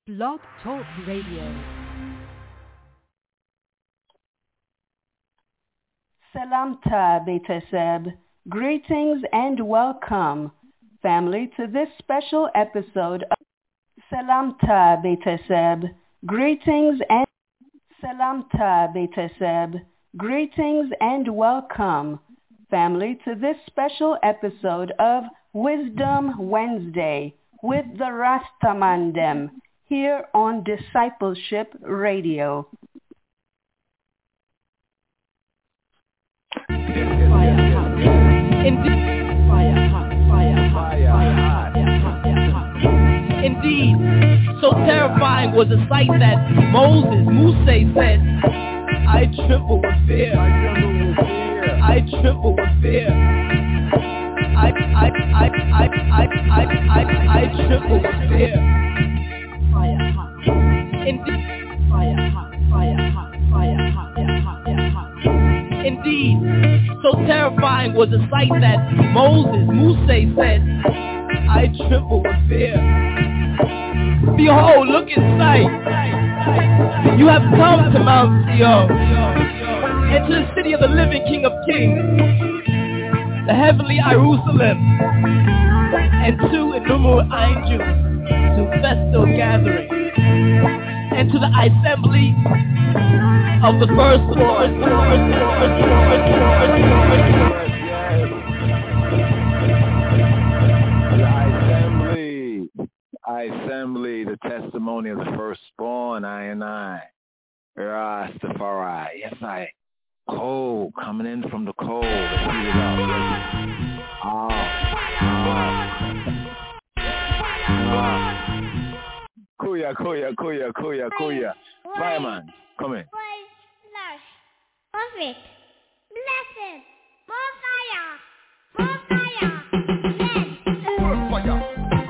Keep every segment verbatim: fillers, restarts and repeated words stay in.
Blog Talk Radio. Salamta Beteseb. Greetings and welcome, family, to this special episode of Salamta Beteseb. Greetings and Salamta Beteseb. Greetings and welcome, family, to this special episode of Wisdom Wednesday with the Rastamandem here on Discipleship Radio. Indeed, fire hot, fire hot, fire hot, fire hot. Indeed, so terrifying was the sight that Moses, Moses said, I tremble with fear, I tremble with fear, I, I, I, I, I, I, I, I tremble with fear. Fire hot, indeed, fire hot, fire hot, fire hot, fire hot, fire hot. Indeed, so terrifying was the sight that Moses, Moses said, I tremble with fear. Behold, look in sight. You have come to Mount Zion, and to the city of the living King of Kings, the heavenly Jerusalem, and to innumerable angels, to festal gathering, and to the assembly of the firstborn. Assembly, the testimony of the firstborn, I and I, Rastafari. Yes, I. Cold, coming in from the cold. Let's heat it up. Ah, ah. Kuya, kuya, kuya, kuya, kuya. Fireman, come in. Perfect. Blessed. More fire. More fire. Yes. More fire.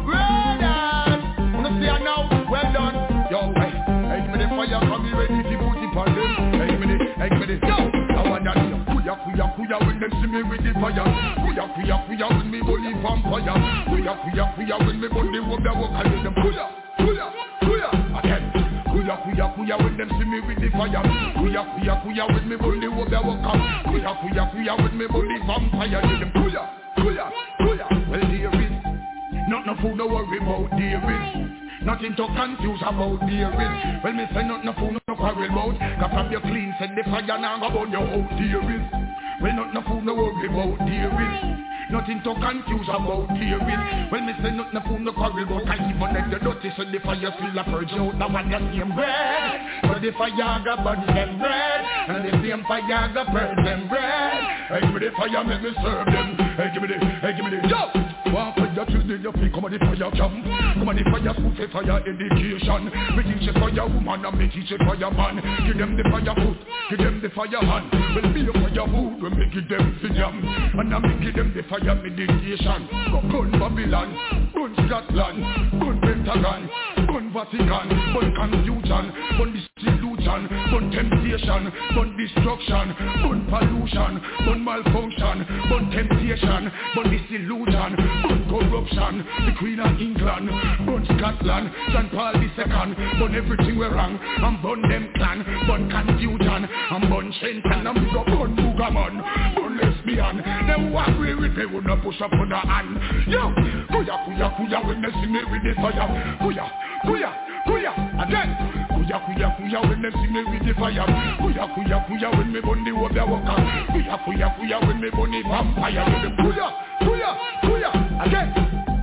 Well done, yo, hey, hey, give me the fire, come be ready to put it on them. Hey, give me the, hey, give me the, yo, I want that, yo, kuya, kuya, kuya, when them see me with the fire. Kuya, kuya, kuya, when me body vampire. Kuya, kuya, kuya, when me body rub the walk, I let them, kuya, kuya, kuya, again. Kuya, kuya, kuya, when them see me with the fire. Kuya, kuya, kuya, when me body rub the walk, kuya, kuya, kuya, when me body vampire, let them, kuya, kuya, kuya. Well, there is, not no fool, no worry about, there is. Nothing to confuse about the is. Well, me say nothing no fool, no quarrel about. Cause from your clean, said the fire now go burn your whole there is. Well, nothing no fool, no worry about the is. Nothing to confuse about the is. Well, me say nothing no fool, no quarrel about. I even let the dirty, so the fire still a purge out. Now one the same bread, so the fire go burn them bread, and the same fire go burn them bread. Hey, give me the fire, make me serve them. Hey, give me the, hey, give me the, yo! One fire Tuesday, you feel come on the fire jump. Come on the fire food, say fire education. Me teach it fire woman and me teach it fire man. Give them the fire food, give them the fire hand. Well, be a fire food when me give them the jam. And I me give them the fire meditation. Go gun Babylon, gun Scotland, gun Pentagon, gun Vatican, gun confusion, gun disillusion, gun temptation, gun destruction, gun pollution, gun malfunction, gun temptation, gun disillusion, gun corruption, the Queen of England, gun Scotland, John Paul the Second, gun everything we're wrong, and burn them clan, gun confusion, and burn Shenton, and we go gun Boogaman, gun lesbian, them who agree with me would not push up on the hand. Yo, kuya, kuya, kuya, when they see me with the fire, kuya, kuya, kuya, again, kuya, kuya, kuya, when they see me with the fire, kuya, kuya, kuya, when me burn the water walker, kuya, kuya, kuya, when me burn the vampire, kuya, kuya, kuya, again.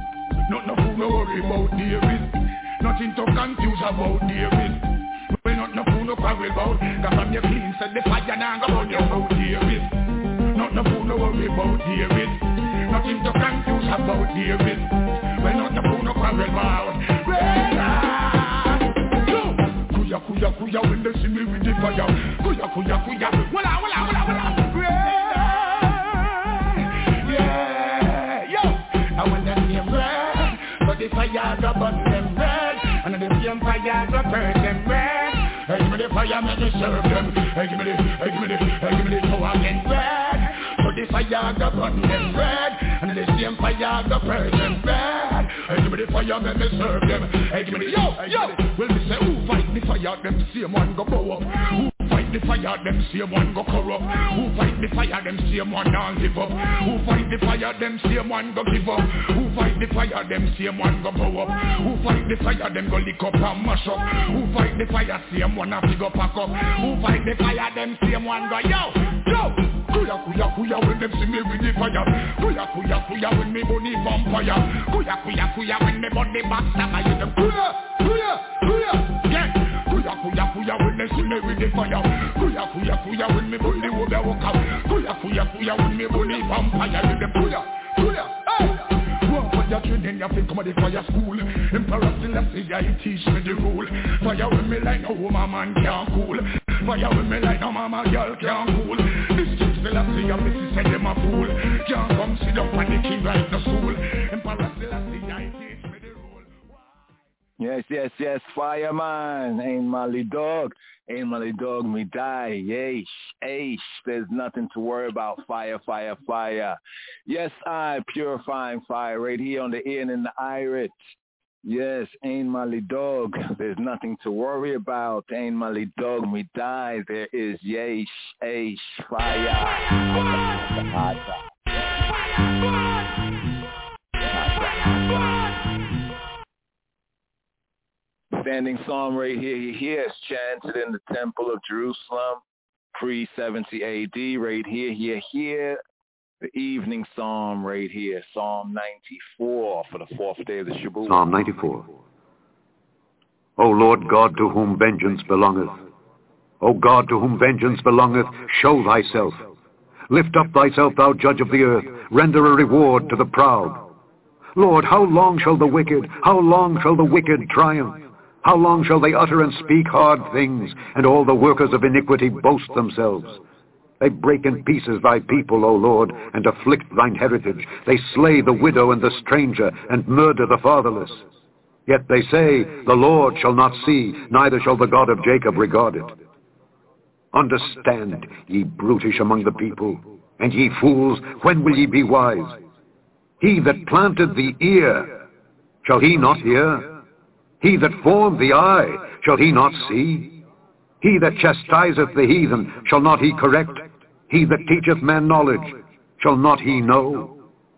Not no fool, no worry about the is. Nothing to confuse about the is. We not no fool, no quarrel about. Cause from your clean, said the fire now go burn your whole the is. Not no fool, no worry about the is. Nothing to confuse about the is. We not no fool, no quarrel about. Kuya, kuya, kuya, when they see me with the fire. Kuya, kuya, kuya, wala, wala, wala, wala. Yeah, yo, I want that same bread, but the fire go burn them bread, and the same fire go burn them bread. Hey, give me the fire, make me serve them. Hey, give me the, hey, give me the, hey, give me the power again bread. So the fire go burn them bread, and the same fire go burn them bread. Hey, give me the fire, let me serve them. Hey, give me the, yo, hey, yo. Well, me say, who fight the fire, them same one go blow up. Who fight the fire, them same one go corrupt. Who fight the fire, them same one don't give up. Who fight the fire, them same one go give up. Who fight the fire, them same one go blow up. Who fight the fire, them go lick up and mash up. Who fight the fire, same one have to go pack up. Who fight the fire, them same one go, yo, yo. Kuya, kuya, kuya, when them see me with the fire. Kuya, kuya, kuya, when me bunny vampire. Kuya, kuya, kuya, when me body backstab. I hear them kuya, kuya, kuya, yeah. Kuya, kuya, kuya, when they see me with the fire. Kuya, kuya, kuya, when me bunny will be walk out. Kuya, kuya, kuya, when me bunny vampire. I hear them kuya, kuya, hey. Fire training, you think come to the fire school. Emperor Selassie, yeah, he teach me the rule. Fire with me like no woman man can't cool. Fire with me like no mama girl can't cool. This chick Selassie, yeah, me say them a fool. Can't come sit down on the king like no stool. Emperor Selassie, yeah, he teach me the rule. Yes, yes, yes, fireman. Ain't Mali dog. Ain't Mali dog, me die. Yeesh, eish. There's nothing to worry about. Fire, fire, fire. Yes, I purifying fire right here on the ear and in the iris. Yes, ain't Mali dog. There's nothing to worry about. Ain't Mali dog, me die. There is yeesh, eish, fire. Standing psalm right here. He hears chanted in the temple of Jerusalem, pre seventy A D. Right here, here, here. The evening psalm right here, Psalm ninety-four for the fourth day of the Shabuah. Psalm ninety-four. O Lord God, to whom vengeance belongeth, O God, to whom vengeance belongeth, show thyself. Lift up thyself, thou judge of the earth. Render a reward to the proud. Lord, how long shall the wicked, how long shall the wicked triumph? How long shall they utter and speak hard things, and all the workers of iniquity boast themselves? They break in pieces thy people, O Lord, and afflict thine heritage. They slay the widow and the stranger, and murder the fatherless. Yet they say, the Lord shall not see, neither shall the God of Jacob regard it. Understand, ye brutish among the people, and ye fools, when will ye be wise? He that planted the ear, shall he not hear? He that formed the eye, shall he not see? He that chastiseth the heathen, shall not he correct? He that teacheth man knowledge, shall not he know?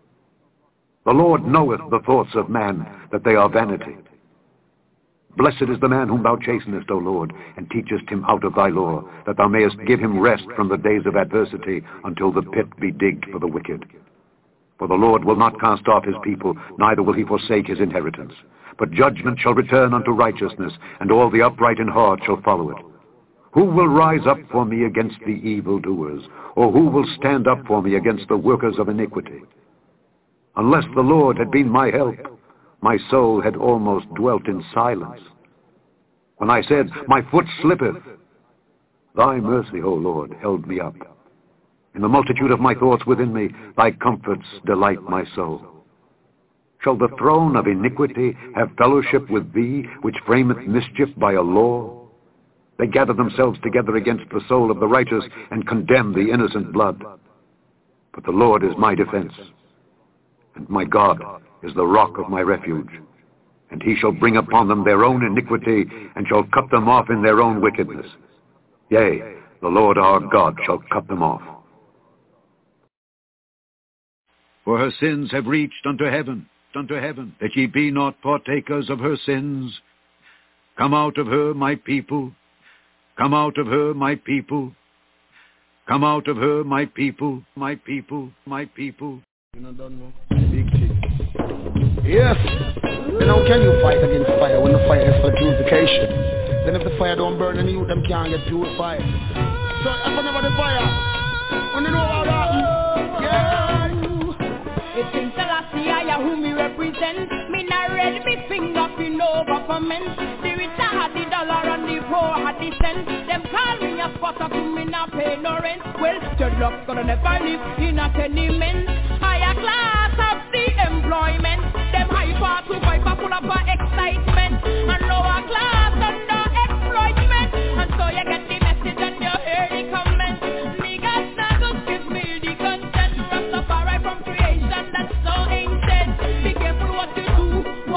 The Lord knoweth the thoughts of man, that they are vanity. Blessed is the man whom thou chastenest, O Lord, and teachest him out of thy law, that thou mayest give him rest from the days of adversity, until the pit be digged for the wicked. For the Lord will not cast off his people, neither will he forsake his inheritance. But judgment shall return unto righteousness, and all the upright in heart shall follow it. Who will rise up for me against the evildoers? Or who will stand up for me against the workers of iniquity? Unless the Lord had been my help, my soul had almost dwelt in silence. When I said, my foot slippeth, thy mercy, O Lord, held me up. In the multitude of my thoughts within me, thy comforts delight my soul. Shall the throne of iniquity have fellowship with thee, which frameth mischief by a law? They gather themselves together against the soul of the righteous, and condemn the innocent blood. But the Lord is my defense, and my God is the rock of my refuge. And he shall bring upon them their own iniquity, and shall cut them off in their own wickedness. Yea, the Lord our God shall cut them off. For her sins have reached unto heaven, unto heaven, that ye be not partakers of her sins. Come out of her, my people. Come out of her, my people. Come out of her, my people, my people, my people. You know, don't know. Big thing. Yes. Then how can you fight against fire when the fire is for purification? Then if the fire don't burn any you, them can't get purified. So if I never the fire, when you know about that, yeah. It's in Selassie, I who me represent. Me not read me finger for no government. The rich had the dollar and the poor had the cent. Them call me a spotter to me not pay no rent. Well, dreadlocks gonna never live in a tenement. Higher class of the employment. Them high part to vibe full of excitement. And lower class under exploitment. And so you get the message and you hear the comments. Me got snuggles, give me the consent. Rastafari from creation, that's so ancient. Be careful what you do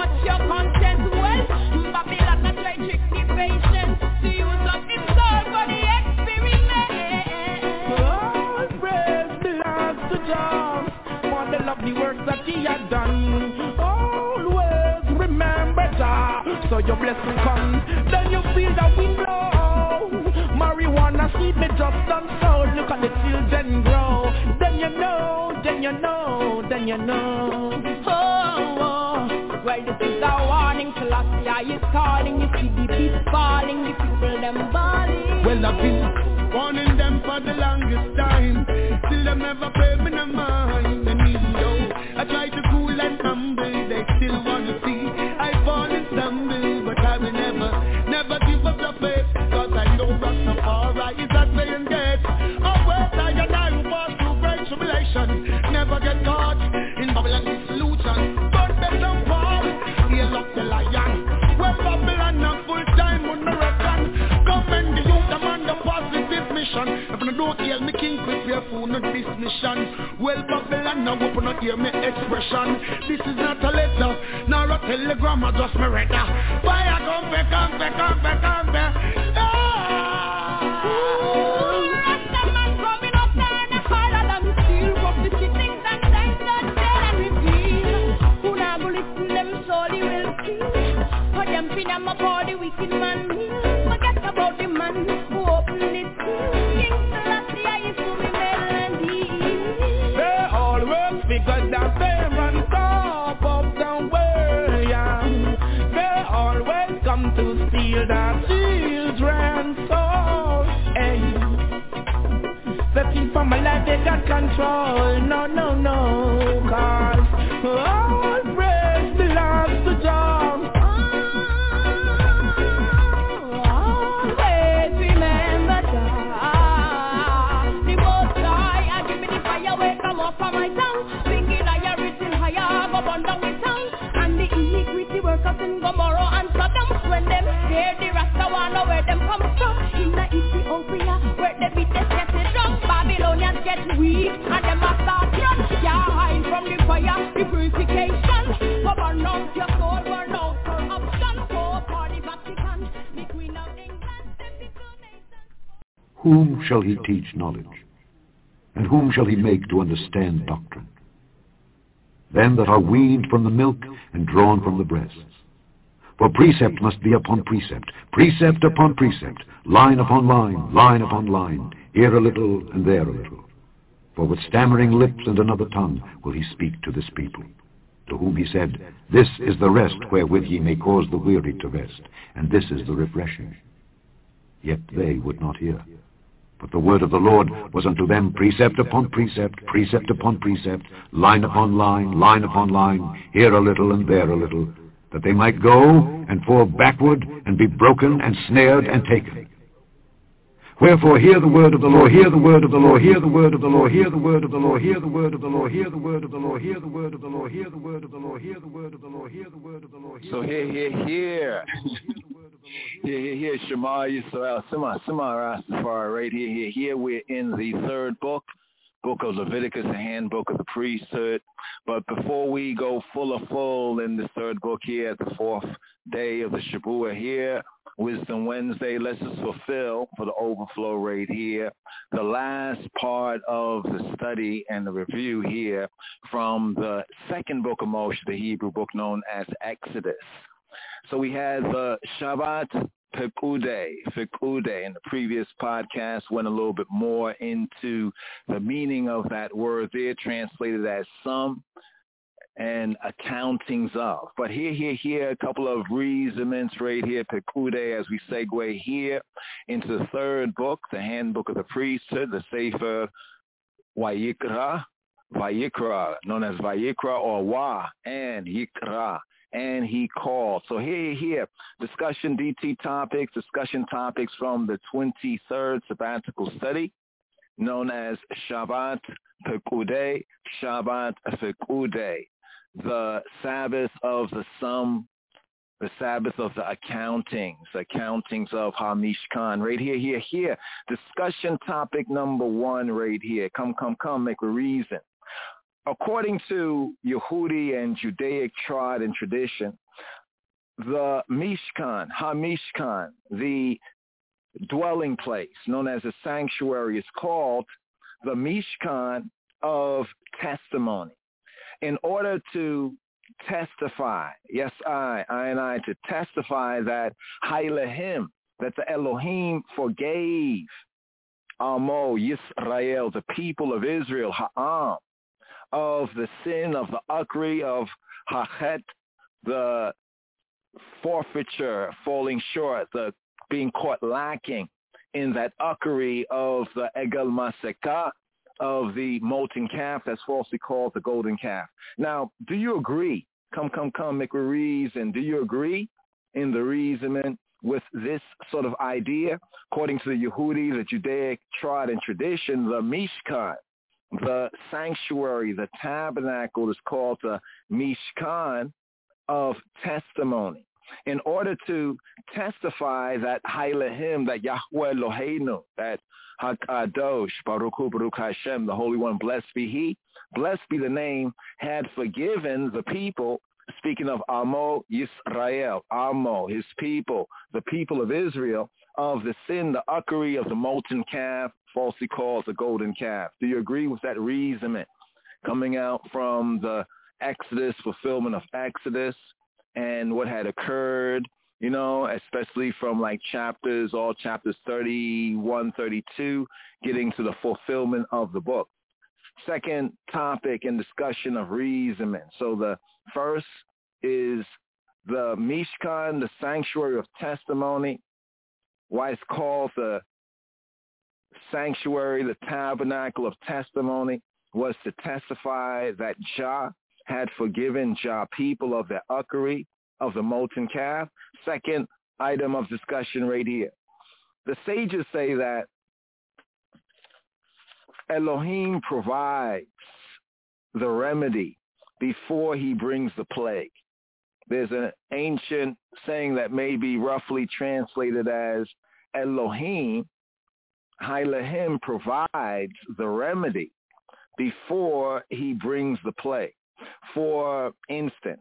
your blessing come. Then you feel the wind blow. Marijuana seed me just done sold. Look at the children grow. Then you know, then you know, then you know. Oh, oh. Well, this is a warning. Selassie is calling. You see the beats falling, the people them balling. Well, I've been warning them for the longest time. Still them never pay me no mind. And even though I try to cool and humble, they still wanna see I fall and stumble. But I will never, never give up the faith. Cause I know Rastafari is that saying dead. Oh, well, I and I who pass through great tribulation never get caught in Babylon disillusion. But better fall, heal up the lion. Well, Babylon a full time on the reckon. Commend the youth, I'm on the positive mission. If you don't hear me, king, prepare for no this mission. Well, Babylon now open not hear me expression. This is not a letter, nor a telegram, or just me reader. Fire come back, come back, come back, come back. Ah! Rastaman coming up there and harder than steel. Prophecy things and signs not tell and reveal. Who now go listen them slowly will see. For them pin them up all the wicked man. Forget about the man who opened it. King Selassie is to me melody. They always figure that they're on top of the world, yeah. They always come to steal the children's soul, hey. Searching for my life, they got control. No, no, no, cause all praise belongs to Jah. Always remember Jah. The Most High, I give me the fire, wake come up from my tongue. Thinking I am written higher, go burn down the tongue. And the iniquity workers in Gomorrah and Sodom. When them scared, the Rasta wanna where them come from. In the Ethiopia, where they beat the set the drum. Babylonians get weak, and them a start run. Yeah, hide from the fire, the purification. Go burn out your soul, burn out corruption. Go for the Vatican, the Queen of England, the people nations. Whom shall he teach knowledge? And whom shall he make to understand doctrine? Them that are weaned from the milk and drawn from the breasts. For precept must be upon precept, precept upon precept, line upon line, line upon line, here a little and there a little. For with stammering lips and another tongue will he speak to this people, to whom he said, This is the rest wherewith ye may cause the weary to rest, and this is the refreshing. Yet they would not hear. But the word of the Lord was unto them precept upon precept, precept upon precept, line upon line, line upon line, here a little and there a little, that they might go and fall backward and be broken and snared and taken. Wherefore hear the word of the Lord, hear the word of the Lord, hear the word of the Lord, hear the word of the Lord, hear the word of the Lord, hear the word of the Lord, hear the word of the Lord, hear the word of the Lord, hear the word of the Lord, hear the word of the Lord. So here, here, here. Here, here, here, Shema Yisrael, Sema, Sema Rastafari, right here, here, here. We're in the third book, book of Leviticus, the handbook of the priesthood. But before we go full of full in this third book here at the fourth day of the Shabua here, Wisdom Wednesday, let's just fulfill for the overflow right here the last part of the study and the review here from the second book of Moshe, the Hebrew book known as Exodus. So we had the Shabbat Pekude, Pekude. In the previous podcast, went a little bit more into the meaning of that word there, translated as some and accountings of. But here, here, here, a couple of reasonments right here, Pekude, as we segue here into the third book, the handbook of the priesthood, the Sefer Vayikra, Vayikra, known as Vayikra or Wa and Yikra. And he called. So here, here, discussion D T topics, discussion topics from the twenty-third sabbatical study, known as Shabbat Pekude, Shabbat Pekude, the Sabbath of the sum, the Sabbath of the accountings, accountings of HaMishkan. Right here, here, here. Discussion topic number one right here. Come, come, come, make a reason. According to Yehudi and Judaic trad and tradition, the Mishkan, HaMishkan, the dwelling place known as a sanctuary, is called the Mishkan of testimony. In order to testify, yes, I, I and I, to testify that Hailahim, that the Elohim forgave Amo Yisrael, the people of Israel, Ha'am, of the sin of the Akri, of Hachet, the forfeiture, falling short, the being caught lacking in that Akri of the Egel Maseka, of the molten calf that's falsely called the golden calf. Now, do you agree? Come, come, come, make a reason. Do you agree in the reasoning with this sort of idea? According to the Yehudi, the Judaic triad and tradition, the Mishkan, the sanctuary, the tabernacle is called the Mishkan of testimony. In order to testify that Hailahim, that Yahweh Eloheinu, that HaKadosh, Baruch Hu, Baruch Hashem, the Holy One, blessed be He, blessed be the name, had forgiven the people, speaking of Amo Yisrael, Amo, his people, the people of Israel, of the sin, the Akari of the molten calf, falsely called the golden calf. Do you agree with that reasoning coming out from the Exodus, fulfillment of Exodus, and what had occurred, you know, especially from like chapters, all chapters thirty-one, thirty-two, getting to the fulfillment of the book? Second topic in discussion of reasoning. So the first is the Mishkan, the sanctuary of testimony, why it's called the sanctuary, the tabernacle of testimony, was to testify that Jah had forgiven Jah people of their Akari, of the molten calf. Second item of discussion right here. The sages say that Elohim provides the remedy before he brings the plague. There's an ancient saying that may be roughly translated as Elohim, Hailahim, provides the remedy before he brings the plague. For instance,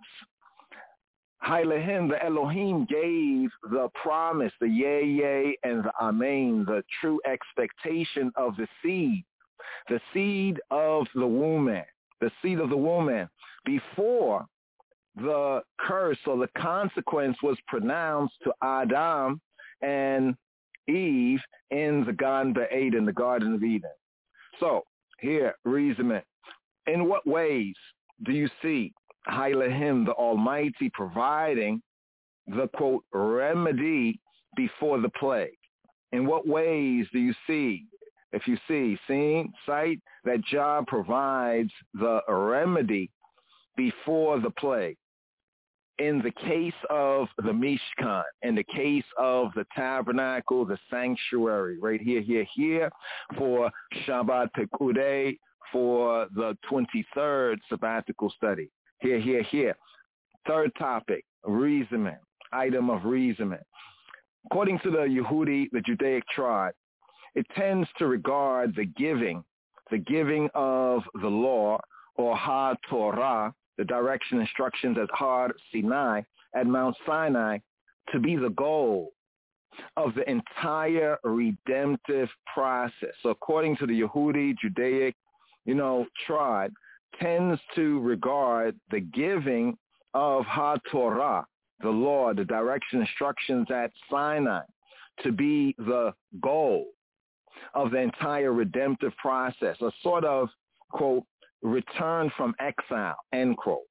Hailahim, the Elohim, gave the promise, the yea, yea, and the amen, the true expectation of the seed, the seed of the woman, the seed of the woman, before the curse or the consequence was pronounced to Adam and Eve in the Gan Ba'eden, the Garden of Eden. So here, reasoning. In what ways do you see Hailahim, the Almighty, providing the, quote, remedy before the plague? In what ways do you see, if you see, seeing, sight, that Jah provides the remedy before the plague? In the case of the Mishkan, in the case of the tabernacle, the sanctuary, right here, here, here, for Shabbat Pekudei, for the twenty-third sabbatical study. Here, here, here. Third topic, reasoning, item of reasoning. According to the Yehudi, the Judaic tribe, it tends to regard the giving, the giving of the law, or Ha-Torah, the direction instructions at Har Sinai, at Mount Sinai, to be the goal of the entire redemptive process. So according to the Yehudi, Judaic, you know, tribe, tends to regard the giving of Ha-Torah, the law, the direction instructions at Sinai, to be the goal of the entire redemptive process, a sort of, quote, return from exile, end quote.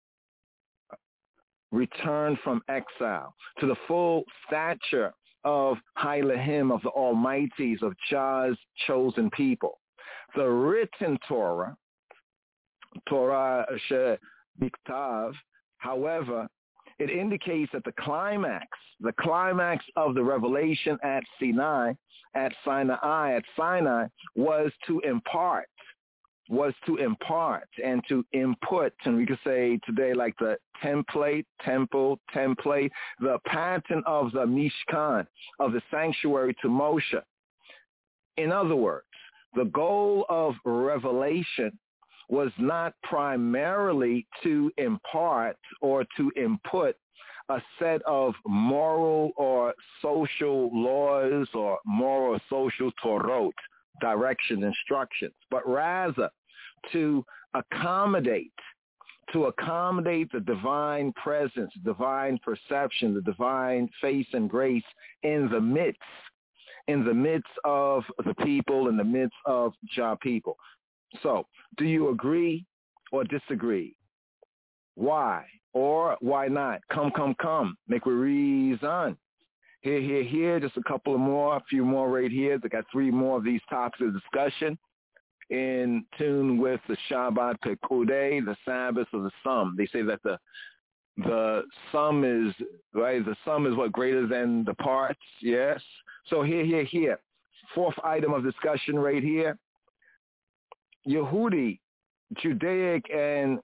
Return from exile to the full stature of Hailahim, of the Almighties, of Jah's chosen people. The written Torah, Torah Shebiktav, however, it indicates that the climax, the climax of the revelation at Sinai, at Sinai, at Sinai, was to impart, was to impart and to input, and we could say today like the template, temple, template, the pattern of the Mishkan, of the sanctuary to Moshe. In other words, the goal of revelation was not primarily to impart or to input a set of moral or social laws or moral or social Torot, direction, instructions, but rather to accommodate, to accommodate the divine presence, divine perception, the divine face and grace in the midst, in the midst of the people, in the midst of Jah people. So, do you agree or disagree? Why or why not? Come, come, come. Make we reason. Here, here, here. Just a couple of more, a few more right here. I got three more of these topics of discussion in tune with the Shabbat Pekudei, the Sabbath of the sum. They say that the the sum is, right, the sum is what, greater than the parts, yes? So here, here, here. Fourth item of discussion right here. Yehudi, Judaic and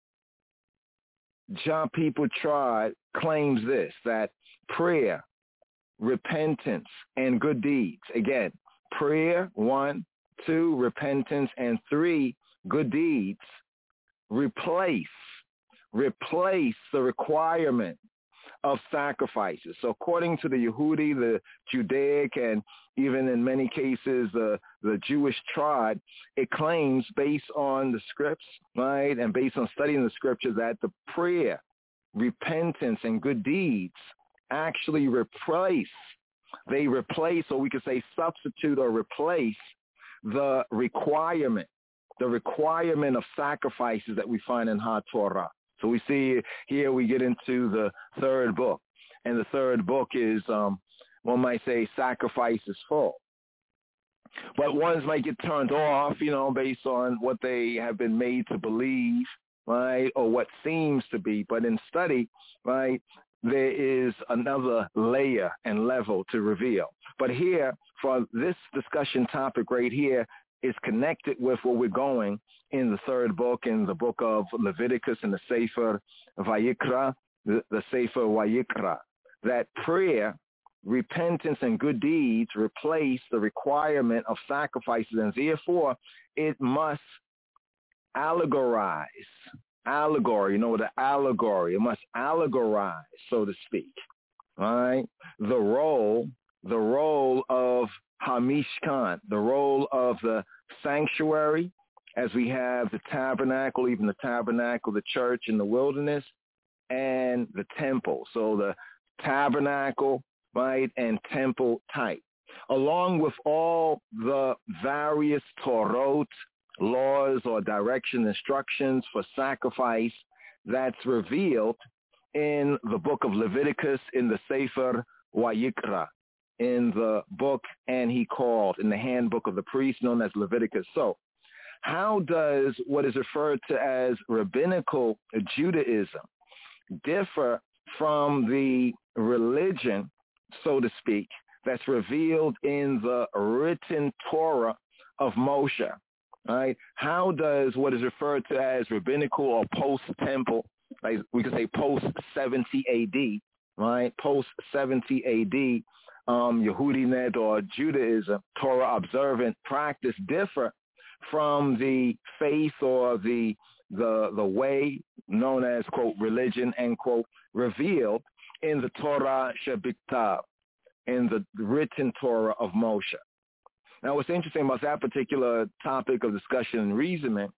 Jah people tribe claims this, that prayer, repentance, and good deeds. Again, prayer, one, two, repentance, and three, good deeds, replace, replace the requirement of sacrifices. So according to the Yehudi, the Judaic, and even in many cases uh, the Jewish tribe, it claims based on the scripts, right, and based on studying the scriptures that the prayer, repentance, and good deeds actually replace, they replace, or we could say substitute or replace the requirement, the requirement of sacrifices that we find in HaTorah. So we see here we get into the third book, and the third book is, um, one might say, sacrifices full. But ones might get turned off, you know, based on what they have been made to believe, right, or what seems to be. But in study, right, there is another layer and level to reveal. But here, for this discussion topic right here, is connected with where we're going in the third book, in the book of Leviticus, in the Sefer Vayikra, the, the Sefer Vayikra, that prayer, repentance, and good deeds replace the requirement of sacrifices, and therefore it must allegorize, allegory, you know, the allegory, it must allegorize, so to speak, right, the role, the role of Hamishkan, the role of the sanctuary, as we have the tabernacle, even the tabernacle, the church in the wilderness, and the temple. So the tabernacle, right, and temple type, along with all the various Torot, laws or direction instructions for sacrifice that's revealed in the book of Leviticus, in the Sefer Vayikra, in the book And He Called, in the handbook of the priest known as Leviticus. So how does what is referred to as rabbinical Judaism differ from the religion, so to speak, that's revealed in the written Torah of Moshe? Right? How does what is referred to as rabbinical or post-temple, like we could say post seventy A D, right? Post seventy A D, um, Yehudinet or Judaism, Torah observant practice differ from the faith or the the the way known as, quote, religion, end quote, revealed in the Torah Shebiktav, in the written Torah of Moshe? Now, what's interesting about that particular topic of discussion and reasoning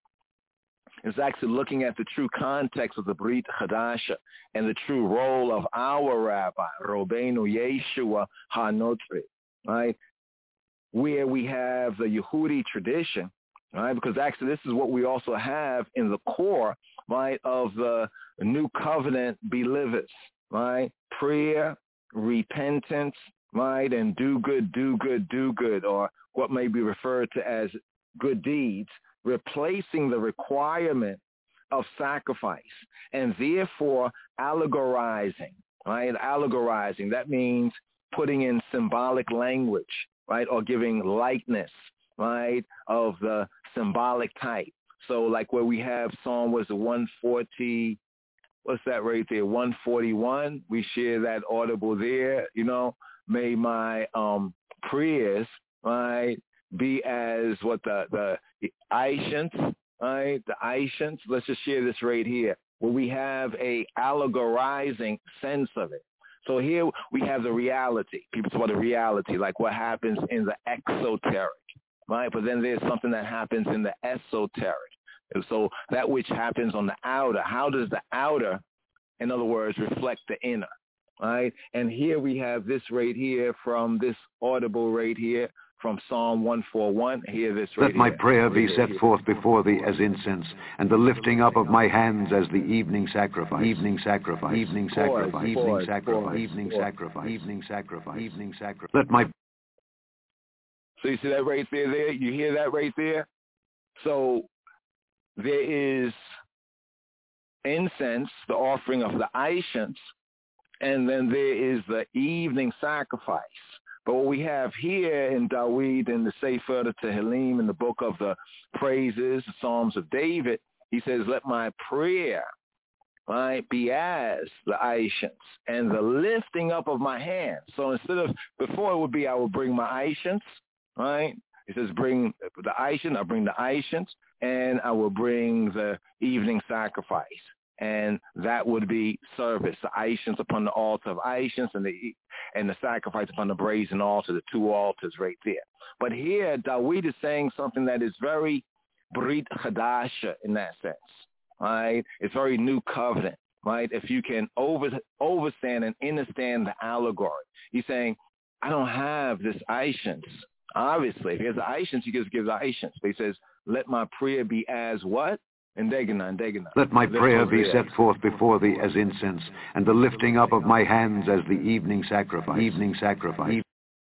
is actually looking at the true context of the Brit Hadasha and the true role of our rabbi, Rabbeinu Yeshua HaNotri, right, where we have the Yehudi tradition, right, because actually this is what we also have in the core, right, of the New Covenant believers, right, prayer, repentance, right, and do good, do good, do good, or what may be referred to as good deeds, replacing the requirement of sacrifice, and therefore allegorizing, right? Allegorizing, that means putting in symbolic language, right, or giving likeness, right, of the symbolic type. So like where we have Psalm, was it one forty, what's that right there, one forty-one, we share that audible there, you know, may my um, prayers, right, be as what the, the, the Aishans, right, the Aishans. Let's just share this right here, where we have a allegorizing sense of it. So here we have the reality. People talk about the reality, like what happens in the exoteric, right? But then there's something that happens in the esoteric. So that which happens on the outer, how does the outer, in other words, reflect the inner? Right? And here we have this right here from this audible right here from Psalm one forty-one. Hear this right Let my here. prayer be set forth before thee as incense, and the lifting up of my hands as the evening sacrifice. Evening sacrifice. Evening sacrifice. Evening sacrifice. Evening sacrifice. Evening sacrifice. Evening sacrifice. Let my. So you see that right there? There, you hear that right there? So there is incense, the offering of the Aishans, and then there is the evening sacrifice. But what we have here in Dawid, in the Sefer Tehillim, in the book of the praises, the Psalms of David, he says, let my prayer, right, be as the Aishans and the lifting up of my hands. So instead of, before it would be, I will bring my Aishans, right? He says, bring the Aishans, I'll bring the Aishans, and I will bring the evening sacrifice. And that would be service, the Aishans upon the altar of Aishans and the and the sacrifice upon the brazen altar, the two altars right there. But here, Dawid is saying something that is very Brit Chadasha in that sense, right? It's very new covenant, right? If you can over, overstand and understand the allegory. He's saying, I don't have this Aishans. Obviously, if he has the Aishans, he just gives the Aishans. But he says, let my prayer be as what? Indegana, indegana. Let my prayer be set forth before thee as incense, and the lifting up of my hands as the evening sacrifice. Evening sacrifice.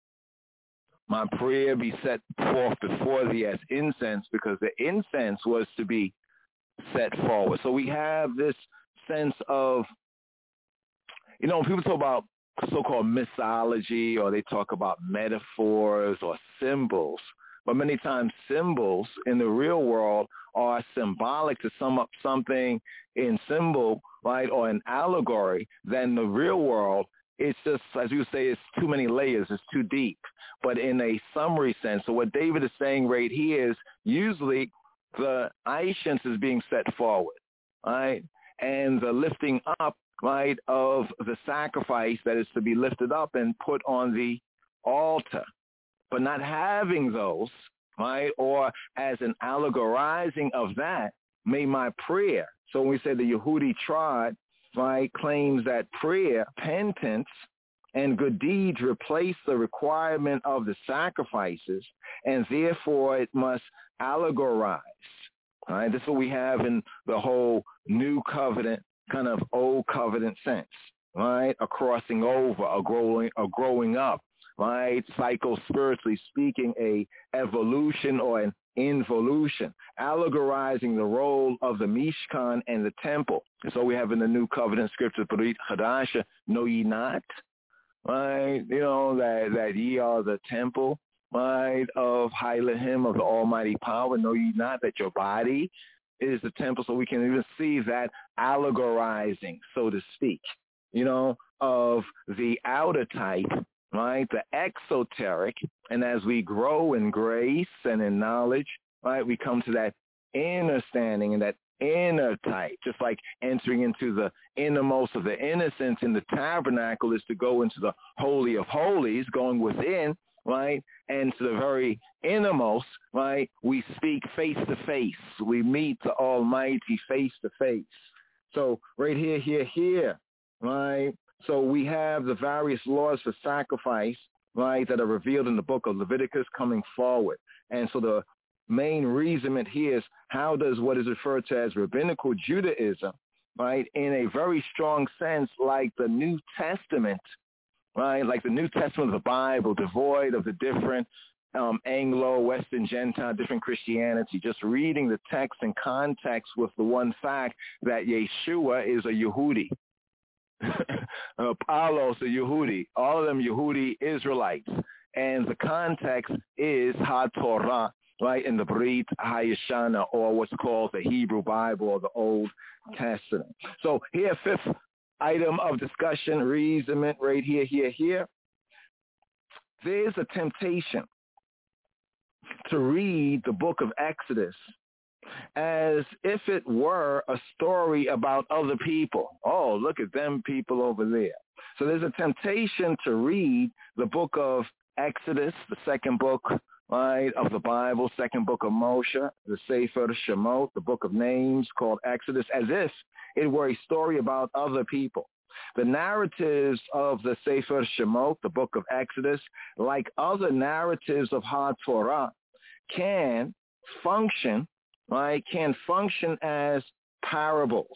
My prayer be set forth before thee as incense, because the incense was to be set forward. So we have this sense of, you know, when people talk about so-called mythology, or they talk about metaphors or symbols, but many times symbols in the real world are symbolic to sum up something in symbol, right, or an allegory. Then the real world, it's just, as you say, it's too many layers, it's too deep. But in a summary sense, so what David is saying right here is usually the Aishans is being set forward, right, and the lifting up, right, of the sacrifice that is to be lifted up and put on the altar. But not having those, right, or as an allegorizing of that, may my prayer. So when we say the Yehudi tribe, right, claims that prayer, penance, and good deeds replace the requirement of the sacrifices, and therefore it must allegorize. Right? This is what we have in the whole new covenant, kind of old covenant sense, right? A crossing over, a growing, a growing up. Right, psycho-spiritually speaking, a evolution or an involution, allegorizing the role of the Mishkan and the temple. And so we have in the New Covenant scripture, Brit Chadasha, know ye not, right, you know, that, that ye are the temple, right, of Elohim, of the Almighty Power. Know ye not that your body is the temple? So we can even see that allegorizing, so to speak, you know, of the outer type, right, the exoteric, and as we grow in grace and in knowledge, right, we come to that inner standing and that inner type, just like entering into the innermost of the innocence in the tabernacle is to go into the Holy of Holies, going within, right, and to the very innermost, right, we speak face to face. We meet the Almighty face to face. So right here, here, here, right, so we have the various laws for sacrifice, right, that are revealed in the book of Leviticus coming forward. And so the main reason here is how does what is referred to as rabbinical Judaism, right, in a very strong sense, like the New Testament, right, like the New Testament of the Bible, devoid of the different um, Anglo, Western, Gentile, different Christianity, just reading the text in context with the one fact that Yeshua is a Yehudi. uh, Paulos, a Yehudi, all of them Yehudi Israelites. And the context is HaTorah, right, in the Brit HaYeshana, or what's called the Hebrew Bible or the Old Testament. So here, fifth item of discussion, reasonment, right here, here, here. There's a temptation to read the book of Exodus as if it were a story about other people. Oh, look at them people over there. So there's a temptation to read the book of Exodus, the second book, right, of the Bible, second book of Moshe, the Sefer Shemot, the book of names called Exodus, as if it were a story about other people. The narratives of the Sefer Shemot, the book of Exodus, like other narratives of HaTorah, can function, right, can function as parables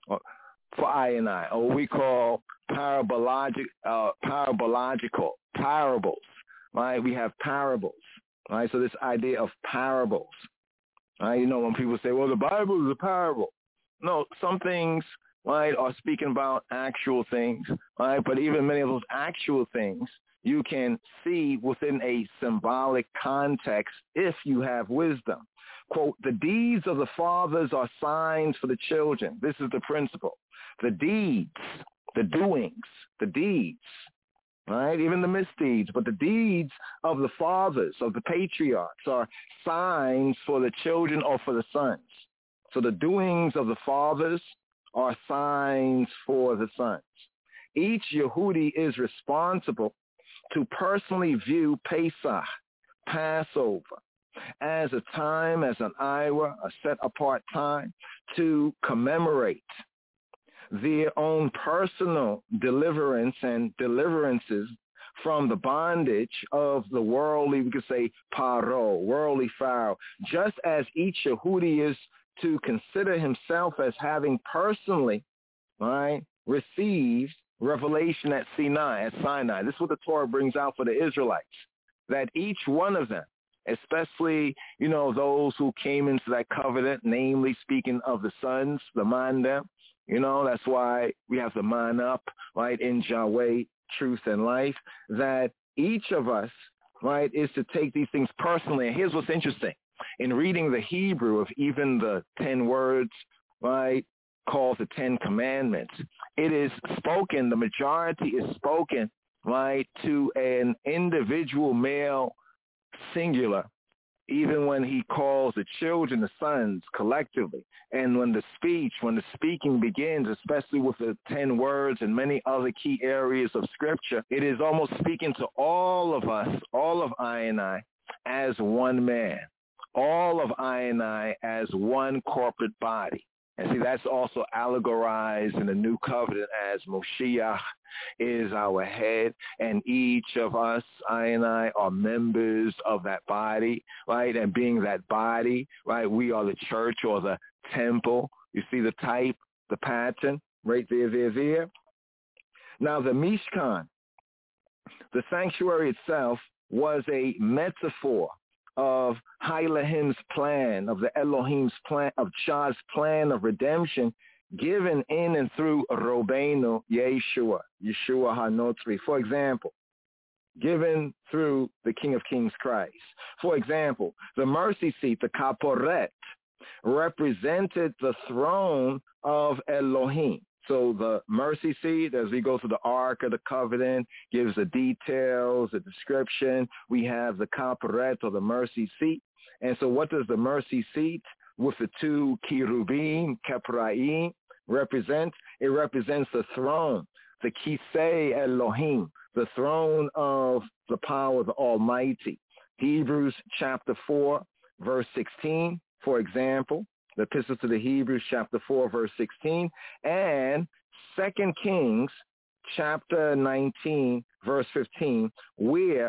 for I and I, or what we call parabologic, uh, parabological, parables, right? We have parables, right? So this idea of parables, right? You know, when people say, well, the Bible is a parable. No, some things, right, are speaking about actual things, right? But even many of those actual things you can see within a symbolic context if you have wisdom. Quote, the deeds of the fathers are signs for the children. This is the principle. The deeds, the doings, the deeds, right? Even the misdeeds, but the deeds of the fathers, of the patriarchs, are signs for the children or for the sons. So the doings of the fathers are signs for the sons. Each Yehudi is responsible to personally view Pesach, Passover, as a time, as an Iowa, a set-apart time to commemorate their own personal deliverance and deliverances from the bondage of the worldly, we could say, paro, worldly Pharaoh, just as each Yehudi is to consider himself as having personally, right, received revelation at Sinai, at Sinai. This is what the Torah brings out for the Israelites, that each one of them, especially, you know, those who came into that covenant, namely speaking of the sons, the mandem, you know, that's why we have the man up, right, in Yahweh, truth and life, that each of us, right, is to take these things personally. And here's what's interesting. In reading the Hebrew of even the ten words, right, called the Ten Commandments, it is spoken, the majority is spoken, right, to an individual male singular, even when he calls the children the sons collectively. And when the speech, when the speaking begins, especially with the ten words and many other key areas of Scripture, it is almost speaking to all of us, all of I and I, as one man, all of I and I as one corporate body. And see, that's also allegorized in the New Covenant as Moshiach is our head, and each of us, I and I, are members of that body, right? And being that body, right, we are the church or the temple. You see the type, the pattern, right there, there, there. Now, the Mishkan, the sanctuary itself, was a metaphor of Elohim's plan, of the Elohim's plan, of Shah's plan of redemption given in and through Robenu Yeshua, Yeshua HaNotzri. For example, given through the King of Kings Christ. For example, the mercy seat, the Kaporet, represented the throne of Elohim. So the mercy seat, as we go through the Ark of the Covenant, gives the details, the description. We have the Kaporet, or the mercy seat. And so what does the mercy seat with the two Kirubim, Kepraim, represent? It represents the throne, the Kisei Elohim, the throne of the power of the Almighty. Hebrews chapter four, verse sixteen, for example. The Epistle to the Hebrews, chapter four, verse sixteen, and Second Kings, chapter nineteen, verse fifteen, where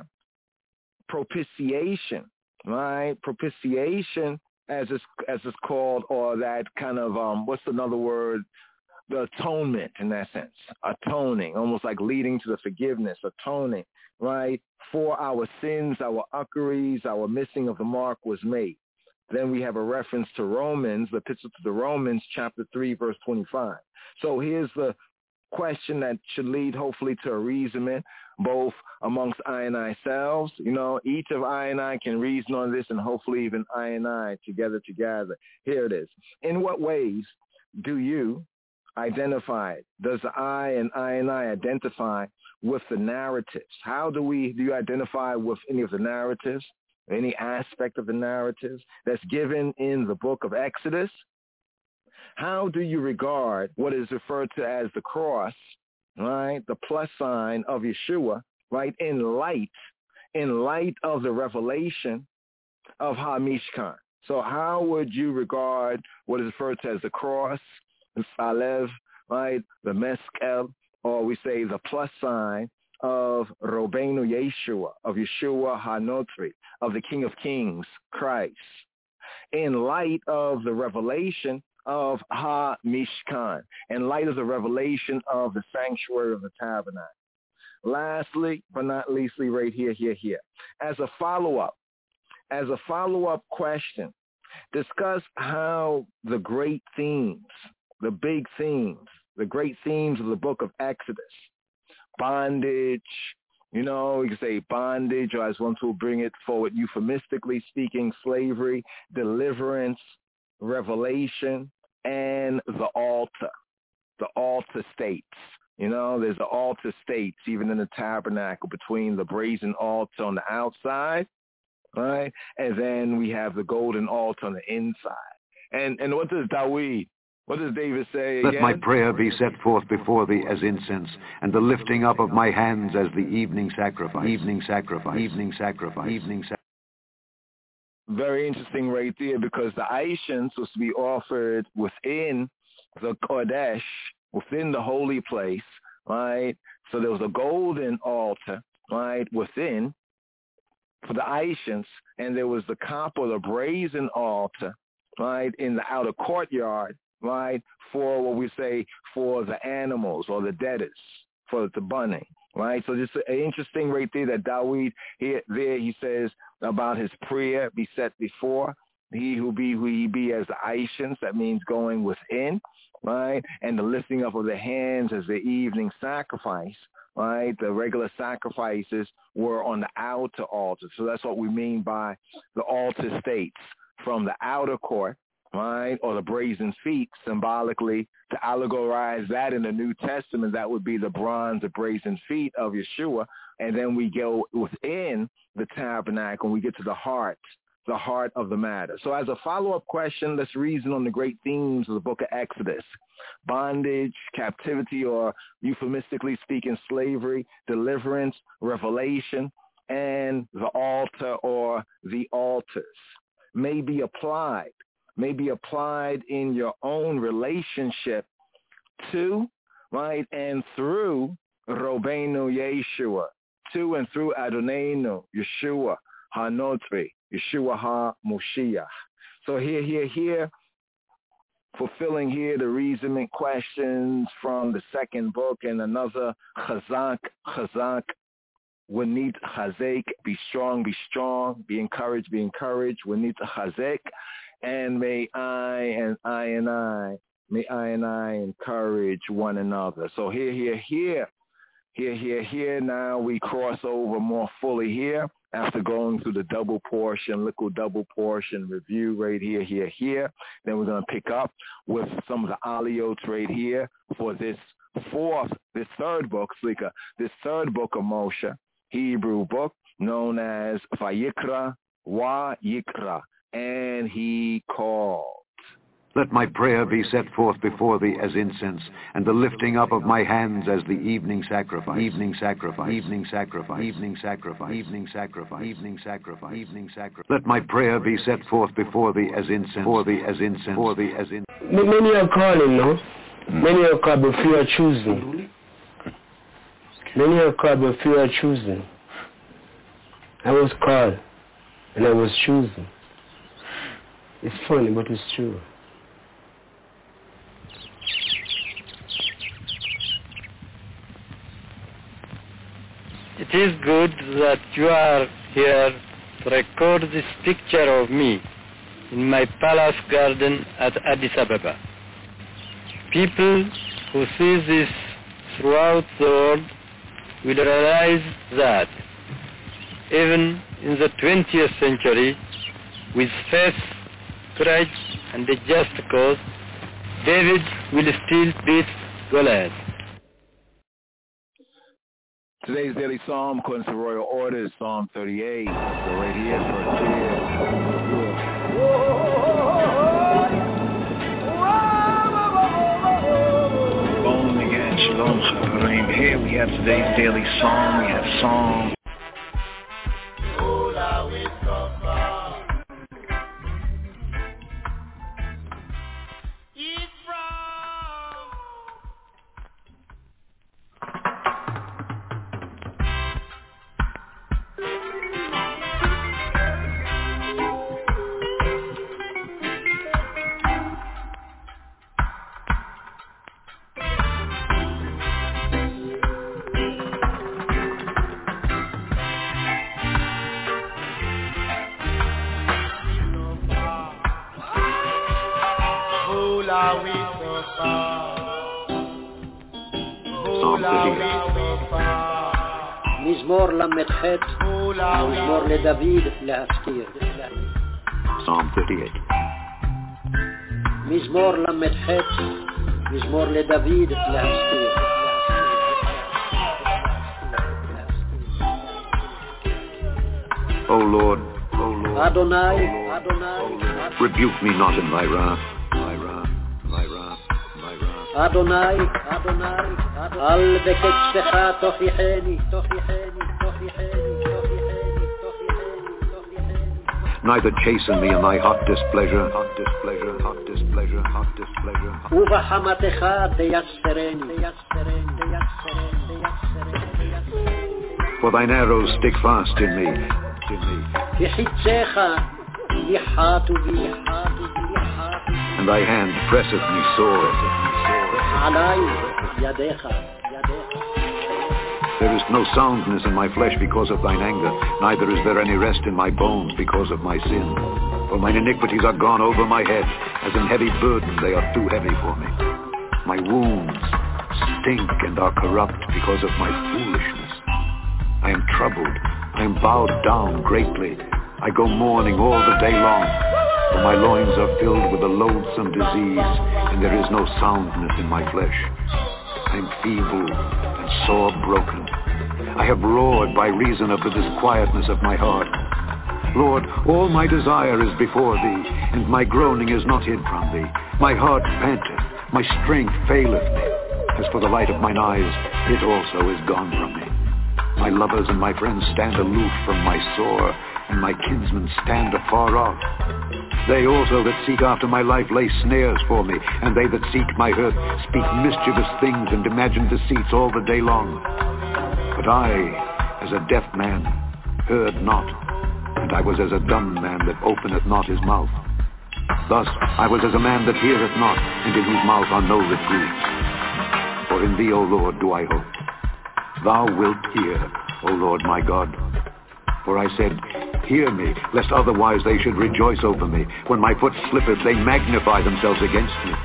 propitiation, right, propitiation, as it's, as it's called, or that kind of, um, what's another word, the atonement in that sense, atoning, almost like leading to the forgiveness, atoning, right, for our sins, our uckeries, our missing of the mark was made. Then we have a reference to Romans, the Epistle to the Romans, chapter three, verse twenty-five. So here's the question that should lead, hopefully, to a reasonment, both amongst I and I selves. You know, each of I and I can reason on this, and hopefully even I and I together together. Here it is. In what ways do you identify, does I and I and I identify with the narratives? How do we, do you identify with any of the narratives? Any aspect of the narratives that's given in the book of Exodus? How do you regard what is referred to as the cross, right, the plus sign of Yeshua, right, in light, in light of the revelation of HaMishkan. So how would you regard what is referred to as the cross, the Salev, right, the Meskel, or we say the plus sign of Robenu Yeshua, of Yeshua HaNotri, of the King of Kings, Christ, in light of the revelation of HaMishkan, in light of the revelation of the sanctuary of the tabernacle? Lastly, but not leastly, right here, here, here. As a follow-up, as a follow-up question, discuss how the great themes, the big themes, the great themes of the book of Exodus, bondage, you know, you can say bondage, or as one will bring it forward, euphemistically speaking, slavery, deliverance, revelation, and the altar, the altar states. You know, there's the altar states, even in the tabernacle, between the brazen altar on the outside, right? And then we have the golden altar on the inside. And and what does Dawid, what does David say again? Let my prayer be set forth before thee as incense, and the lifting up of my hands as the evening sacrifice. Evening sacrifice. Evening sacrifice. Evening sacrifice. Very interesting right there, because the Aishans was to be offered within the Kodesh, within the holy place, right? So there was a golden altar, right, within for the Aishans, and there was the copper, the brazen altar, right, in the outer courtyard, right, for what we say for the animals or the debtors, for the bunny, right? So just an interesting right there that Dawid here, there he says about his prayer be set before he who be who he be as the Aishans, that means going within, right, and the lifting up of the hands as the evening sacrifice, right? The regular sacrifices were on the outer altar. So that's what we mean by the altar states, from the outer court, right, or the brazen feet, symbolically, to allegorize that in the New Testament, that would be the bronze, the brazen feet of Yeshua. And then we go within the tabernacle and we get to the heart, the heart of the matter. So as a follow-up question, let's reason on the great themes of the book of Exodus: bondage, captivity, or euphemistically speaking, slavery, deliverance, revelation, and the altar or the altars may be applied, may be applied in your own relationship to, right, and through Robenu Yeshua, to and through Adonenu, Yeshua HaNotri, Yeshua HaMoshiach. So here, here, here, fulfilling here the reasoning questions from the second book and another Chazak, Chazak, Wanit Chazek, be strong, be strong, be encouraged, be encouraged, Wanit Chazek, and may I and I and I, may I and I encourage one another. So here, here, here, here, here, here, now we cross over more fully here after going through the double portion, liquid double portion review right here, here, here. Then we're going to pick up with some of the aliotes right here for this fourth, this third book, Slika, this third book of Moshe, Hebrew book, known as Vayikra Wa Yikra, and he called. Let my prayer be set forth before thee as incense, and the lifting up of my hands as the evening sacrifice. Evening sacrifice. Evening sacrifice. Evening sacrifice. Evening sacrifice. Evening sacrifice. Evening sacrifice. Let my prayer be set forth before thee as incense. For thee as incense. For thee as incense. Many are calling, no? Many are called, but few are choosing. Many are called, but few are choosing. I was called, and I was chosen. It's funny, but it's true. It is good that you are here to record this picture of me in my palace garden at Addis Ababa. People who see this throughout the world will realize that even in the twentieth century, with faith, courage, and a just cause, David will still beat Goliath. Today's daily psalm, according to royal orders, Psalm thirty-eight. So right here, first here. Shalom again, shalom, chaverim. Here we have today's daily psalm. We have Psalm מזמור למ"ח, מזמור לדוד להזכיר. Psalm thirty-eight. מזמור למ"ח, מזמור לדוד להזכיר. O Lord, O Lord, Adonai, Adonai, rebuke me not in thy wrath, thy wrath, thy wrath, thy wrath. Adonai, Adonai, אל בקצפך תוכיחני, תוכיחני, תוכיחני, תוכיחני, תוכיחני. Neither chasten me in thy hot displeasure, hot displeasure, hot displeasure, hot displeasure. ובחמתך תייסרני, תייסרני, תייסרני, תייסרני. For thine arrows stick fast in me, in me. יחיצך יחתו בי, יחתו בי, יחתו בי. And thy hand presseth me sore. עלי ידיך, ידיך. There is no soundness in my flesh because of thine anger, neither is there any rest in my bones because of my sin. For mine iniquities are gone over my head, as an heavy burden they are too heavy for me. My wounds stink and are corrupt because of my foolishness. I am troubled, I am bowed down greatly. I go mourning all the day long, for my loins are filled with a loathsome disease, and there is no soundness in my flesh. I am feeble and sore broken. I have roared by reason of the disquietness of my heart. Lord, all my desire is before thee, and my groaning is not hid from thee. My heart panteth, my strength faileth me. As for the light of mine eyes, it also is gone from me. My lovers and my friends stand aloof from my sore, and my kinsmen stand afar off. They also that seek after my life lay snares for me, and they that seek my hurt speak mischievous things and imagine deceits all the day long. But I, as a deaf man, heard not, and I was as a dumb man that openeth not his mouth. Thus I was as a man that heareth not, and in whose mouth are no reproofs. For in thee, O Lord, do I hope. Thou wilt hear, O Lord my God. For I said, hear me, lest otherwise they should rejoice over me. When my foot slippeth, they magnify themselves against me.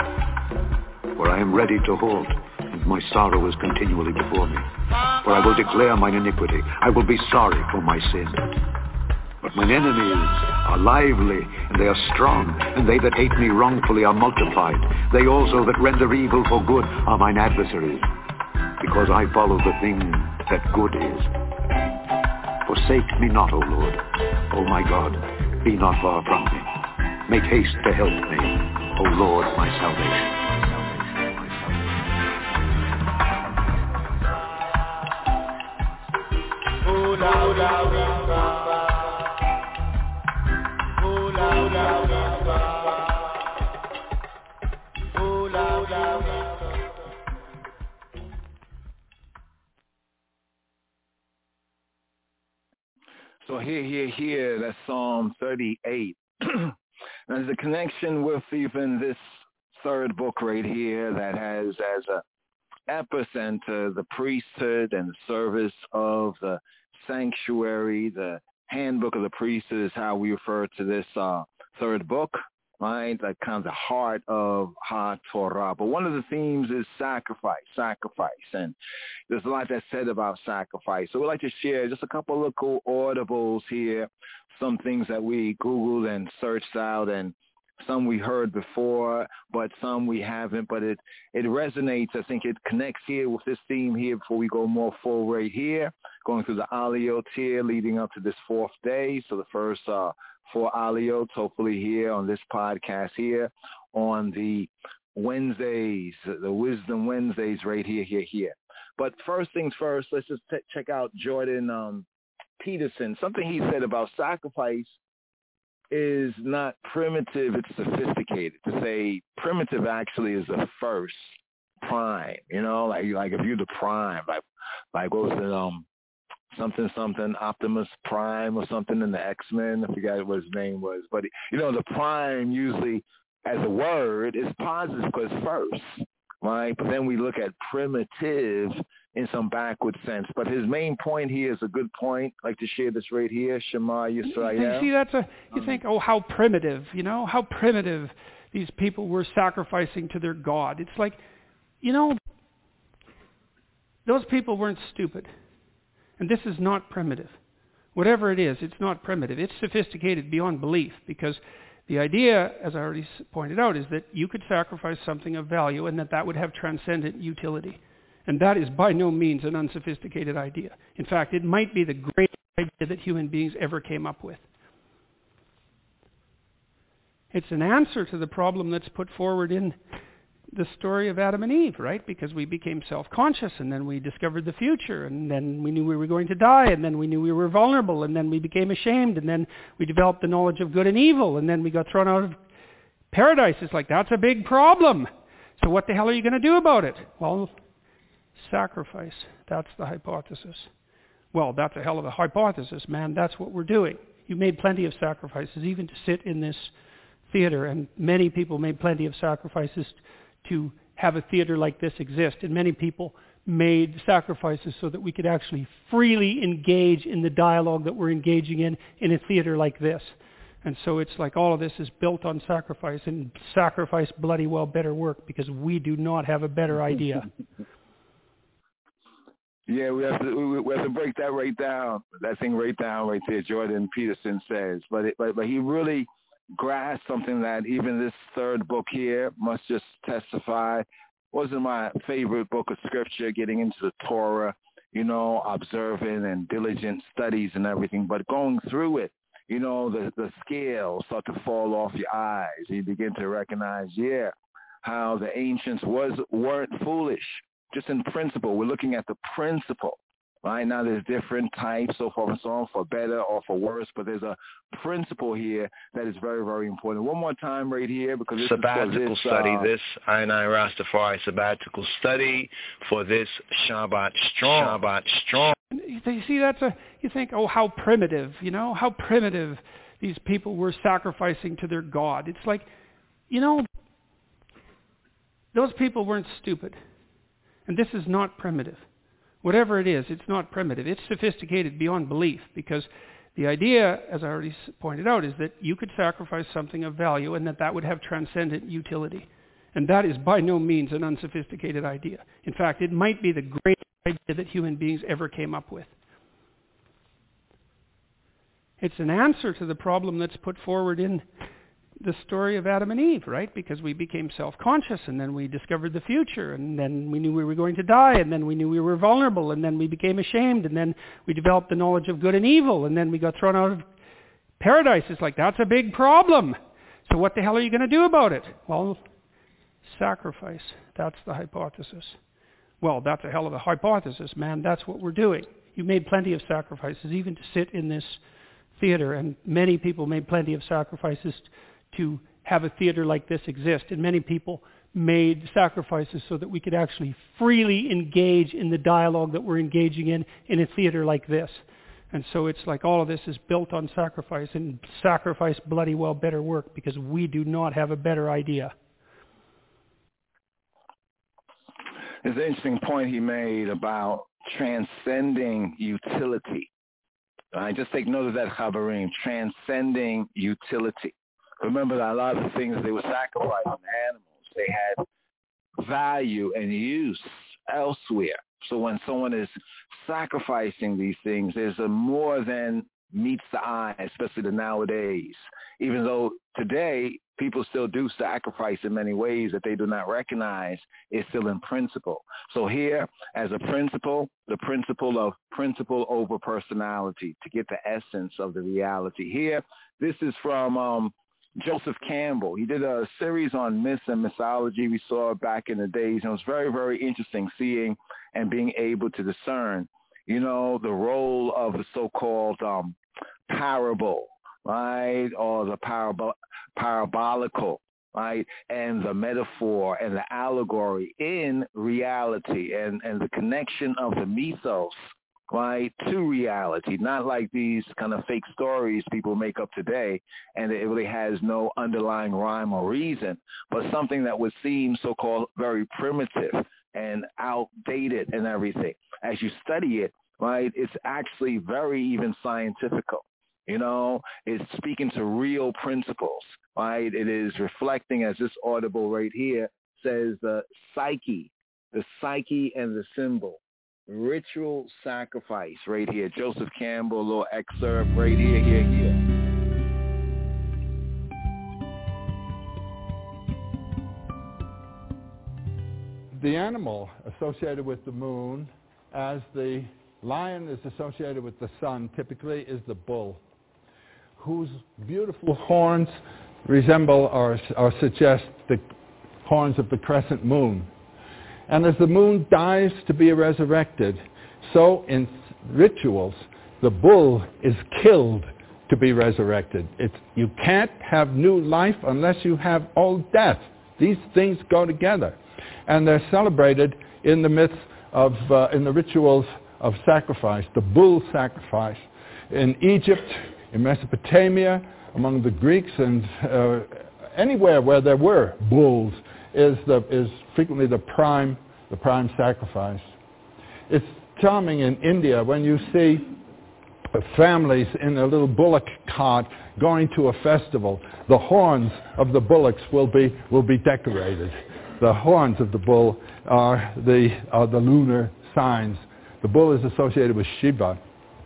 For I am ready to halt, and my sorrow is continually before me. For I will declare mine iniquity. I will be sorry for my sin. But mine enemies are lively, and they are strong, and they that hate me wrongfully are multiplied. They also that render evil for good are mine adversaries, because I follow the thing that good is. Forsake me not, O Lord, O my God, be not far from me. Make haste to help me, O Lord, my salvation. So here, here, here, that's Psalm thirty-eight. There's a connection with even this third book right here that has as a epicenter the priesthood and the service of the sanctuary. The handbook of the priesthood is how we refer to this uh, third book, right? That kind of the heart of HaTorah. But one of the themes is sacrifice, sacrifice. And there's a lot that's said about sacrifice. So we'd like to share just a couple of little audibles here, some things that we Googled and searched out, and some we heard before, but some we haven't. But it, it resonates. I think it connects here with this theme here before we go more full right here, going through the Aliyot here leading up to this fourth day. So the first uh, four Aliyot, hopefully here on this podcast here on the Wednesdays, the Wisdom Wednesdays right here, here, here. But first things first, let's just t- check out Jordan um, Peterson. Something he said about sacrifice is not primitive, it's sophisticated. To say primitive actually is the first prime, you know, like like if you're the prime, like like what was it, um something something Optimus Prime or something in the X-Men, I forgot what his name was. But you know, the prime usually as a word is positive because first, right? But then we look at primitive in some backward sense. But his main point here is a good point. I'd like to share this right here, Shema Yisrael. You see, that's a, you think, oh, how primitive, you know, how primitive these people were sacrificing to their God. It's like, you know, those people weren't stupid. And this is not primitive. Whatever it is, it's not primitive. It's sophisticated beyond belief, because the idea, as I already pointed out, is that you could sacrifice something of value and that that would have transcendent utility. And that is by no means an unsophisticated idea. In fact, it might be the greatest idea that human beings ever came up with. It's an answer to the problem that's put forward in the story of Adam and Eve, right? Because we became self-conscious, and then we discovered the future, and then we knew we were going to die, and then we knew we were vulnerable, and then we became ashamed, and then we developed the knowledge of good and evil, and then we got thrown out of paradise. It's like, that's a big problem. So what the hell are you going to do about it? Well, sacrifice. That's the hypothesis. Well, that's a hell of a hypothesis, man. That's what we're doing. You made plenty of sacrifices, even to sit in this theater, and many people made plenty of sacrifices to have a theater like this exist. And many people made sacrifices so that we could actually freely engage in the dialogue that we're engaging in in a theater like this. And so it's like all of this is built on sacrifice, and sacrifice bloody well better work, because we do not have a better idea. Yeah, we have to we have to break that right down. That thing right down right there, Jordan Peterson says. But it, but but he really grasped something that even this third book here, Must Just Testify, wasn't my favorite book of scripture, getting into the Torah, you know, observing and diligent studies and everything. But going through it, you know, the, the scales start to fall off your eyes. You begin to recognize, yeah, how the ancients was weren't foolish. Just in principle, we're looking at the principle. Right now, there's different types, so forth and so on, for better or for worse. But there's a principle here that is very, very important. One more time, right here, because this sabbatical is for this, study. Uh, this I and I Rastafari sabbatical study for this Shabbat Strong. Shabbat Strong. You see, that's a. You think, oh, how primitive, you know, how primitive these people were sacrificing to their God. It's like, you know, those people weren't stupid, and this is not primitive. Whatever it is, it's not primitive. It's sophisticated beyond belief, because the idea, as I already pointed out, is that you could sacrifice something of value and that that would have transcendent utility. And that is by no means an unsophisticated idea. In fact, it might be the greatest idea that human beings ever came up with. It's an answer to the problem that's put forward in the story of Adam and Eve, right? Because we became self-conscious, and then we discovered the future, and then we knew we were going to die, and then we knew we were vulnerable, and then we became ashamed, and then we developed the knowledge of good and evil, and then we got thrown out of paradise. It's like, that's a big problem. So what the hell are you going to do about it? Well, sacrifice. That's the hypothesis. Well, that's a hell of a hypothesis, man. That's what we're doing. You made plenty of sacrifices, even to sit in this theater, and many people made plenty of sacrifices to have a theater like this exist. And many people made sacrifices so that we could actually freely engage in the dialogue that we're engaging in in a theater like this. And so it's like all of this is built on sacrifice, and sacrifice bloody well better work, because we do not have a better idea. There's an interesting point he made about transcending utility. I just take note of that, Chaverim, transcending utility. Remember that a lot of the things they were sacrificing animals, they had value and use elsewhere. So when someone is sacrificing these things, there's a more than meets the eye, especially the nowadays. Even though today people still do sacrifice in many ways that they do not recognize, it's still in principle. So here, as a principle, the principle of principle over personality, to get the essence of the reality. Here, this is from um, Joseph Campbell. He did a series on myths and mythology we saw back in the days, and it was very, very interesting seeing and being able to discern, you know, the role of the so-called um, parable, right, or the parabo- parabolical, right, and the metaphor and the allegory in reality, and, and the connection of the mythos, right, to reality, not like these kind of fake stories people make up today, and it really has no underlying rhyme or reason, but something that would seem so-called very primitive and outdated and everything. As you study it, right, it's actually very even scientific. You know, it's speaking to real principles, right? It is reflecting, as this audible right here says, the psyche, the psyche and the symbol. Ritual sacrifice right here. Joseph Campbell, a little excerpt right here, here, here. The animal associated with the moon, as the lion is associated with the sun, typically is the bull, whose beautiful horns resemble or, or suggest the horns of the crescent moon. And as the moon dies to be resurrected, so in rituals, the bull is killed to be resurrected. It's, you can't have new life unless you have old death. These things go together. And they're celebrated in the myths of, uh, in the rituals of sacrifice, the bull sacrifice. In Egypt, in Mesopotamia, among the Greeks, and uh, anywhere where there were bulls, is, the, is frequently the prime, the prime sacrifice. It's charming in India when you see families in a little bullock cart going to a festival. The horns of the bullocks will be, will be decorated. The horns of the bull are the, are the lunar signs. The bull is associated with Shiva.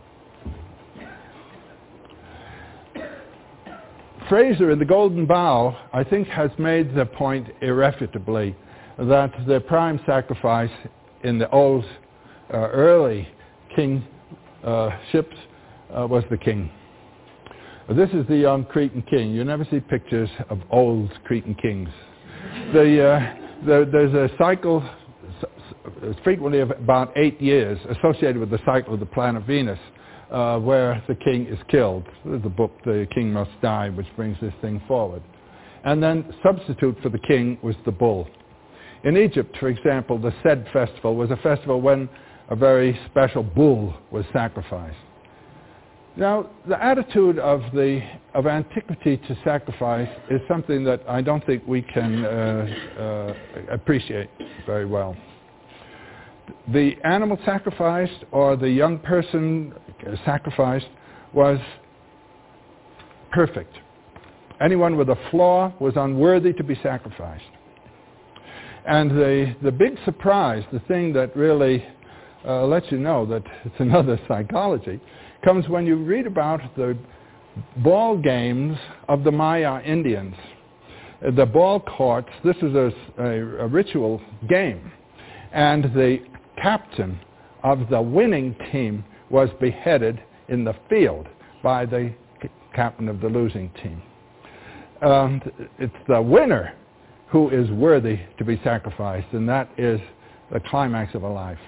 Fraser in The Golden Bough, I think, has made the point irrefutably that the prime sacrifice in the old, uh, early king uh, ships uh, was the king. This is the young Cretan king. You never see pictures of old Cretan kings. The, uh, the, there's a cycle, frequently of about eight years, associated with the cycle of the planet Venus, uh, where the king is killed. There's the book, The King Must Die, which brings this thing forward. And then substitute for the king was the bull. In Egypt, for example, the Sed festival was a festival when a very special bull was sacrificed. Now, the attitude of, the, of antiquity to sacrifice is something that I don't think we can uh, uh, appreciate very well. The animal sacrificed or the young person sacrificed was perfect. Anyone with a flaw was unworthy to be sacrificed. And the, the big surprise, the thing that really uh, lets you know that it's another psychology, comes when you read about the ball games of the Maya Indians. The ball courts, this is a, a, a ritual game, and the captain of the winning team was beheaded in the field by the c- captain of the losing team. Um, it's the winner who is worthy to be sacrificed, and that is the climax of a life.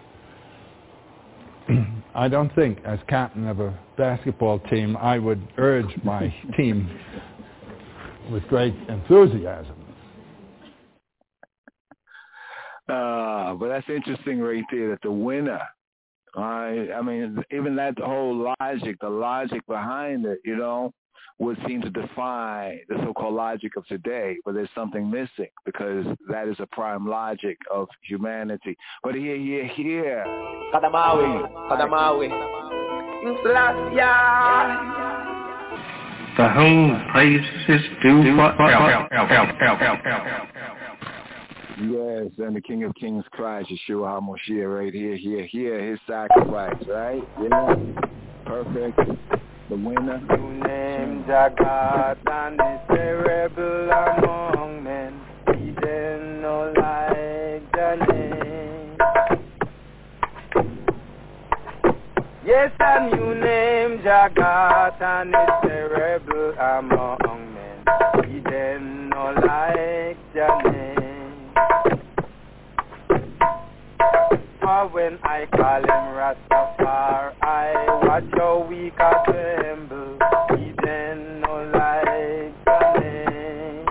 I don't think, as captain of a basketball team, I would urge my team with great enthusiasm. Uh, but that's interesting right there, that the winner, I, I mean, even that whole logic, the logic behind it, you know, would seem to defy the so-called logic of today, but there's something missing because that is a prime logic of humanity. But here, here, here. Kadamawi, Kadamawi. The whole place is due for Yes, and the King of Kings Christ, Yeshua HaMoshiach, right here, here, here, his sacrifice, right? Yeah, perfect. The winner. You name Jagat and the terrible among men. He didn't know like the name. Yes, and you name Jagat and the terrible among men. He didn't know like the name. For when I call him Rastafari, I watch how we can tremble. He then no like the name.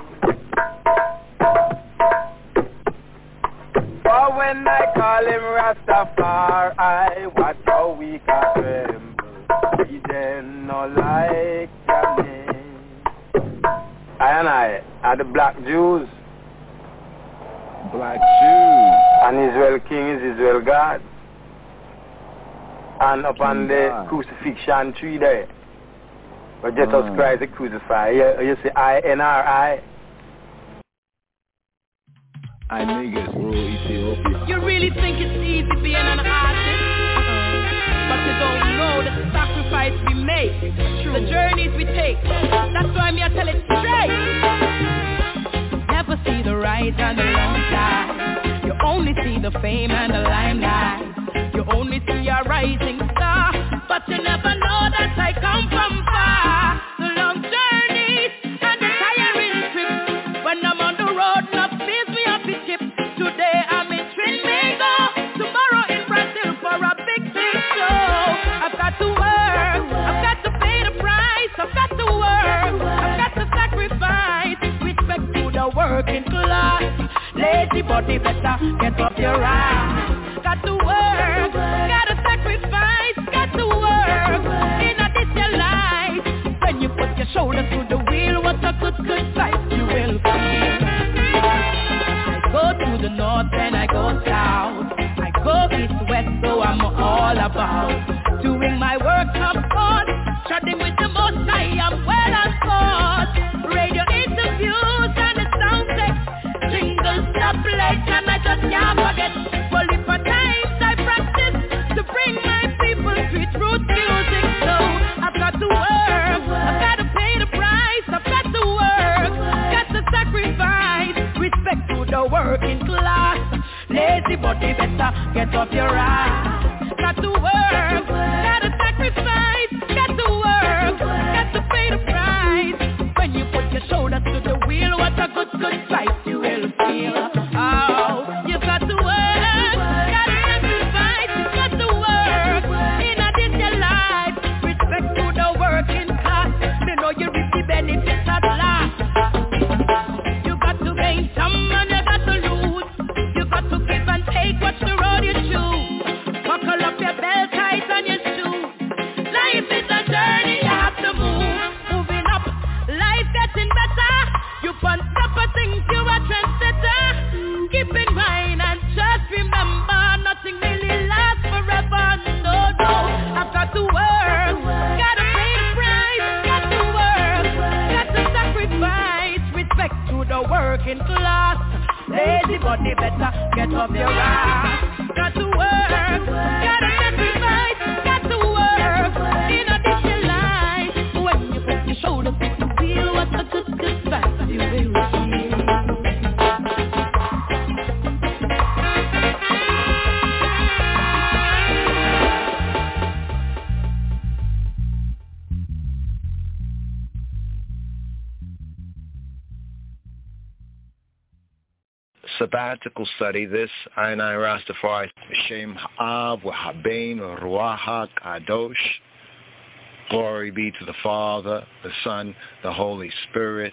For when I call him Rastafari, I watch how we can tremble. He then no like the name. I and I are the black Jews. Black Jews. And Israel King is Israel God. And upon King the God. crucifixion tree there, Or Jesus Mm. Christ the crucified. You, you say I N R I. I niggas rule Ethiopia. You really think it's easy being an artist? But you don't know the sacrifice we make, the journeys we take. That's why me I tell it straight. Never see the right and the wrong side. You only see the fame and the limelight. You only see a rising star, but you never know that I come from far. The long journeys and the tiring trips. When I'm on the road, no space me up the tip. Today I'm in Trinidad, tomorrow in Brazil for a big big show. I've got to work, I've got to pay the price. I've got to work, I've got to sacrifice. Respect to the working class. Lazy body better get off your ass. Got to work, gotta sacrifice. Got to work in a this your life. When you put your shoulder to the wheel, what a good good sight you will feel. I go to the north and I go south. I go east west, so I'm all about doing my work up on, chatting with the most I am well on course. Radio interviews and the sound check, jingles, doublets, and I just can't forget. Well, if a times I practice to bring my people sweet root music, so I've got to work, I've got to pay the price, I've got to work, got to sacrifice. Respect to the working class. Lazy body better get off your ass. Got to work, gotta sacrifice. Got to work, got to pay the price. When you put your shoulder to the wheel, what a good good sight you will feel. Oh, you got to work, gotta sacrifice. You got to work in a this life. Respect to the working class. They know you reap the benefits at last. You got to gain some and you got to lose. You got to give and take, watch the road you choose. Buckle up your belt tight on your shoes. Life is a journey, you have to move. Moving up, life getting better. You on top of things, you a trendsetter. Keep in mind and just remember, nothing really lasts forever. No, no, I've got to work, gotta pay the price. Got to work, got to sacrifice. Respect to the working class. Lazy body better get off your ass. Got to work, gotta sacrifice. Got to work in a different life. When you put your shoulder to the wheel, what a good good sight you will feel. Sabbatical study, this I and I Rastafari, Shem Ha'av, Wahabein, Ruach HaKadosh. Glory be to the Father, the Son, the Holy Spirit.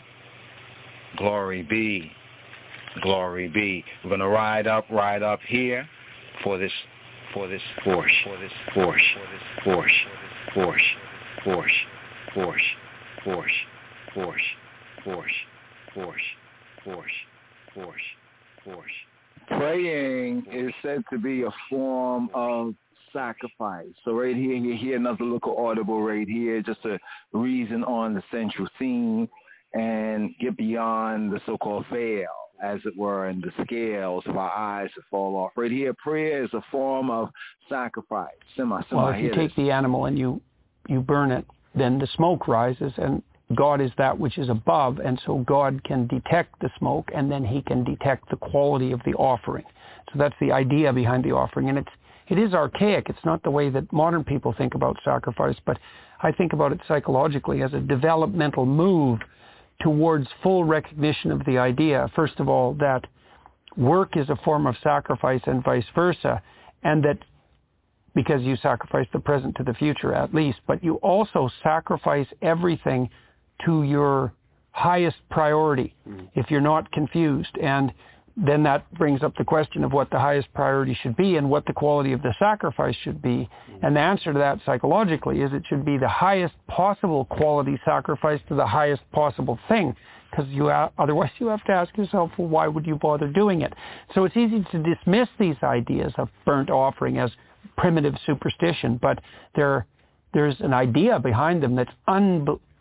Glory be, glory be. We're going to ride up, ride up here for this, for this force, for this force, force, force, force, force, force, force, force, force, force, force. Force. Praying is said to be a form of sacrifice. So right here, you hear another little audible right here, just to reason on the central theme and get beyond the so-called veil, as it were, and the scales of our eyes to fall off. Right here, prayer is a form of sacrifice. Semi, semi. Well, if you take this. the animal and you, you burn it, then the smoke rises, and God is that which is above, and so God can detect the smoke, and then he can detect the quality of the offering. So that's the idea behind the offering, and it's, it is archaic. It's not the way that modern people think about sacrifice, but I think about it psychologically as a developmental move towards full recognition of the idea, first of all, that work is a form of sacrifice and vice versa, and that because you sacrifice the present to the future at least, but you also sacrifice everything to your highest priority, mm. if you're not confused. And then that brings up the question of what the highest priority should be and what the quality of the sacrifice should be. Mm. And the answer to that psychologically is it should be the highest possible quality sacrifice to the highest possible thing, because you ha- otherwise you have to ask yourself, well, why would you bother doing it? So it's easy to dismiss these ideas of burnt offering as primitive superstition, but there, there's an idea behind them that's unbelievable.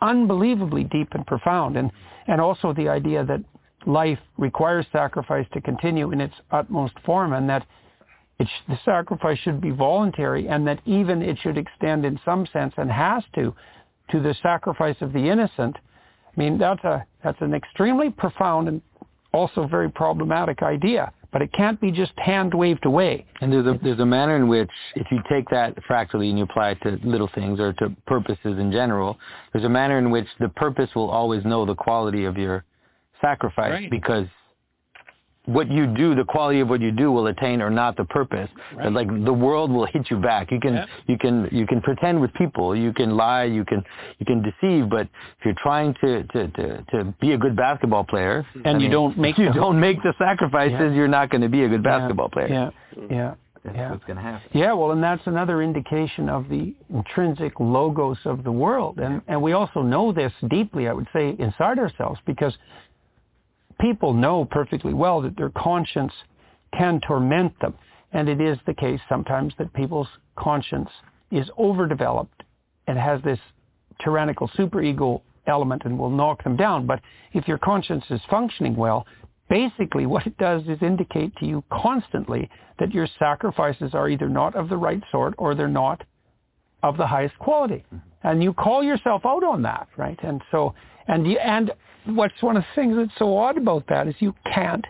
unbelievably deep and profound. And, and also the idea that life requires sacrifice to continue in its utmost form, and that it sh- the sacrifice should be voluntary, and that even it should extend in some sense, and has to, to the sacrifice of the innocent. I mean, that's a that's an extremely profound and also very problematic idea, but it can't be just hand-waved away. And there's a, there's a manner in which, if you take that fractally and you apply it to little things or to purposes in general, there's a manner in which the purpose will always know the quality of your sacrifice, right? Because what you do, the quality of what you do will attain or not the purpose. Right. But like the world will hit you back. You can, yep. you can, you can pretend with people. You can lie. You can, you can deceive. But if you're trying to, to, to, to be a good basketball player, and I you mean, don't make, you the, don't make the sacrifices, yeah. you're not going to be a good basketball yeah. player. Yeah, yeah. That's yeah. what's going to happen. Yeah, well, and that's another indication of the intrinsic logos of the world. And, and we also know this deeply, I would say, inside ourselves, because people know perfectly well that their conscience can torment them. And it is the case sometimes that people's conscience is overdeveloped and has this tyrannical superego element and will knock them down. But if your conscience is functioning well, basically what it does is indicate to you constantly that your sacrifices are either not of the right sort or they're not of the highest quality. And you call yourself out on that, right? And so, and you, and what's one of the things that's so odd about that is you can't,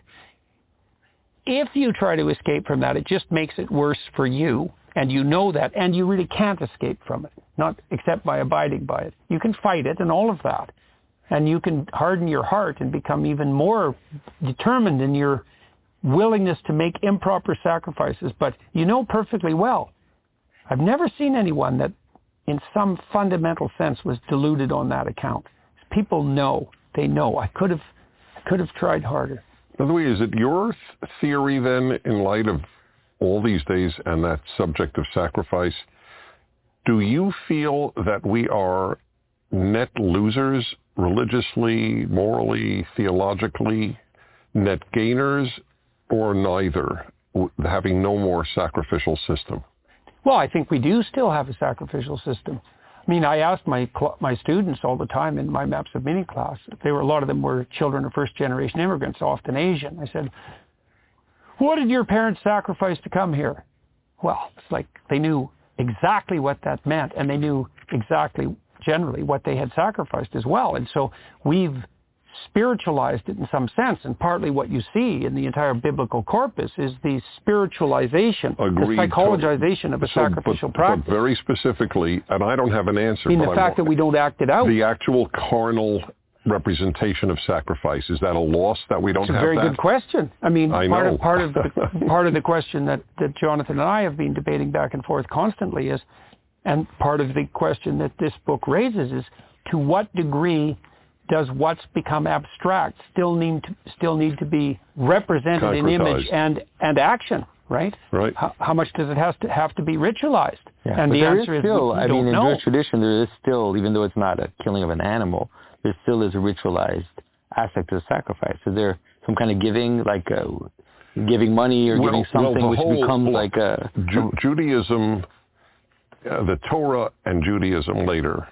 if you try to escape from that, it just makes it worse for you, and you know that, and you really can't escape from it, not except by abiding by it. You can fight it and all of that, and you can harden your heart and become even more determined in your willingness to make improper sacrifices, but you know perfectly well, I've never seen anyone that in some fundamental sense was deluded on that account. People know. They know. I could have I could have tried harder. By the way, is it your theory then, in light of all these days and that subject of sacrifice, do you feel that we are net losers religiously, morally, theologically, net gainers, or neither, having no more sacrificial system? Well, I think we do still have a sacrificial system. I mean, I asked my my students all the time in my Maps of Meaning class. They were a lot of them were children of first-generation immigrants, often Asian. I said, "What did your parents sacrifice to come here?" Well, it's like they knew exactly what that meant, and they knew exactly, generally, what they had sacrificed as well. And so we've spiritualized it in some sense, and partly what you see in the entire biblical corpus is the spiritualization, Agreed. the psychologization of a so, sacrificial but, practice. But very specifically, and I don't have an answer. I mean, but the fact I'm, that we don't act it out. The actual carnal representation of sacrifice, is that a loss that we don't it's have a very that? good question. I mean, I part know. of part of the, part of the question that, that Jonathan and I have been debating back and forth constantly is, and part of the question that this book raises is, to what degree does what's become abstract still need to, still need to be represented in image and, and action, right? Right. How, how much does it have to have to be ritualized? Yeah, and but the there answer is is, still, we, we I don't mean, know. in Jewish tradition, there is still, even though it's not a killing of an animal, there still is a ritualized aspect of the sacrifice. Is there some kind of giving, like uh, giving money or well, giving something well, which whole, becomes well, like a... Ju- Judaism, uh, the Torah and Judaism later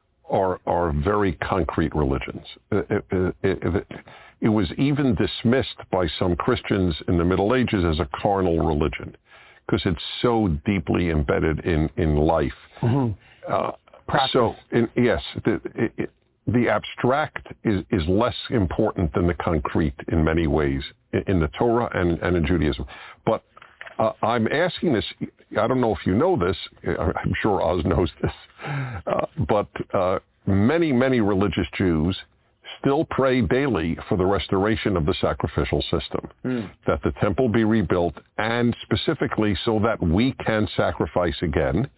are are very concrete religions. It, it, it, it was even dismissed by some Christians in the Middle Ages as a carnal religion because it's so deeply embedded in, in life. Mm-hmm. Uh, so, in, yes, the, it, the abstract is, is less important than the concrete in many ways in, in the Torah and, and in Judaism. But uh, I'm asking this, I don't know if you know this, I'm sure Oz knows this, uh, but uh, many, many religious Jews still pray daily for the restoration of the sacrificial system, mm. that the temple be rebuilt, and specifically so that we can sacrifice again.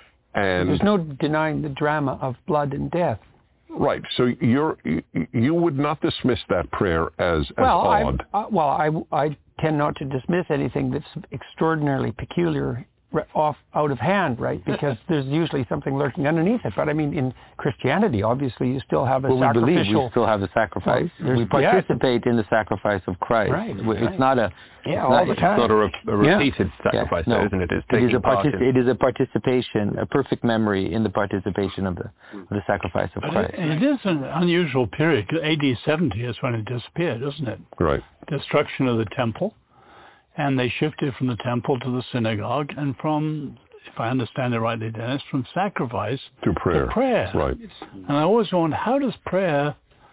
And there's no denying the drama of blood and death. Right. So you're you would not dismiss that prayer as, as well, odd. I, uh, well, I I tend not to dismiss anything that's extraordinarily peculiar off out of hand, right? Because there's usually something lurking underneath it. But I mean, in Christianity, obviously, you still have a well, sacrificial... we believe we still have the sacrifice. Well, we participate yeah. in the sacrifice of Christ. Right, it's right. not a... Yeah, all the time. It's not a, re- a repeated yeah. sacrifice, yeah. no. isn't it? It's it, is a part partic- it is a participation, a perfect memory in the participation of the, of the sacrifice of but Christ. It, it is an unusual period. A D seventy is when it disappeared, isn't it? Right. Destruction of the temple. And they shifted from the temple to the synagogue, and from, if I understand it rightly, Dennis, from sacrifice to prayer. To prayer. Right. And I always wonder, how does prayer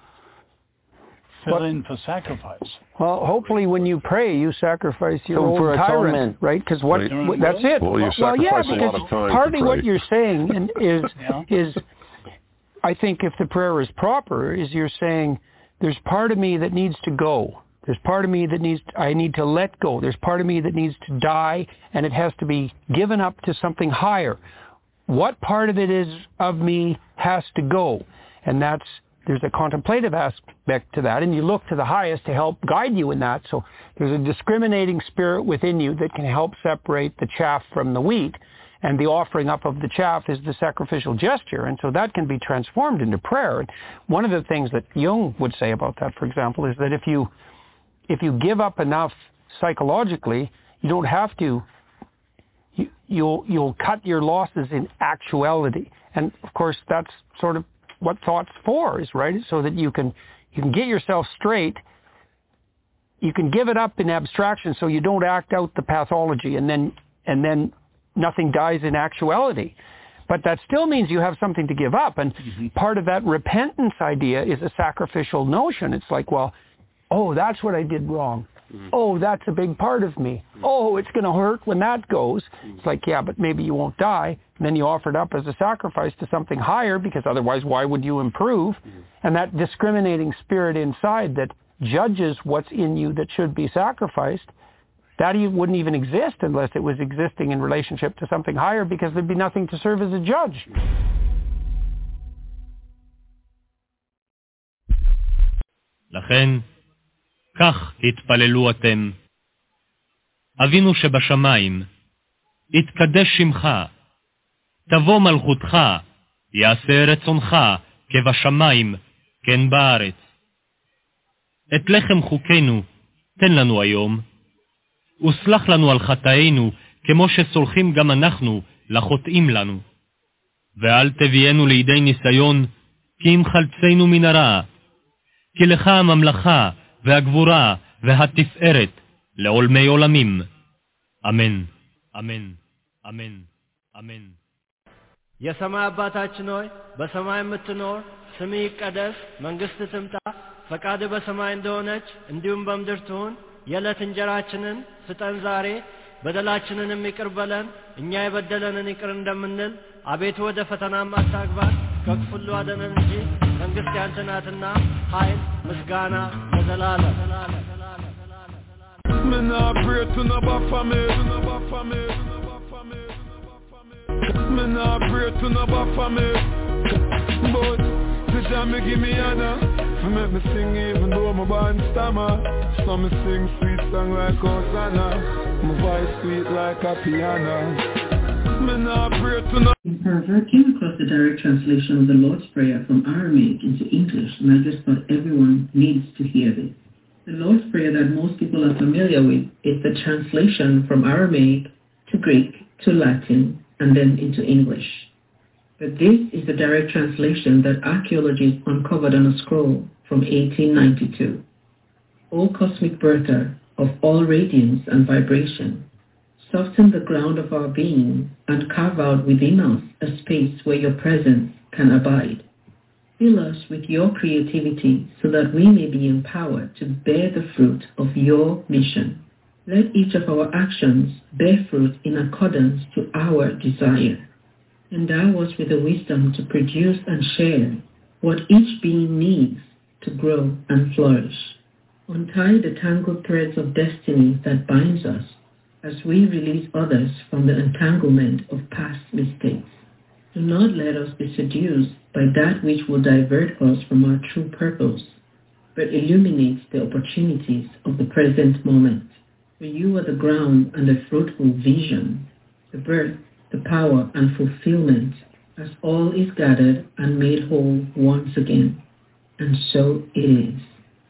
fill what? in for sacrifice? Well, hopefully when you pray, you sacrifice your so own for tyrant, atonement. right? Because what, what that's it. Well, you well, yeah, sacrifice a lot of time partly to pray. what you're saying is yeah. is, I think if the prayer is proper, is you're saying there's part of me that needs to go. There's part of me that needs, I need to let go. There's part of me that needs to die, and it has to be given up to something higher. What part of it is of me has to go? And that's, there's a contemplative aspect to that, and you look to the highest to help guide you in that. So there's a discriminating spirit within you that can help separate the chaff from the wheat, and the offering up of the chaff is the sacrificial gesture, and so that can be transformed into prayer. And one of the things that Jung would say about that, for example, is that if you If you give up enough psychologically, you don't have to, you, you'll, you'll cut your losses in actuality. And of course, that's sort of what thought's for, is right? So that you can, you can get yourself straight. You can give it up in abstraction so you don't act out the pathology, and then, and then nothing dies in actuality. But that still means you have something to give up. And mm-hmm. part of that repentance idea is a sacrificial notion. It's like, well, oh, that's what I did wrong. Mm-hmm. Oh, that's a big part of me. Mm-hmm. Oh, it's going to hurt when that goes. Mm-hmm. It's like, yeah, but maybe you won't die. And then you offer it up as a sacrifice to something higher, because otherwise why would you improve? Mm-hmm. And that discriminating spirit inside that judges what's in you that should be sacrificed, that wouldn't even exist unless it was existing in relationship to something higher, because there'd be nothing to serve as a judge. לכן, כך התפללו אתם. אבינו שבשמיים, התקדש שמך, תבוא מלכותך, יעשה רצונך, כבשמיים, כן בארץ. את לחם חוקנו, תן לנו היום, וסלח לנו על חטאינו, כמו שסולחים גם אנחנו לחוטאים לנו. ואל תביאנו לידי ניסיון, כי אם חלצנו מן הרע, כי לך הממלכה, והגבורה והתפארת לעולמי עולמים. אמן, אמן, אמן, אמן. የሰማይ አባታችን ሆይ በሰማይ የምትኖር ስምህ ይቀደስ፣ መንግስትህ ትምጣ፣ ፈቃድህ በሰማይ እንደሆነች እንዲሁም በምድር ትሁን። የዕለት እንጀራችንን ስጠን ዛሬ፣ በደላችንንም ይቅር በለን እኛ የበደለንን ይቅር እንደምንል፣ አቤቱ ወደ ፈተናም አታግባን ከክፉ ሁሉ አድነን እንጂ መንግስት ያንተ ናትና ኃይል ምስጋና ለዘላለም። Me nah pray to no Baphomet, me nah pray to no Baphomet, but the Jah me give me honor, for make me sing even though my band stammer. So me sing sweet song like Hosanna, my voice sweet like a piano. Me nah pray to no. However, I came across the direct translation of the Lord's Prayer from Aramaic into English, and I just thought everyone needs to hear this. The Lord's Prayer that most people are familiar with is the translation from Aramaic to Greek to Latin and then into English. But this is the direct translation that archaeologists uncovered on a scroll from eighteen ninety-two. O cosmic birther of all radiance and vibration, soften the ground of our being and carve out within us a space where your presence can abide. Fill us with your creativity so that we may be empowered to bear the fruit of your mission. Let each of our actions bear fruit in accordance to our desire. Endow us with the wisdom to produce and share what each being needs to grow and flourish. Untie the tangled threads of destiny that binds us as we release others from the entanglement of past mistakes. Do not let us be seduced by that which will divert us from our true purpose, but illuminate the opportunities of the present moment. For you are the ground and the fruitful vision, the birth, the power, and fulfillment, as all is gathered and made whole once again. And so it is.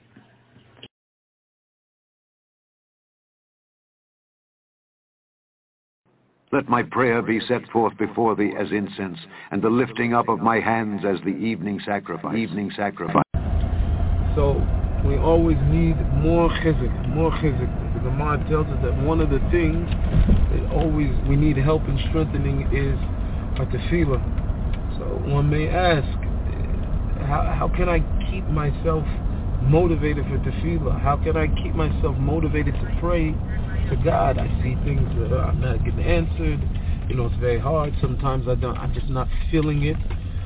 Let my prayer be set forth before thee as incense, and the lifting up of my hands as the evening sacrifice. Evening sacrifice. So we always need more chizuk, more chizuk. The Gemara tells us that one of the things that always we need help in strengthening is a tefillah. So one may ask, how, how can I keep myself motivated for tefillah? How can I keep myself motivated to pray to God? I see things that are not getting answered. You know, it's very hard. Sometimes I don't. I'm just not feeling it.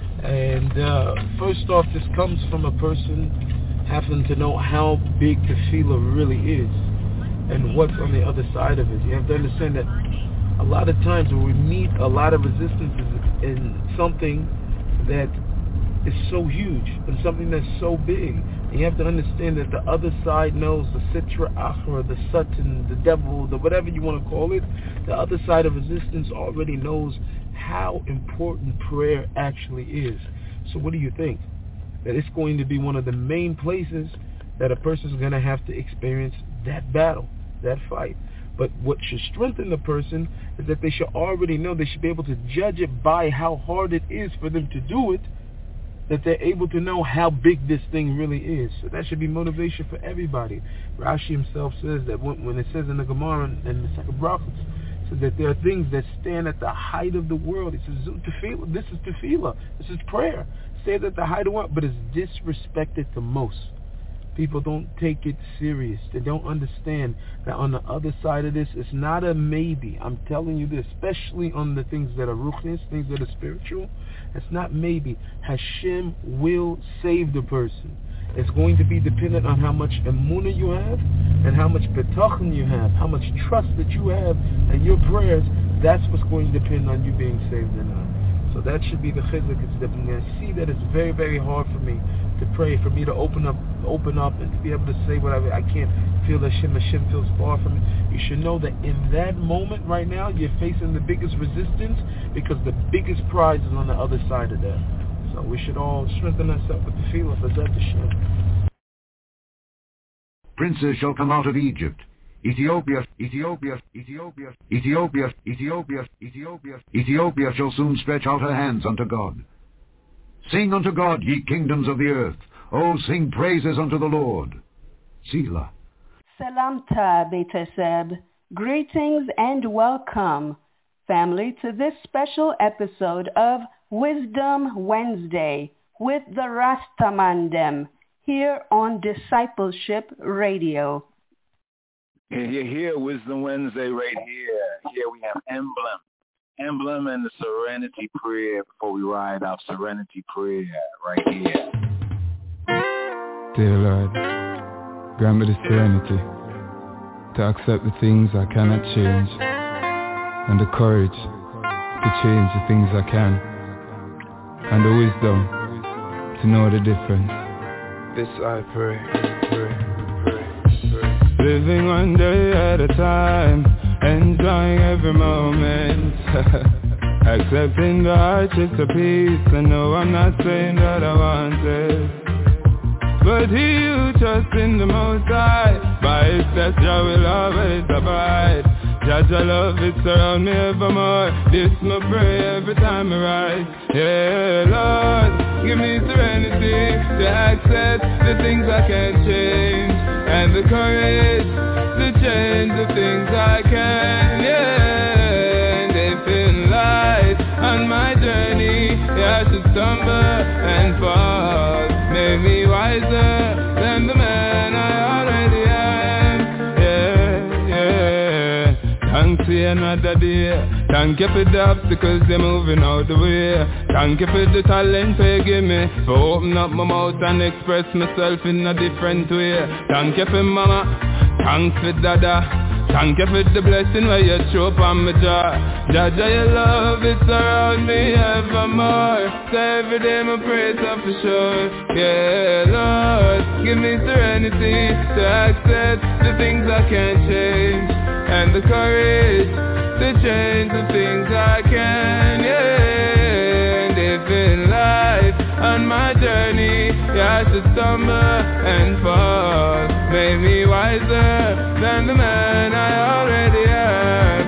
And uh, first off, this comes from a person having to know how big tefillah really is and what's on the other side of it. You have to understand that a lot of times when we meet a lot of resistance in something that is so huge and something that's so big, and you have to understand that the other side knows, the Sitra Achra, the Satan, the devil, the whatever you want to call it, the other side of resistance already knows how important prayer actually is. So what do you think? That it's going to be one of the main places that a person is going to have to experience that battle, that fight. But what should strengthen the person is that they should already know, they should be able to judge it by how hard it is for them to do it, that they're able to know how big this thing really is. So that should be motivation for everybody. Rashi himself says that when, when it says in the Gemara and the second Brachos, says that there are things that stand at the height of the world. He says, tefillah, this is tefillah, this is prayer. Stands at the height of the world, but is disrespected the most. People don't take it serious. They don't understand that on the other side of this, it's not a maybe. I'm telling you this, especially on the things that are ruchnis, things that are spiritual. It's not maybe. Hashem will save the person. It's going to be dependent on how much emunah you have and how much betachon you have, how much trust that you have, and your prayers. That's what's going to depend on you being saved or not. So that should be the chizuk. It's that when I see that it's very, very hard for me to pray, for me to open up, open up, and to be able to say whatever. I can't feel that Hashem. Hashem feels far from me. You should know that in that moment right now, you're facing the biggest resistance because the biggest prize is on the other side of that. So we should all strengthen ourselves with the feel of Hazrat Hashem. Princes shall come out of Egypt. Ethiopia, Ethiopia, Ethiopia, Ethiopia, Ethiopia, Ethiopia, Ethiopia shall soon stretch out her hands unto God. Sing unto God, ye kingdoms of the earth. Oh, sing praises unto the Lord. Selah. Salamta, Beteseb. Greetings and welcome, family, to this special episode of Wisdom Wednesday with the Rastamandem here on Discipleship Radio. Here, here, Wisdom Wednesday right here. Here we have Emblem. Emblem and the Serenity Prayer before we ride out. Serenity Prayer right here. Dear Lord, grant me the serenity to accept the things I cannot change and the courage to change the things I can and the wisdom to know the difference. This I pray, pray. Living one day at a time, enjoying every moment. Accepting the hardships of peace, and no, I'm not saying that I want it. But he who trusts in the Most High, by his steps Jah will always abide. Jah Jah love it surround me evermore. This my prayer every time I rise. Yeah, Lord, give me serenity to accept the things I can't change, and the courage to change the things I can, yeah. And if in life on my journey I should stumble and fall, make me wiser than the man I already am, yeah, yeah. Thanks for another day. Thank you for the obstacles, they're moving out the way. Thank you for the talent they give me, for open up my mouth and express myself in a different way. Thank you for mama, thanks for dada. Thank you for the blessing where you throw upon my jaw. Jah Jah, your love, it's around me evermore. So every day my praise up for sure. Yeah, Lord, give me serenity to accept the things I can't change and the courage to change the things I can, yeah. And if in life on my journey I should stumble and fall, make me wiser than the man I already am,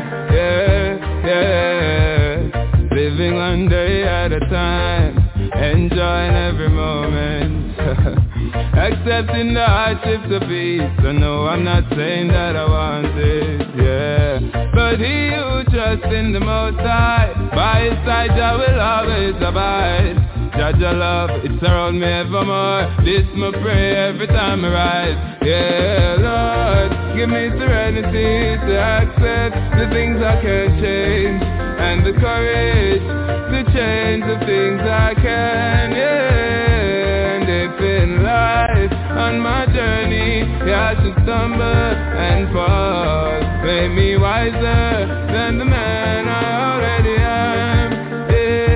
yeah, yeah. Living one day at a time, enjoying every moment. Accepting the hardships of peace. I know I'm not saying that I want it, yeah. But he who trusts in the Most High, by his side I will always abide. Jaja love, it surround me evermore. This my prayer every time I rise. Yeah, Lord, give me serenity to accept the things I can't change, and the courage to change the things I can, yeah. And if in life on my journey I should stumble and fall, make me wiser than the man I already am, yeah,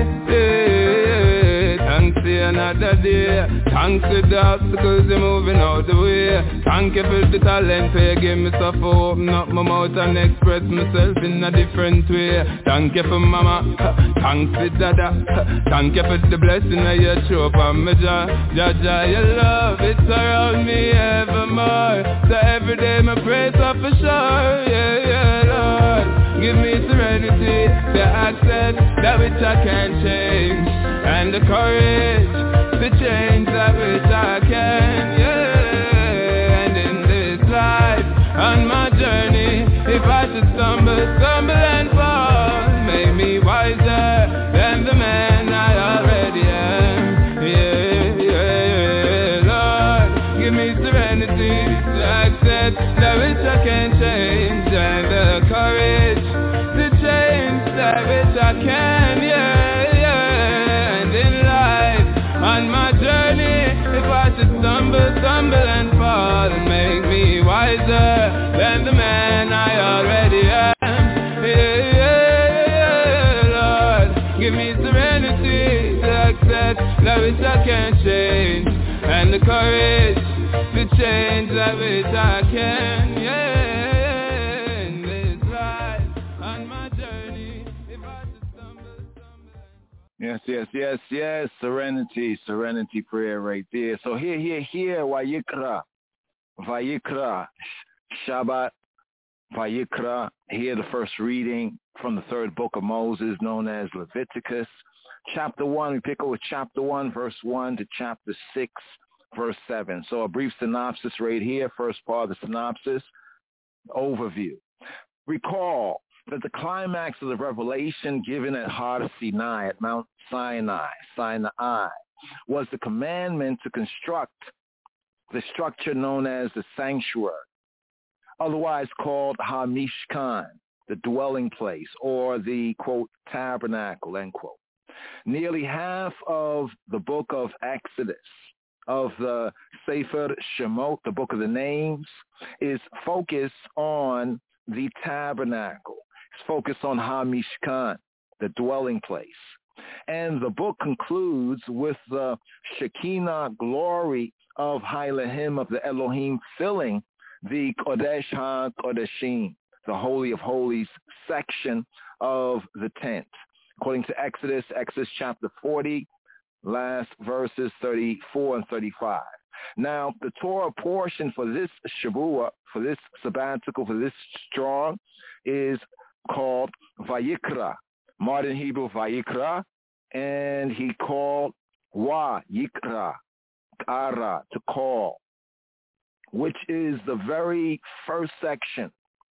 yeah. Thanks for another day, thanks for the obstacles you're moving out the way. Thank you for the talent for you give me stuff to open up my mouth and express myself in a different way. Thank you for mama, thanks for dada, thank you for the blessing of your show upon my jaw. Jaja, your love, it surround me evermore. So every day my praise up for sure, yeah, yeah, Lord. Give me serenity to accept that which I can't change, and the courage to change that which I can, yeah. And in this life, on my journey, if I should stumble, stumble and fall, make me wiser than the man I already am, yeah, yeah, Lord. Give me serenity to accept that which I can't change, and the courage to change that which I can, yeah, yeah. And in life, on my journey, if I should stumble, stumble and fall, and make me wiser than the man I already am, yeah, yeah, Lord. Give me serenity to accept that which I can't change, and the courage to change that which I can, yeah. In this life, on my journey, if I should stumble, stumble. Yes, yes, yes, yes. Serenity, serenity prayer right there. So here, here, here, Vayikra, Vayikra, Shabbat, Vayikra. Here the first reading from the third book of Moses, known as Leviticus. Chapter one, we pick up with chapter one, verse one to chapter six, verse seven. So a brief synopsis right here. First part of the synopsis, overview. Recall that the climax of the revelation given at Har Sinai, at Mount Sinai, Sinai, was the commandment to construct the structure known as the sanctuary, otherwise called HaMishkan, the dwelling place, or the, quote, tabernacle, end quote. Nearly half of the book of Exodus, of the Sefer Shemot, the book of the names, is focused on the tabernacle. It's focused on HaMishkan, the dwelling place. And the book concludes with the Shekinah glory of Hailahim, of the Elohim, filling the Kodesh HaKodeshim, the Holy of Holies section of the tent. According to Exodus, Exodus chapter forty, last verses thirty-four and thirty-five. Now, the Torah portion for this Shavua, for this sabbatical, for this strong, is called Vayikra, modern Hebrew Vayikra, and he called Wa Yikra, Ara, to call, which is the very first section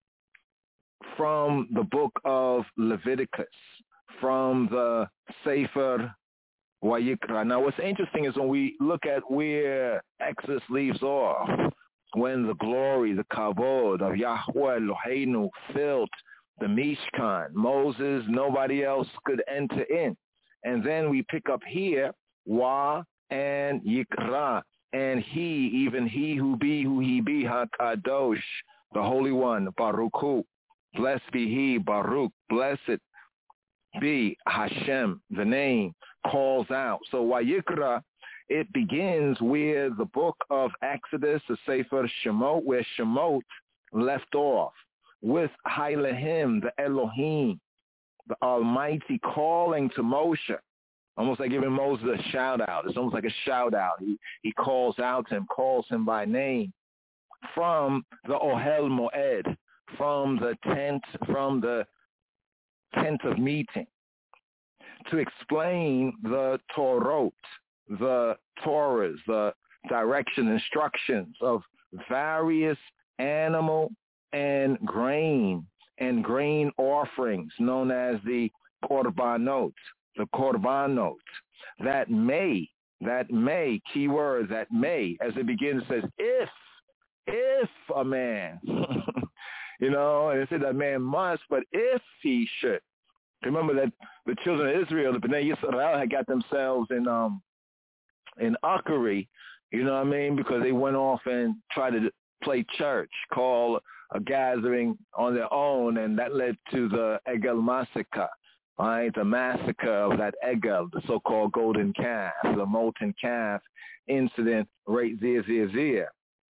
from the book of Leviticus, from the Sefer Vayikra. Now, what's interesting is when we look at where Exodus leaves off, when the glory, the kavod of Yahweh Eloheinu filled the Mishkan, Moses, nobody else could enter in. And then we pick up here, Wa and Yikra, and he, even he who be, who he be, HaKadosh, the Holy One, Baruch Hu, blessed be he, Baruch, blessed be Hashem, the name, calls out. So Vayikra, it begins where the book of Exodus, the Sefer Shemot, where Shemot left off. with Hailahim, the Elohim, the Almighty, calling to Moshe, almost like giving Moses a shout-out. It's almost like a shout-out. He, he calls out to him, calls him by name from the Ohel Moed, from the tent, from the tent of meeting, to explain the Torot, the Torahs, the direction, instructions of various animal and grain and grain offerings known as the korbanot, the korbanot, that may, that may, key word, that may, as it begins, it says, if, if a man, you know, and it said that man must, but if he should. Remember that the children of Israel, the Bnei Yisrael, had got themselves in um in Akari, you know what I mean, because they went off and tried to play church, call a gathering on their own, and that led to the Egel Massacre, right? The massacre of that Egel, the so-called golden calf, the molten calf incident right there, there, there.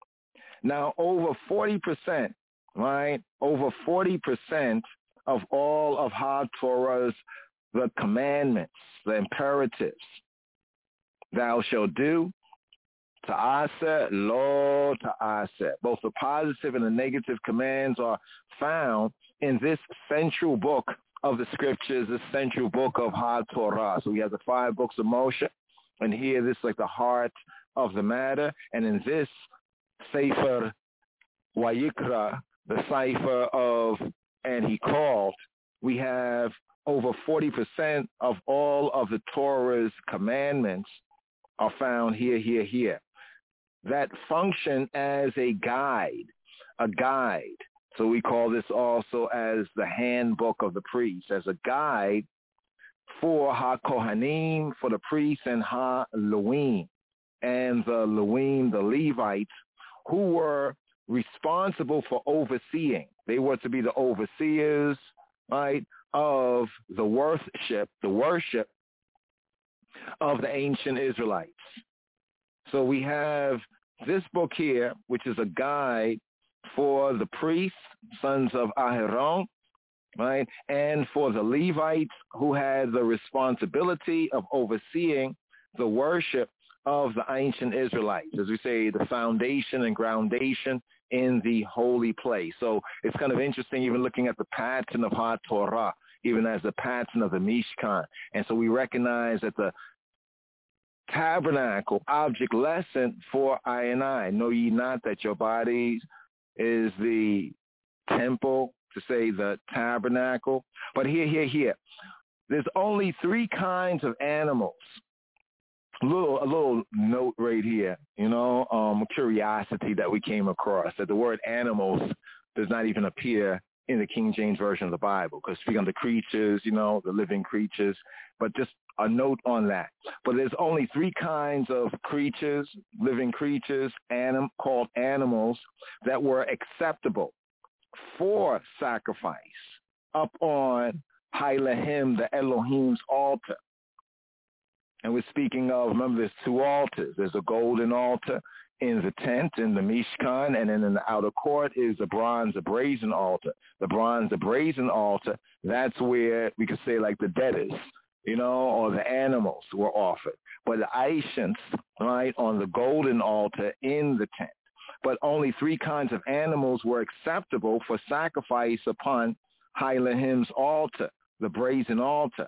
Now, over forty percent, right, over forty percent of all of HaTorah's, the commandments, the imperatives, thou shalt do, ta'aseh, lo ta'aseh. Both the positive and the negative commands are found in this central book of the scriptures, this central book of HaTorah. So we have the five books of Moshe, and here this is like the heart of the matter. And in this Sefer Wayikra, the cipher of And He Called, we have over forty percent of all of the Torah's commandments are found here, here, here. That function as a guide, a guide. So we call this also as the handbook of the priest, as a guide for HaKohanim, for the priests, and Ha-Lewim, and the Lewim, the Levites, who were responsible for overseeing. They were to be the overseers, right, of the worship, the worship of the ancient Israelites. So we have this book here, which is a guide for the priests, sons of Aharon, right, and for the Levites who had the responsibility of overseeing the worship of the ancient Israelites, as we say, the foundation and groundation in the holy place. So it's kind of interesting even looking at the pattern of HaTorah, even as the pattern of the Mishkan. And so we recognize that the tabernacle object lesson for I and I, know ye not that your bodies is the temple, to say the tabernacle. But here, here, here, there's only three kinds of animals. A little, a little note right here, you know, um, curiosity that we came across, that the word animals does not even appear in the King James Version of the Bible, because speaking of the creatures, you know, the living creatures, but just a note on that. But there's only three kinds of creatures, living creatures, anim- called animals, that were acceptable for sacrifice up on Hailahim, the Elohim's altar. And we're speaking of, remember, there's two altars. There's a golden altar in the tent, in the Mishkan, and then in the outer court is the bronze, the brazen altar. The bronze, the brazen altar, that's where we could say like the debtors, you know, or the animals were offered. But the Aishans, right, on the golden altar in the tent. But only three kinds of animals were acceptable for sacrifice upon Hailahim's altar, the brazen altar.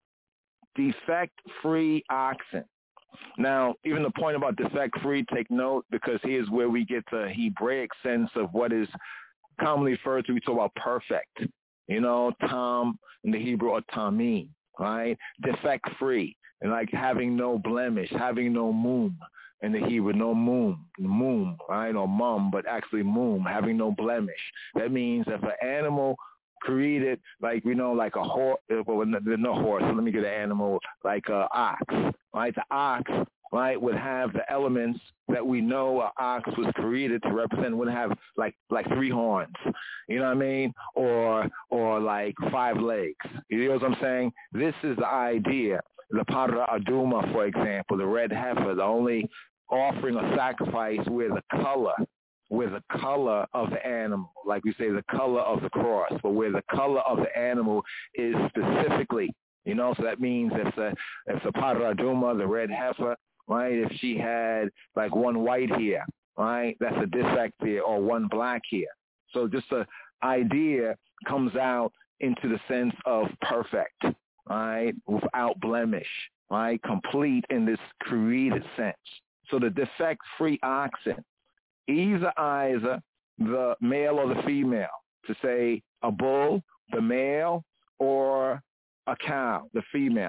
Defect-free oxen. Now, even the point about defect-free, take note, because here's where we get the Hebraic sense of what is commonly referred to. We talk about perfect, you know, tam in the Hebrew, or tamim, right? Defect-free, and like having no blemish, having no mum in the Hebrew, no mum, mum, right, or mum, but actually mum, having no blemish. That means if an animal created, like, we know, like a horse, well, there's no horse, so let me get an animal, like an ox, right? The ox, right, would have the elements that we know an ox was created to represent, would have like like three horns, you know what I mean? Or or like five legs. You know what I'm saying? This is the idea. The Parah Aduma, for example, the red heifer, the only offering or sacrifice where the color where the color of the animal, like we say the color of the cross, but where the color of the animal is specifically, you know, so that means if the, if the paraduma, the red heifer, right, if she had like one white here, right, that's a defect here, or one black here. So just the idea comes out into the sense of perfect, right, without blemish, right, complete in this created sense. So the defect-free oxen, either either the male or the female, to say a bull, the male, or a cow, the female.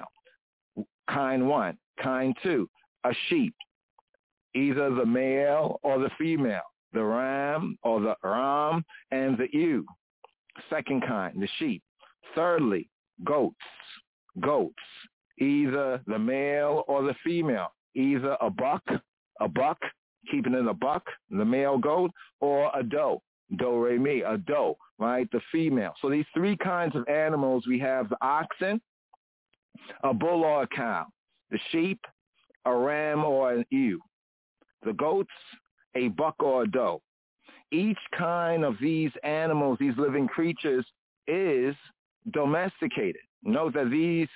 Kind one. Kind two, a sheep, either the male or the female, the ram or the ram and the ewe. Second kind, the sheep. Thirdly, goats, goats, either the male or the female, either a buck, a buck, keeping it a buck, the male goat, or a doe, do re mi, a doe, right, the female. So these three kinds of animals, we have the oxen, a bull or a cow, the sheep, a ram or an ewe, the goats, a buck or a doe. Each kind of these animals, these living creatures, is domesticated. Note that these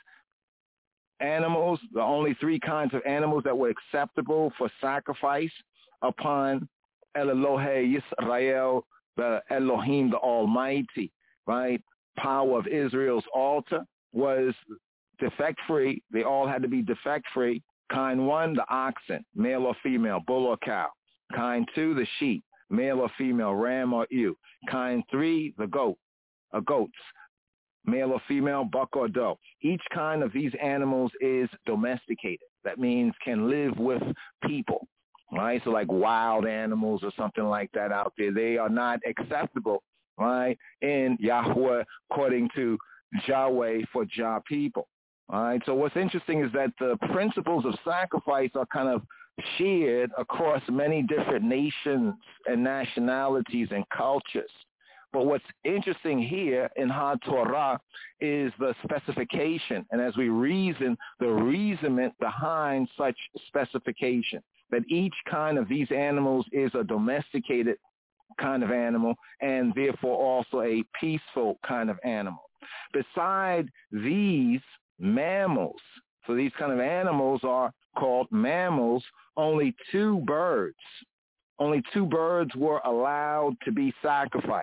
animals, the only three kinds of animals that were acceptable for sacrifice upon El Elohe Yisrael, the Elohim, the Almighty, right, power of Israel's altar, was defect-free. They all had to be defect-free. Kind one, the oxen, male or female, bull or cow. Kind two, the sheep, male or female, ram or ewe. Kind three, the goat, uh, goats, male or female, buck or doe. Each kind of these animals is domesticated. That means can live with people, right? So like wild animals or something like that out there, they are not acceptable, right, in Yahweh according to Yahweh for Jah people. All right. So what's interesting is that the principles of sacrifice are kind of shared across many different nations and nationalities and cultures. But what's interesting here in HaTorah is the specification, and as we reason, the reasonment behind such specification, that each kind of these animals is a domesticated kind of animal and therefore also a peaceful kind of animal. Beside these mammals, so these kind of animals are called mammals, only two birds, only two birds were allowed to be sacrificed.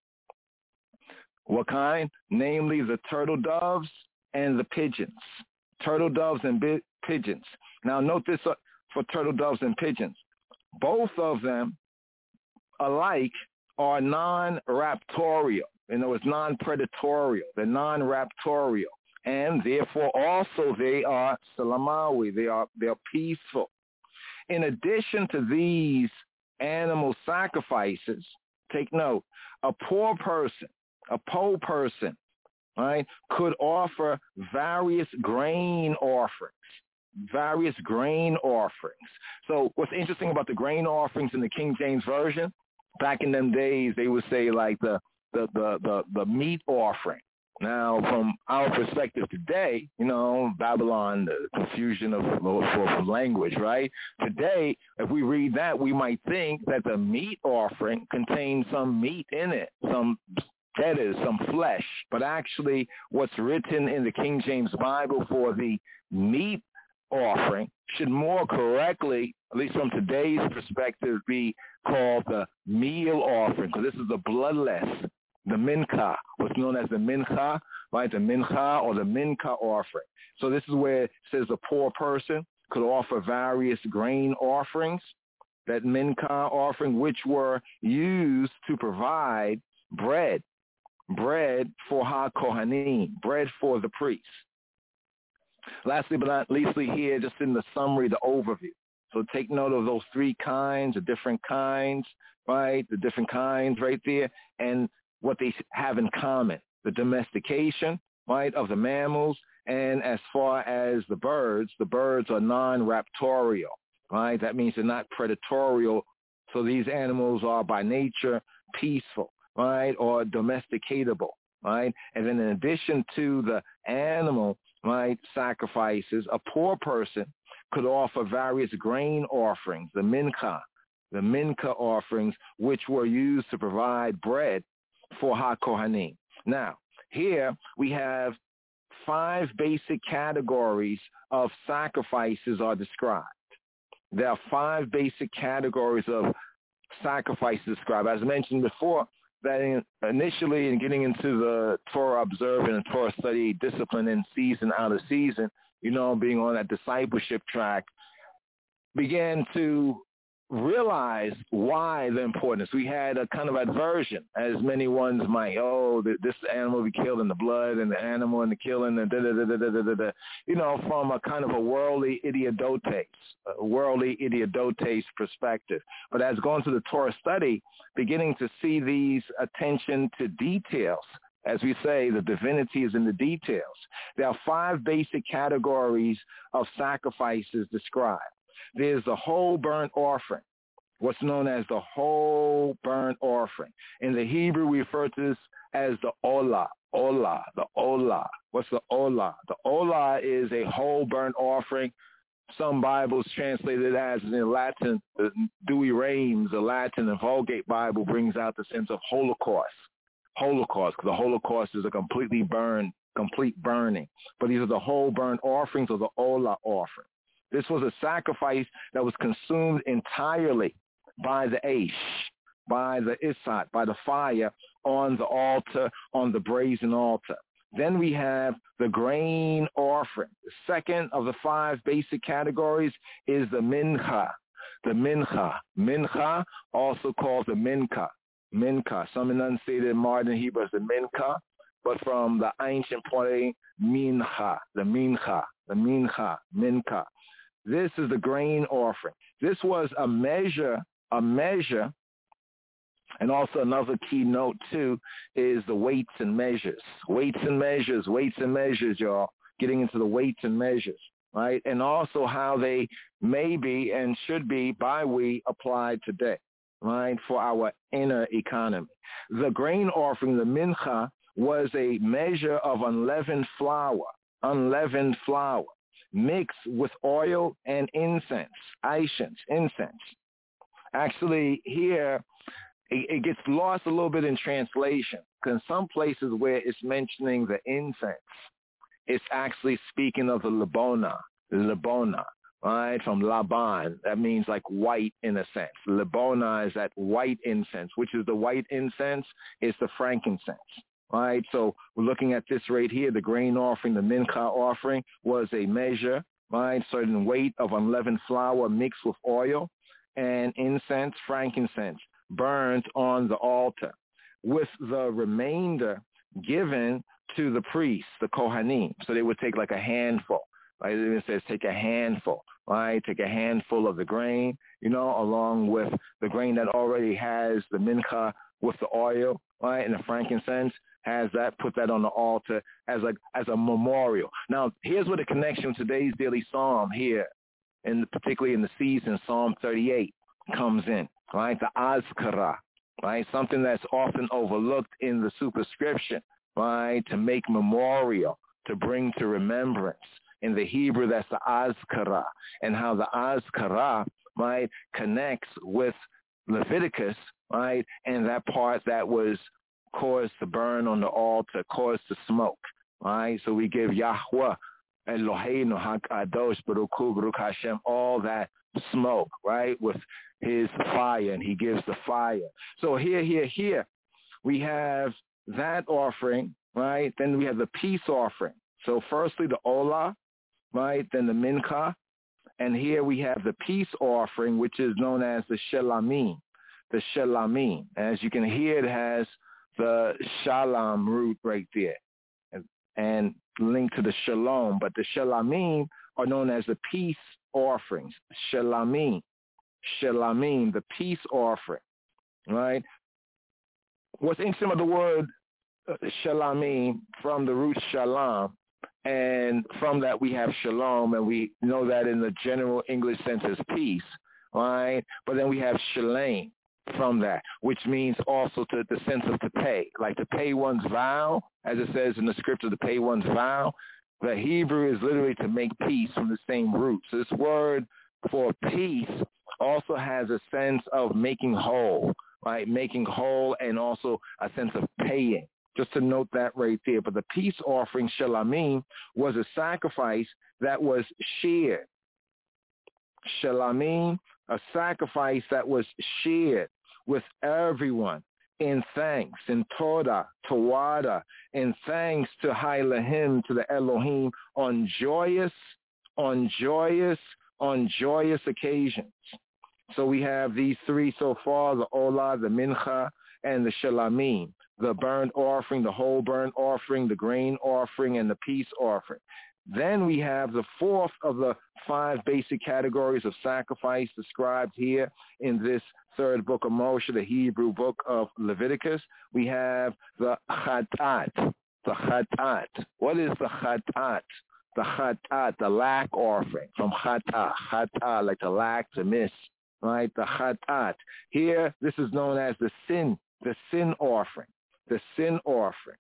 What kind? Namely the turtle doves and the pigeons. Turtle doves and bi- pigeons. Now note this uh, for turtle doves and pigeons. Both of them alike are non-raptorial. You know, it's non-predatorial. They're non-raptorial. And therefore also they are salamawi. They are, they are peaceful. In addition to these animal sacrifices, take note, a poor person, a poor person, right, could offer various grain offerings, various grain offerings. So what's interesting about the grain offerings in the King James Version, back in them days, they would say like the, the, the, the, the meat offering. Now, from our perspective today, you know, Babylon, the confusion of for language, right? Today, if we read that, we might think that the meat offering contains some meat in it, some feathers, some flesh. But actually, what's written in the King James Bible for the meat offering should more correctly, at least from today's perspective, be called the meal offering, because this is the bloodless, the mincha, what's known as the mincha, right? The mincha or the mincha offering. So this is where it says a poor person could offer various grain offerings, that mincha offering, which were used to provide bread, bread for ha-kohanim, bread for the priests. Lastly but not leastly here, just in the summary, the overview. So take note of those three kinds, the different kinds, right? The different kinds right there, and what they have in common, the domestication, right, of the mammals, and as far as the birds, the birds are non-raptorial, right? That means they're not predatorial, so these animals are by nature peaceful, right, or domesticatable, right? And then in addition to the animal, right, sacrifices, a poor person could offer various grain offerings, the mincha, the mincha offerings, which were used to provide bread for HaKohanim. Now, here we have five basic categories of sacrifices are described. There are five basic categories of sacrifices described. As mentioned before, that in, initially in getting into the Torah observing and Torah study discipline in season, out of season, you know, being on that discipleship track, began to realize why the importance. We had a kind of aversion, as many ones might, oh, this animal we killed in the blood and the animal and the killing, and da da da da da da da, you know, from a kind of a worldly idiodotes, a worldly idiodotes perspective. But as going to the Torah study, beginning to see these attention to details. As we say, the divinity is in the details. There are five basic categories of sacrifices described. There's the whole burnt offering, what's known as the whole burnt offering. In the Hebrew, we refer to this as the olah, olah, the olah. What's the olah? The olah is a whole burnt offering. Some Bibles translate it as in Latin, the Douay Rheims, the Latin and Vulgate Bible brings out the sense of Holocaust. Holocaust, because the Holocaust is a completely burned, complete burning. But these are the whole burnt offerings or the olah offering. This was a sacrifice that was consumed entirely by the Aish, by the Isat, by the fire on the altar, on the brazen altar. Then we have the grain offering. The second of the five basic categories is the mincha. The mincha. Mincha, also called the mincha. Mincha. Some enunciated in modern Hebrew as the mincha, but from the ancient point, mincha, the mincha, the mincha, mincha. This is the grain offering. This was a measure, a measure, and also another key note too is the weights and measures. Weights and measures, weights and measures, y'all. Getting into the weights and measures, right? And also how they may be and should be by we applied today, right, for our inner economy. The grain offering, the mincha, was a measure of unleavened flour, unleavened flour, mixed with oil and incense, incense, incense. Actually, here, it, it gets lost a little bit in translation, because some places where it's mentioning the incense, it's actually speaking of the Labona, the Labona, right, from Laban. That means like white in a sense. Labona is that white incense, which is the white incense, is the frankincense. Right, so we're looking at this right here. The grain offering, the mincha offering, was a measure, right, certain weight of unleavened flour mixed with oil and incense, frankincense, burned on the altar, with the remainder given to the priests, the Kohanim. So they would take like a handful, right? It says take a handful, right? Take a handful of the grain, you know, along with the grain that already has the mincha with the oil, right, and the frankincense. Has that, put that on the altar as a as a memorial. Now, here's where the connection with today's daily psalm here, and particularly in the season, Psalm thirty-eight, comes in, right? The azkara, right? Something that's often overlooked in the superscription, right? To make memorial, to bring to remembrance. In the Hebrew, that's the azkara, and how the azkara, right, connects with Leviticus, right, and that part that was caused to burn on the altar, caused to smoke, right? So we give Yahweh, Eloheinu, HaKadosh, Baruch Hu, Baruch Hashem, all that smoke, right, with his fire, and he gives the fire. So here, here, here, we have that offering, right? Then we have the peace offering. So firstly, the olah, right? Then the mincha. And here we have the peace offering, which is known as the shelamim, the shelamim. As you can hear, it has the shalom root right there, and, and linked to the shalom. But the shelamim are known as the peace offerings. Shelamim, shelamim, the peace offering, right? What's interesting about the word uh, shelamim, from the root shalom, and from that we have shalom, and we know that in the general English sense as peace, right? But then we have shalom from that, which means also to the sense of to pay, like to pay one's vow, as it says in the scripture, to pay one's vow. The Hebrew is literally to make peace, from the same root. So this word for peace also has a sense of making whole, right? Making whole and also a sense of paying. Just to note that right there. But the peace offering, Shalamim, was a sacrifice that was shared. Shalamim, a sacrifice that was shared with everyone in thanks, in Toda, Tawada, in thanks to Hailahim, to the Elohim, on joyous, on joyous, on joyous occasions. So we have these three so far, the Olah, the Mincha, and the Shalamim, the burnt offering, the whole burnt offering, the grain offering, and the peace offering. Then we have the fourth of the five basic categories of sacrifice described here in this third book of Moshe, the Hebrew book of Leviticus. We have the chatat, the chatat. What is the chatat? The chatat, the lack offering, from chata, chata, like to lack, to miss, right? The chatat. Here, this is known as the sin, the sin offering, the sin offering.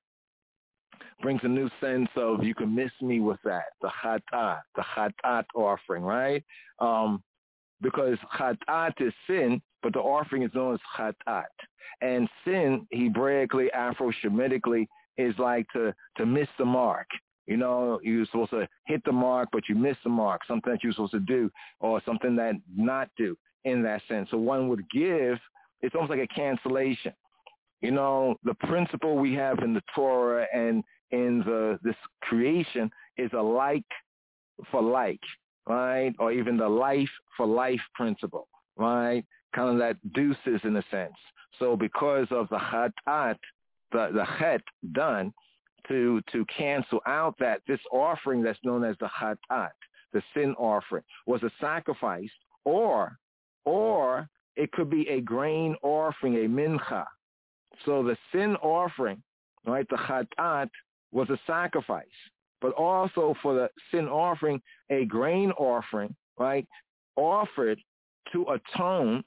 Brings a new sense of you can miss me with that, the chatat, the chatat offering, right? Um, because chatat is sin, but the offering is known as chatat. And sin, Hebraically, Afro-Shemitically, is like to, to miss the mark. You know, you're supposed to hit the mark, but you miss the mark, something that you're supposed to do or something that not do in that sense. So one would give, it's almost like a cancellation. You know, the principle we have in the Torah and in the this creation is a like for like, right? Or even the life for life principle, right? Kind of that deuces in a sense. So because of the chatat, the, the chet done to, to cancel out that, this offering that's known as the chatat, the sin offering, was a sacrifice, or, or it could be a grain offering, a mincha. So the sin offering, right, the chatat, was a sacrifice. But also for the sin offering, a grain offering, right, offered to atone,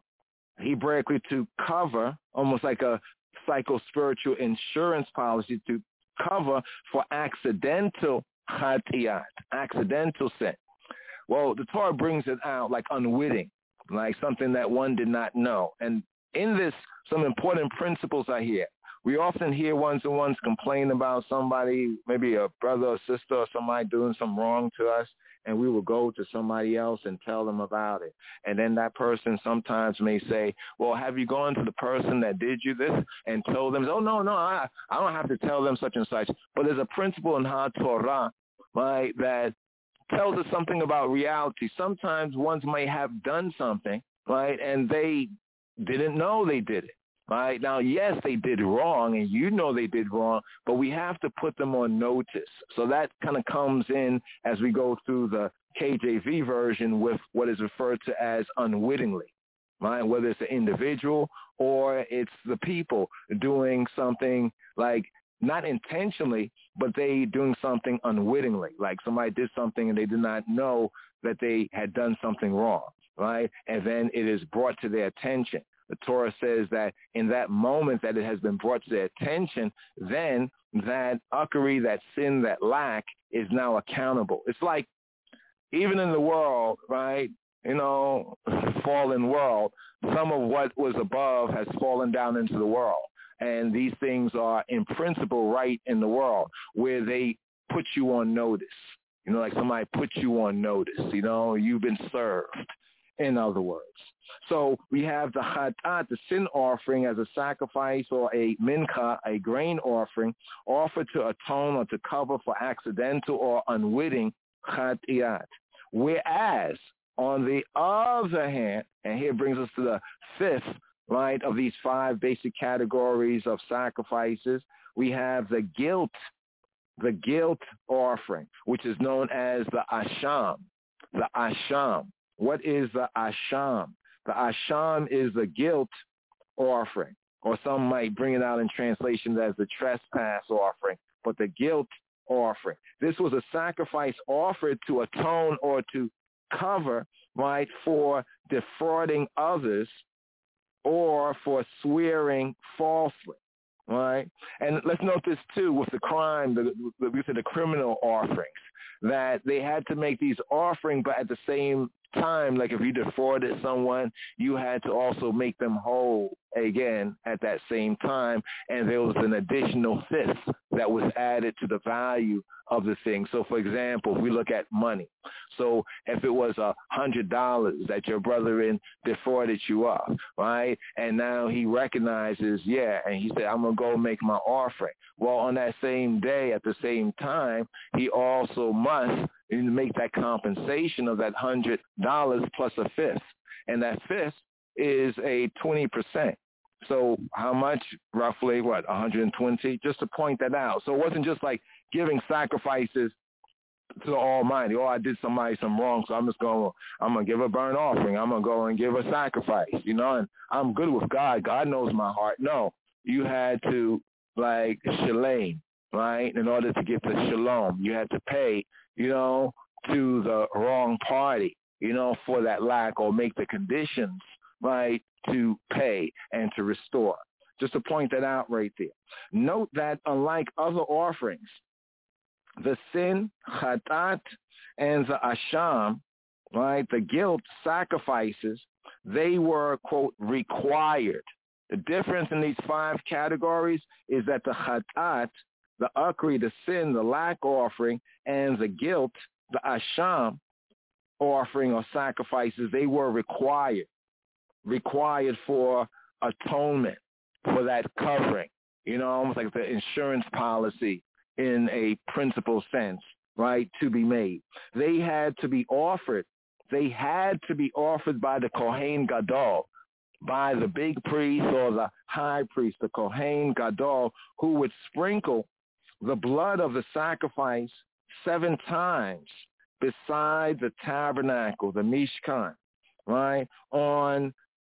Hebraically to cover, almost like a psycho-spiritual insurance policy to cover for accidental chatiyat, accidental sin. Well, the Torah brings it out like unwitting, like something that one did not know. And in this, some important principles are here. We often hear ones and ones complain about somebody, maybe a brother or sister or somebody doing some wrong to us, and we will go to somebody else and tell them about it. And then that person sometimes may say, well, have you gone to the person that did you this and told them, oh, no, no, I, I don't have to tell them such and such. But there's a principle in HaTorah, right, that tells us something about reality. Sometimes ones may have done something, right, and they didn't know they did it. Right? Now, yes, they did wrong, and you know they did wrong, but we have to put them on notice. So that kind of comes in as we go through the K J V version with what is referred to as unwittingly, right? Whether it's the individual or it's the people doing something like not intentionally, but they doing something unwittingly, like somebody did something and they did not know that they had done something wrong, right? And then it is brought to their attention. The Torah says that in that moment that it has been brought to their attention, then that uckery, that sin, that lack is now accountable. It's like even in the world, right, you know, fallen world, some of what was above has fallen down into the world. And these things are in principle right in the world where they put you on notice. You know, like somebody put you on notice, you know, you've been served, in other words. So we have the chatat, the sin offering, as a sacrifice or a mincha, a grain offering, offered to atone or to cover for accidental or unwitting chatiyat. Whereas, on the other hand, and here brings us to the fifth, right, of these five basic categories of sacrifices, we have the guilt, the guilt offering, which is known as the asham, the asham. What is the asham? The asham is the guilt offering, or some might bring it out in translation as the trespass offering, but the guilt offering. This was a sacrifice offered to atone or to cover, right, for defrauding others or for swearing falsely, right? And let's note this too with the crime, the, the, the criminal offerings, that they had to make these offerings, but at the same time, like if you defrauded someone, you had to also make them whole again at that same time, and there was an additional fifth that was added to the value of the thing. So, for example, if we look at money, so if it was a hundred dollars that your brother in defrauded you of, right, and now he recognizes, yeah, and he said, I'm gonna go make my offering. Well, on that same day, at the same time, he also must make that compensation of that hundred dollars plus a fifth, and that fifth is a twenty percent. So how much? Roughly, what, one hundred twenty? Just to point that out. So it wasn't just like giving sacrifices to the Almighty. Oh, I did somebody some wrong, so I'm just going, I'm going to give a burnt offering. I'm going to go and give a sacrifice, you know, and I'm good with God. God knows my heart. No, you had to, like, shalom, right? In order to get the shalom, you had to pay, you know, to the wrong party, you know, for that lack, or make the conditions, right, to pay and to restore. Just to point that out right there. Note that unlike other offerings, the sin, chatat, and the asham, right, the guilt sacrifices, they were, quote, required. The difference in these five categories is that the chatat, the ukri, the sin, the lack offering, and the guilt, the asham offering or sacrifices, they were required. Required for atonement, for that covering, you know, almost like the insurance policy in a principal sense, right, to be made. They had to be offered. They had to be offered by the Kohen Gadol, by the big priest or the high priest, the Kohen Gadol, who would sprinkle the blood of the sacrifice seven times beside the tabernacle, the Mishkan, right, on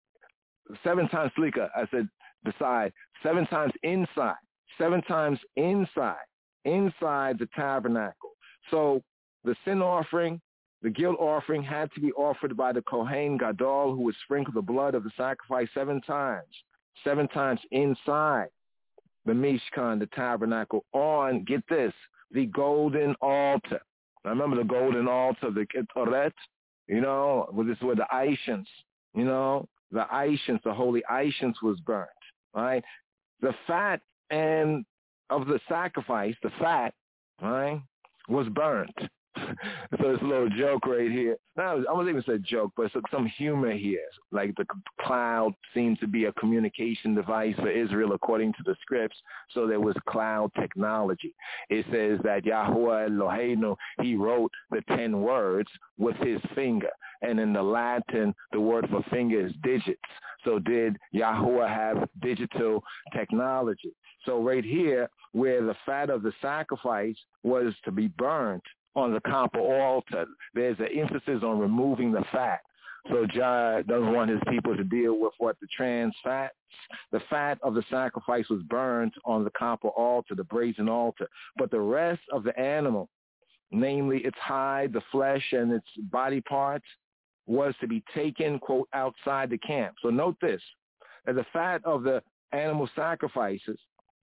seven times, Slika, I said beside, seven times inside, seven times inside, inside the tabernacle. So the sin offering, the guilt offering had to be offered by the Kohen Gadol, who would sprinkle the blood of the sacrifice seven times, seven times inside the Mishkan, the tabernacle, on, get this, the golden altar. Now remember the golden altar, the Ketoret, you know, well, this is where the Aishans, you know, the Aishans, the holy Aishans was burnt, right? The fat and of the sacrifice, the fat, right, was burnt. So it's a little joke right here. Now, I wasn't even say joke, but it's some humor here. Like the cloud seemed to be a communication device for Israel according to the scripts, so there was cloud technology. It says that Yahuwah Eloheinu, he wrote the ten words with his finger. And in the Latin, the word for finger is digits. So did Yahuwah have digital technology? So right here, where the fat of the sacrifice was to be burnt, on the copper altar, there's an emphasis on removing the fat. So Jah doesn't want his people to deal with what the trans fats. The fat of the sacrifice was burned on the copper altar, the brazen altar. But the rest of the animal, namely its hide, the flesh, and its body parts, was to be taken, quote, outside the camp. So note this, that the fat of the animal sacrifices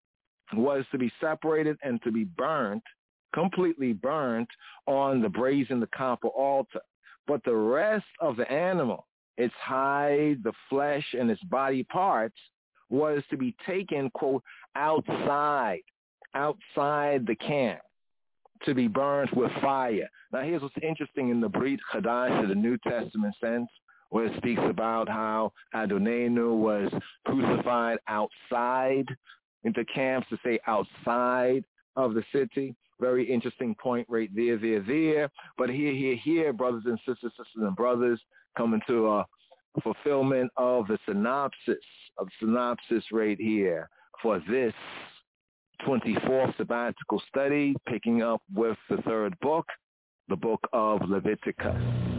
was to be separated and to be burnt, completely burnt on the brazen, the copper altar. But the rest of the animal, its hide, the flesh, and its body parts, was to be taken, quote, outside, outside the camp, to be burnt with fire. Now here's what's interesting in the Brit Chadash, the New Testament sense, where it speaks about how Adonenu was crucified outside into camps, to say outside of the city. Very interesting point right there, there, there. But here, here, here, brothers and sisters, sisters and brothers, coming to a fulfillment of the synopsis, of synopsis right here for this twenty-fourth sabbatical study, picking up with the third book, the book of Leviticus.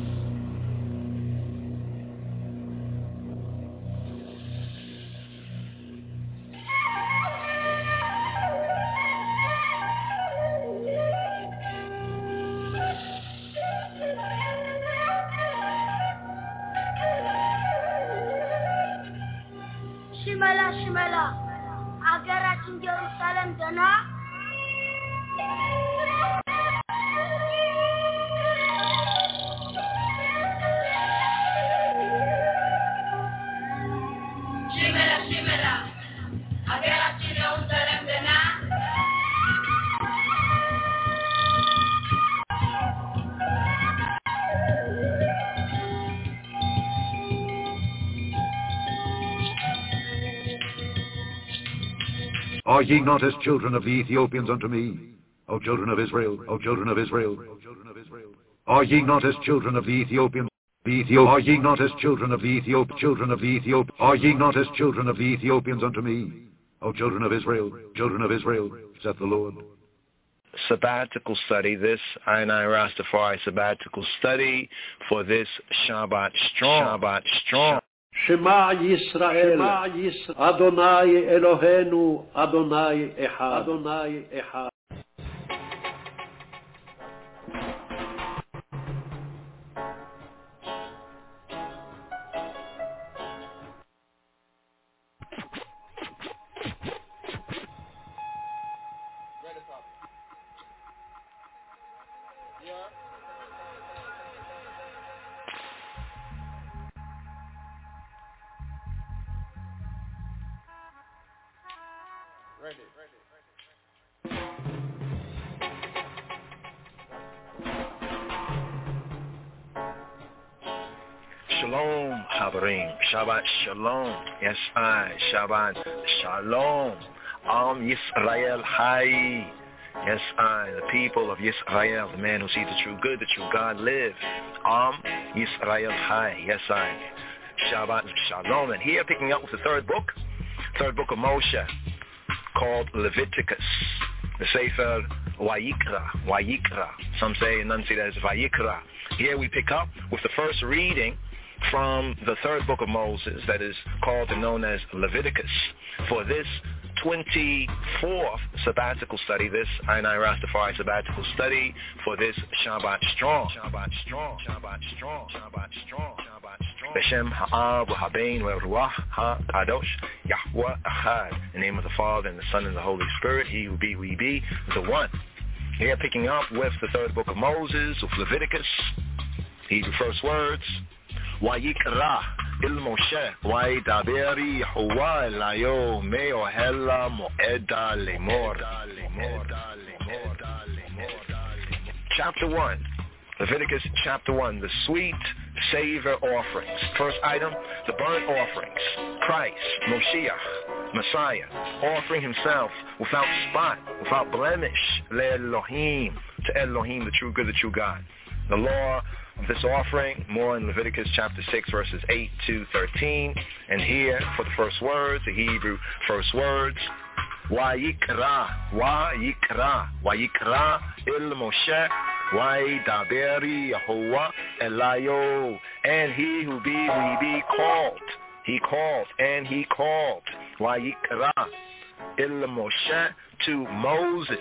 ሽመላ ሽመላ አገራችን ኢየሩሳሌም ደና Are ye not as children of the Ethiopians unto me, O children of Israel, O children of Israel? Are ye not as children of the Ethiopians? The Ethiop, are ye not as children of the Ethiop, children of the Ethiop? Are ye not as children of the Ethiopians unto me, O children of Israel, children of Israel, saith the Lord. Sabbatical study, this I and I Rastafari sabbatical study for this Shabbat Strong. Shabbat Strong. Shema Yisrael, Adonai Eloheinu, Adonai Echad, Adonai Echad. Shalom, Habarim. Shabbat Shalom. Yes, I. Shabbat Shalom. Am Yisrael Hai. Yes, I. The people of Yisrael, the man who sees the true good, the true God live. Am Yisrael Hai. Yes, I. Shabbat Shalom. And here, picking up with the third book, third book of Moshe, called Leviticus. The Sefer Vayikra. Vayikra. Some say, and none say that it's Vayikra. Here we pick up with the first reading from the third book of Moses, that is called and known as Leviticus. For this twenty-fourth sabbatical study, this I and I Rastafari sabbatical study, for this Shabbat Strong. Shabbat Strong. Shabbat Strong. Shabbat Strong. Shabbat Strong. Beshem Ha'av Ha'bein Ruach HaKadosh Yahweh Ahad. In the name of the Father and the Son and the Holy Spirit, He who be, we be, the one. Here picking up with the third book of Moses, with Leviticus, Hebrew first words. Vayikra il Moshe Vaydaberi Yehovah elayo me'ohela mo'eda lemor. Chapter one, Leviticus chapter one, the sweet savor offerings. First item, the burnt offerings. Christ, Moshiach, Messiah, offering himself without spot, without blemish, le'Elohim, to Elohim, the true good, the true God. The law of this offering, more in Leviticus chapter six, verses eight to thirteen. And here, for the first words, the Hebrew first words, Vayikra, Vayikra, Vayikra il Moshe, Vaydaberi Yehovah elayo. And he who be, we be called. He called, and he called. Vayikra il Moshe, to Moses.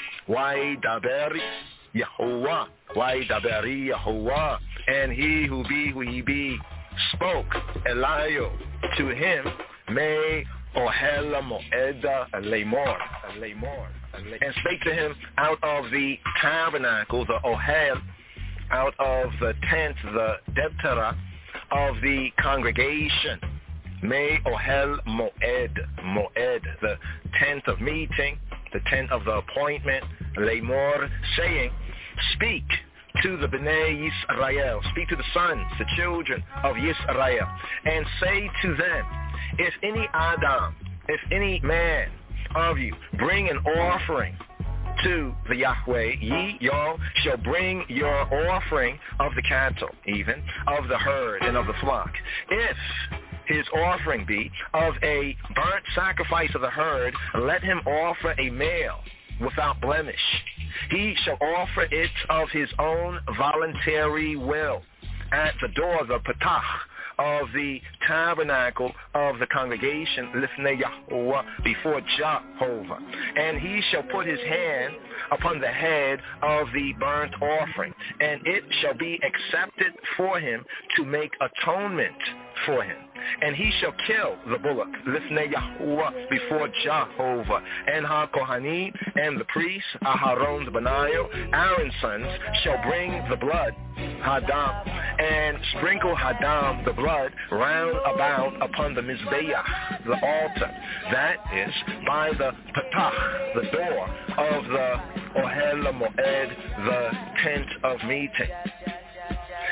Vaydaberi Yehovah, Vaydaberi Yehovah, and he who be, who he be, spoke, Elayo, to him, Me ohela mo'eda lemor, lemor, and spake to him out of the tabernacle, the ohel, out of the tent, the debtera, of the congregation, Me ohel mo'ed, mo'ed, the tent of meeting, the tent of the appointment, lemor, saying, speak to the Bnei Yisrael, speak to the sons, the children of Yisrael, and say to them, if any Adam, if any man of you bring an offering to the Yahweh, ye, y'all, shall bring your offering of the cattle, even, of the herd and of the flock. If his offering be of a burnt sacrifice of the herd, let him offer a male without blemish. He shall offer it of his own voluntary will at the door, the patach, of the tabernacle of the congregation, lifnei Yahuwah, before Jehovah. And he shall put his hand upon the head of the burnt offering, and it shall be accepted for him to make atonement for him. And he shall kill the bullock, lifnei Yahuwah, before Jehovah. And ha-Kohanim and the priests, Aharon the Benayo, Aaron's sons, shall bring the blood, Hadam, and sprinkle Hadam, the blood, round about upon the Mizbeach, the altar. That is by the Patach, the door of the Ohel Moed, the tent of meeting.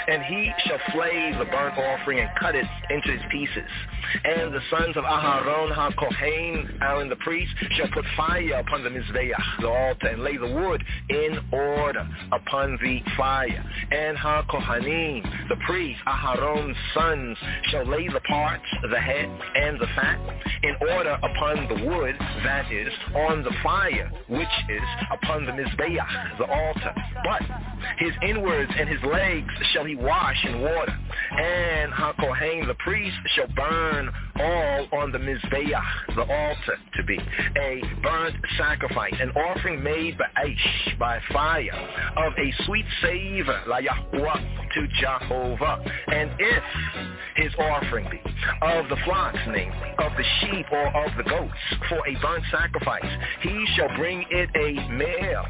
And he shall flay the burnt offering and cut it into his pieces. And the sons of Aharon HaKohen, Aaron the priest, shall put fire upon the Mizbeach, the altar, and lay the wood in order upon the fire. And HaKohanim, the priest, Aharon's sons, shall lay the parts, the head, and the fat, in order upon the wood that is on the fire, which is upon the Mizbeach, the altar. But his inwards and his legs shall he wash in water. And HaKohen, the priest, shall burn all on the Mizbeach, the altar, to be a burnt sacrifice, an offering made by Aish, by fire, of a sweet savor, la Yahuwah, to Jehovah. And if his offering be of the flocks, namely, of the sheep or of the goats, for a burnt sacrifice, he shall bring it a male,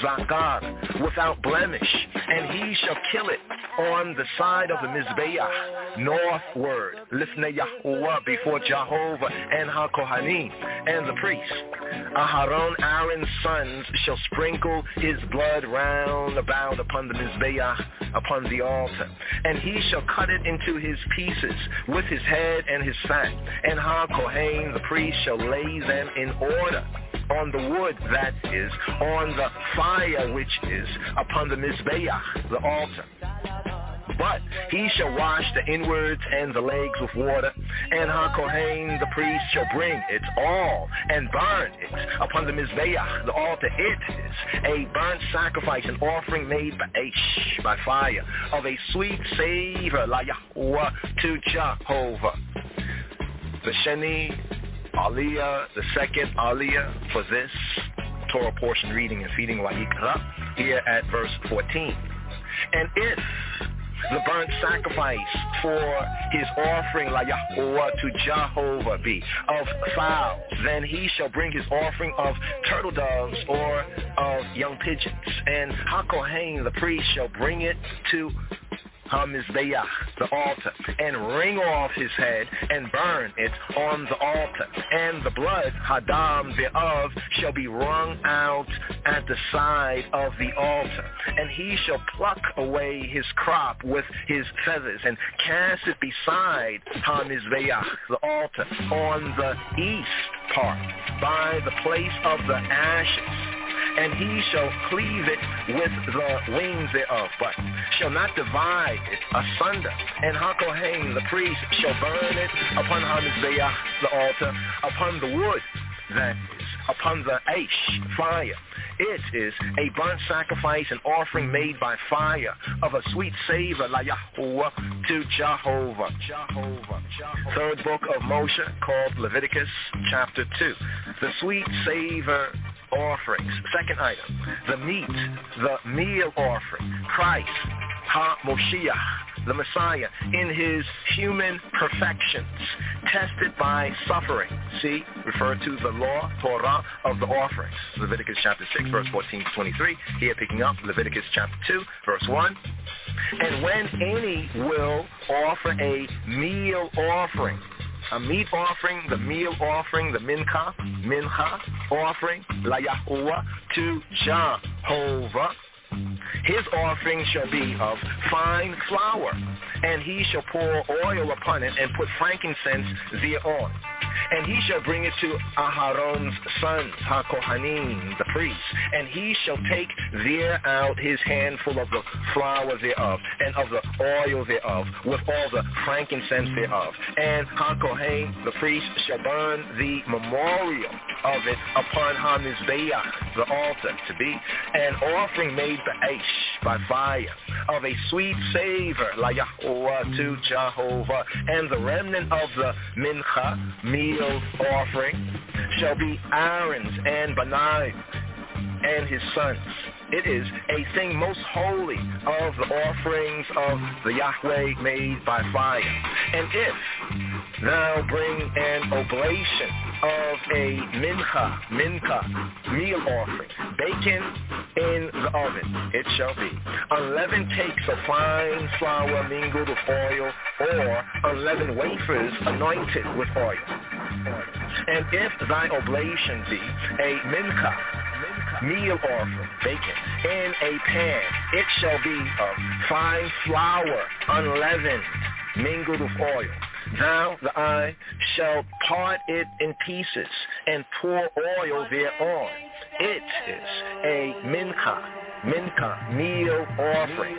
zakar, without blemish, and he shall kill it on the side of the Mizbeach, northward, lifnei Yahuwah, before Jehovah and HaKohanim and the priests. Aharon, Aaron's sons, shall sprinkle his blood round about upon the Mizbeach, upon the altar, and he shall cut it into his pieces with his head and his fat, and HaKohen, the priest, shall lay them in order on the wood that is on the fire, which is upon the Mizbeach, the altar. But he shall wash the inwards and the legs with water, and HaKohen, the priest, shall bring it all and burn it upon the Mizbeach, the altar. It is a burnt sacrifice, an offering made by Aish, by fire, of a sweet savor, la Yahuwah, to Jehovah. The Sheni Aliyah, the second Aliyah for this Torah portion reading and feeding Vayikra, here at verse fourteen. And if the burnt sacrifice for his offering, la Yahuwah, to Jehovah be of fowls, then he shall bring his offering of turtle doves or of young pigeons. And HaKohen, the priest, shall bring it to HaMizbeach, the altar, and wring off his head and burn it on the altar. And the blood, hadam thereof, shall be wrung out at the side of the altar. And he shall pluck away his crop with his feathers and cast it beside HaMizbeach, the altar, on the east part, by the place of the ashes. And he shall cleave it with the wings thereof, but shall not divide it asunder. And HaKohen, the priest, shall burn it upon HaMizbeach, the altar, upon the wood that is upon the Aish, fire. It is a burnt sacrifice, an offering made by fire of a sweet savor, la Yahuwah, to Jehovah. Jehovah. Third book of Moshe, called Leviticus, chapter two. The sweet savor offerings. Second item, the meat, the meal offering. Christ, Ha-Moshiach, the Messiah, in his human perfections, tested by suffering. See, refer to the law, Torah, of the offerings. Leviticus chapter six, verse fourteen to twenty-three. Here picking up Leviticus chapter two, verse one. And when any will offer a meal offering, a meat offering, the meal offering, the mincha, mincha offering, la Yahuwah, to Jehovah, his offering shall be of fine flour, and he shall pour oil upon it and put frankincense thereon. And he shall bring it to Aharon's sons, HaKohanim, the priests, and he shall take there out his handful of the flour thereof, and of the oil thereof, with all the frankincense thereof. And HaKohen, the priest, shall burn the memorial of it upon HaMizbeach, the altar, to be an offering made by Aish, by fire, of a sweet savor, la Yahuwah, to Jehovah. And the remnant of the mincha, meal offering, shall be Aaron's and Benai and his sons. It is a thing most holy of the offerings of the Yahweh made by fire. And if thou bring an oblation of a mincha, mincha, meal offering, bacon in the oven, it shall be unleavened cakes of fine flour mingled with oil, or unleavened wafers anointed with oil. And if thy oblation be a mincha, meal offering, bacon, in a pan. It shall be of fine flour, unleavened, mingled with oil. Thou, the eye, shalt part it in pieces and pour oil thereon. It is a mincha, mincha, meal offering.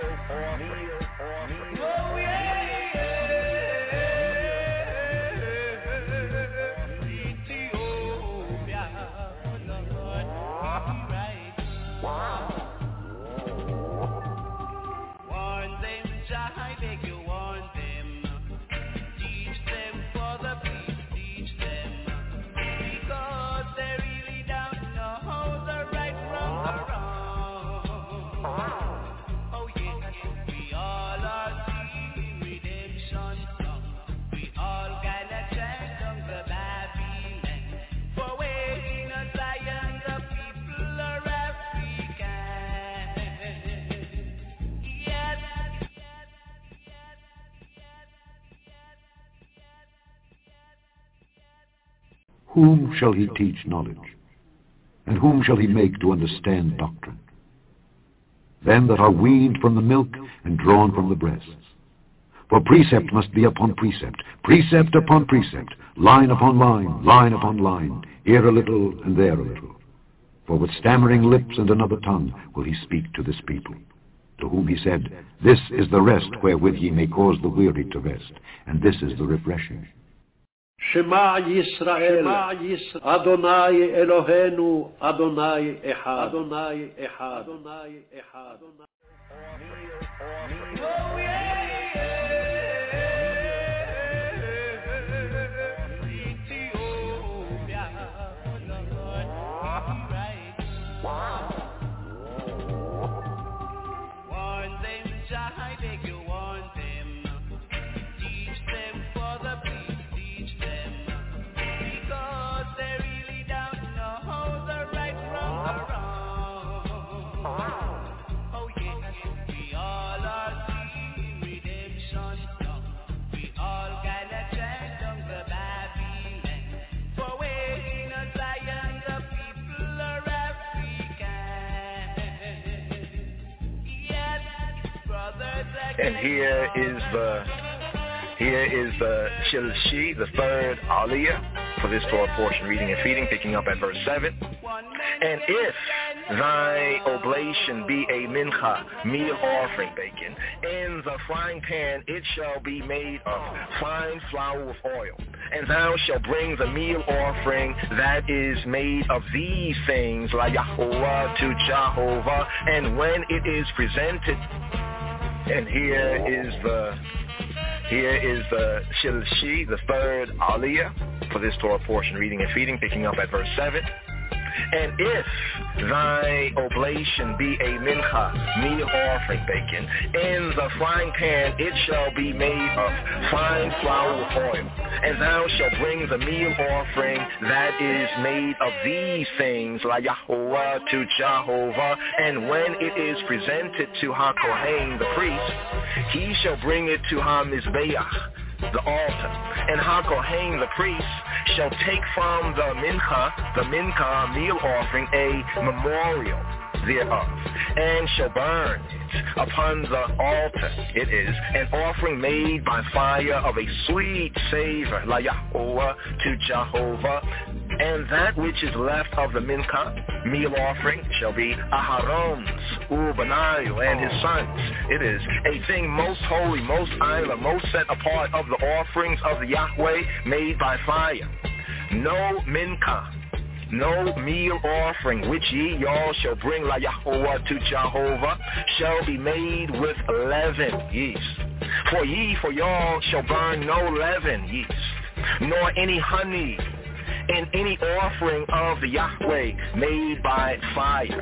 Whom shall he teach knowledge? And whom shall he make to understand doctrine? Them that are weaned from the milk and drawn from the breasts. For precept must be upon precept, precept upon precept, line upon line, line upon line, here a little and there a little. For with stammering lips and another tongue will he speak to this people, to whom he said, This is the rest wherewith ye may cause the weary to rest, and this is the refreshing. Shema Yisrael, Adonai Eloheinu, Adonai Echad, Adonai Echad, Adonai Echad. And here is the here is the Shilshi, the third Aliyah for this Torah portion, reading and feeding, picking up at verse seven. And if thy oblation be a mincha, meal offering, bacon, in the frying pan it shall be made of fine flour with oil. And thou shalt bring the meal offering that is made of these things, la Yahuwah to Jehovah, and when it is presented. And here is the here is the Shilshi, the third Aliyah for this Torah portion, reading and feeding, picking up at verse seven. And if thy oblation be a mincha, meal offering, bacon, in the frying pan it shall be made of fine flour with oil. And thou shalt bring the meal offering that is made of these things, la Yahuwah to Jehovah, and when it is presented to HaKohen, the priest, he shall bring it to HaMizbeach, the altar, and HaKohen, the priest, shall take from the mincha, the mincha meal offering, a memorial thereof, and shall burn it upon the altar. It is an offering made by fire of a sweet savor, la Yahuwah to Jehovah. And that which is left of the mincha, meal offering, shall be Aharon's, Ubanayu, and his sons. It is a thing most holy, most isla, most set apart of the offerings of the Yahweh made by fire. No mincha, no meal offering which ye y'all shall bring la Yahuwah to Jehovah shall be made with leaven yeast. For ye, for y'all shall burn no leaven yeast, nor any honey in any offering of the Yahweh made by fire.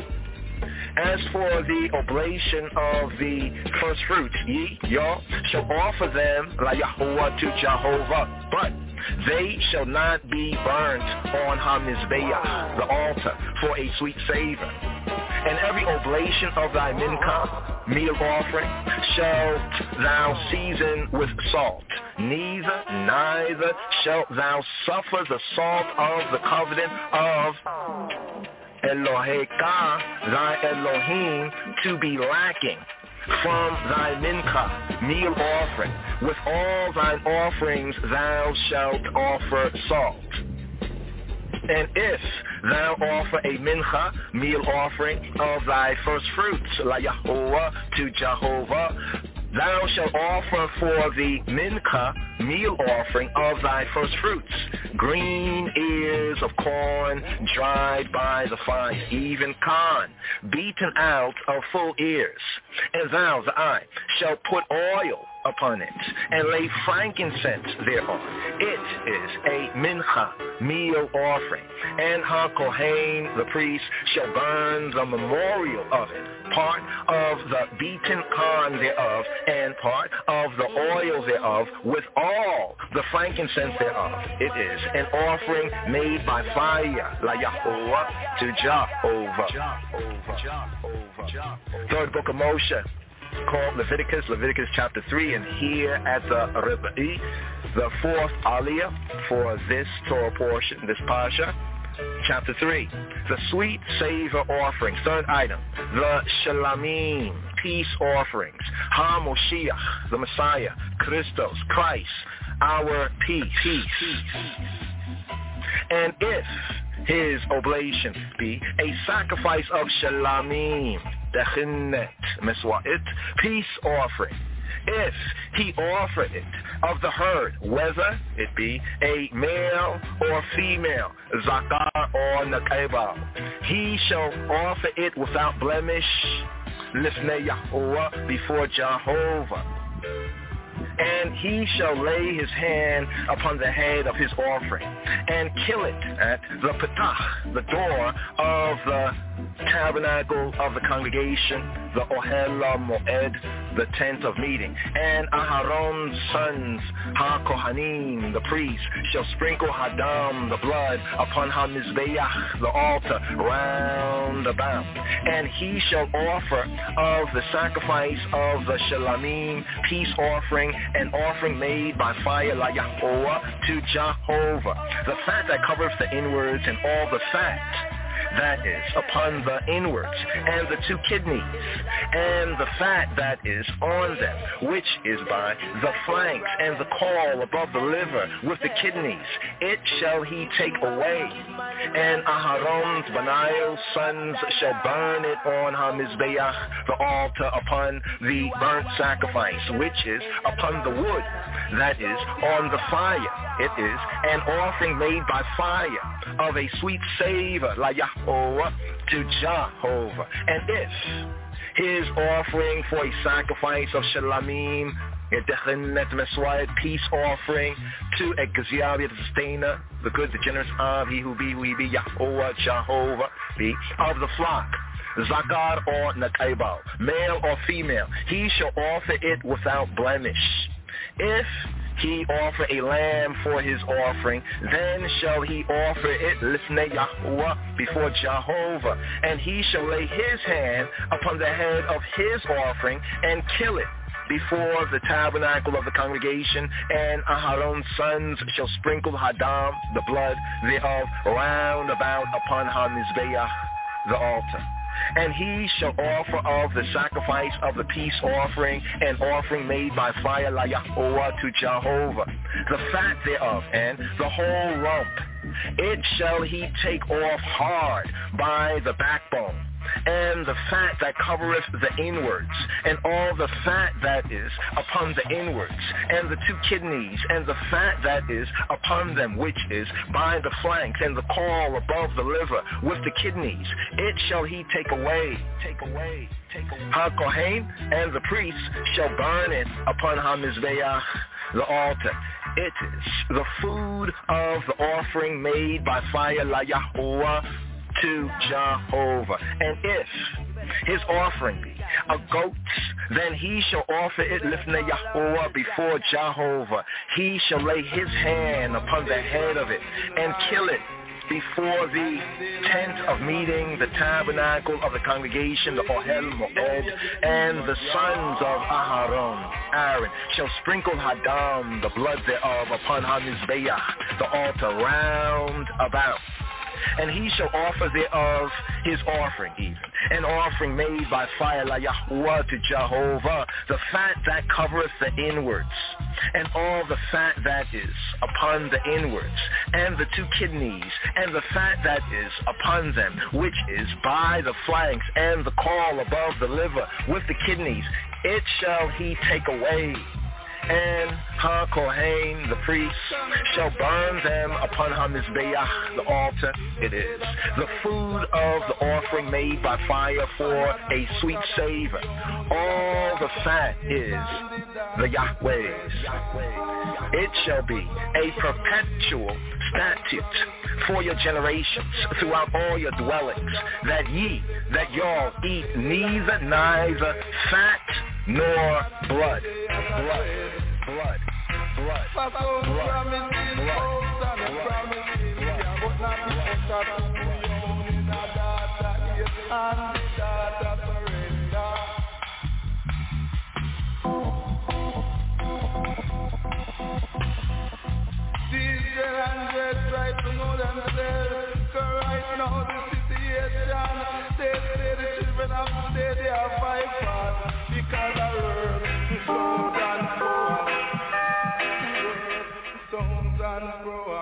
As for the oblation of the first fruits, ye, y'all, shall offer them la Yahuwah to Jehovah, but they shall not be burnt on HaMizbeach, the altar, for a sweet savor. And every oblation of thy mincha, meal offering, shalt thou season with salt. Neither, neither shalt thou suffer the salt of the covenant of Eloheka, thy Elohim, to be lacking from thy mincha, meal offering. With all thine offerings thou shalt offer salt. And if thou offer a mincha, meal offering of thy first fruits, la Yahuwah, to Jehovah, thou shalt offer for the mincha, meal offering of thy first fruits, green ears of corn dried by the fire, even corn beaten out of full ears. And thou, the eye, shalt put oil upon it, and lay frankincense thereon. It is a mincha, meal offering. And HaKohen, the priest, shall burn the memorial of it, part of the beaten corn thereof, and part of the oil thereof, with all the frankincense thereof. It is an offering made by fire, la Yahuwah, to Jehovah. Third book of Moshe, called Leviticus, Leviticus chapter three, and here at the Rebai, the fourth aliyah for this Torah portion, this Pasha, chapter three, the sweet savor offerings. Third item, the Shalamim, peace offerings. Ha-Moshiach, the Messiah, Christos, Christ, our peace. peace. And if his oblation be a sacrifice of Shalamim, Dechinnet, Meswa'it, peace offering, if he offer it of the herd, whether it be a male or female, Zakar or Nakeba, he shall offer it without blemish, Lifnei Yahuwah, before Jehovah. And he shall lay his hand upon the head of his offering and kill it at the petach, the door of the tabernacle of the congregation, the Ohel Moed, the tent of meeting. And Aharon's sons, Ha-Kohanim, the priest, shall sprinkle Hadam, the blood, upon Ha-Mizbeach, the altar, round about. And he shall offer of the sacrifice of the Shalamim, peace offering, an offering made by fire, la Yahuwah, to Jehovah. The fat that covers the inwards, and all the fat that is upon the inwards, and the two kidneys, and the fat that is on them, which is by the flanks, and the caul above the liver with the kidneys, it shall he take away. And Aharon's Baniel's sons shall burn it on HaMizbeach, the altar, upon the burnt sacrifice, which is upon the wood, that is on the fire. It is an offering made by fire of a sweet savor, la Yahuwah, to Jehovah. And if his offering for a sacrifice of Shalamim, a peace offering to a Gaziah, the sustainer, the good, the generous of he who be, who he be, Yahuwah, Jehovah, be of the flock, Zakar or Nakaibal, male or female, he shall offer it without blemish. If he offer a lamb for his offering, then shall he offer it Lifnei Yahuwah, before Jehovah, and he shall lay his hand upon the head of his offering and kill it before the tabernacle of the congregation, and Aharon's sons shall sprinkle Hadam, the blood thereof, round about upon HaMizbeach, the altar. And he shall offer of the sacrifice of the peace offering, an offering made by fire, la Yahuwah, to Jehovah, the fat thereof, and the whole rump. It shall he take off hard by the backbone, and the fat that covereth the inwards, and all the fat that is upon the inwards, and the two kidneys, and the fat that is upon them, which is by the flanks, and the caul above the liver with the kidneys, it shall he take away, take away, take away. Ha-Kohen and the priest shall burn it upon HaMizbeach, the altar. It is the food of the offering made by fire, la Yahuwah, to Jehovah. And if his offering be a goat, then he shall offer it Lifnei Yahuwah, before Jehovah. He shall lay his hand upon the head of it and kill it before the tent of meeting, the tabernacle of the congregation, the Ohel Moed, and the sons of Aharon, Aaron, shall sprinkle Hadam, the blood thereof, upon HaMizbeach, the altar, round about. And he shall offer thereof his offering even, an offering made by fire la Yahweh to Jehovah, the fat that covereth the inwards, and all the fat that is upon the inwards, and the two kidneys, and the fat that is upon them, which is by the flanks, and the caul above the liver, with the kidneys, it shall he take away. And Ha-Kohain, the priest, shall burn them upon Ha-Mizbeach, the altar. It is the food of the offering made by fire for a sweet savor. All the fat is the Yahweh's. It shall be a perpetual statute for your generations throughout all your dwellings, that ye, that y'all eat neither, neither fat nor blood. Blood. Blood. Blood. Blood. These hundreds try to know themselves, because right now the situation, they say the children of today, they are five parts, because I heard the songs and proa, songs and proa.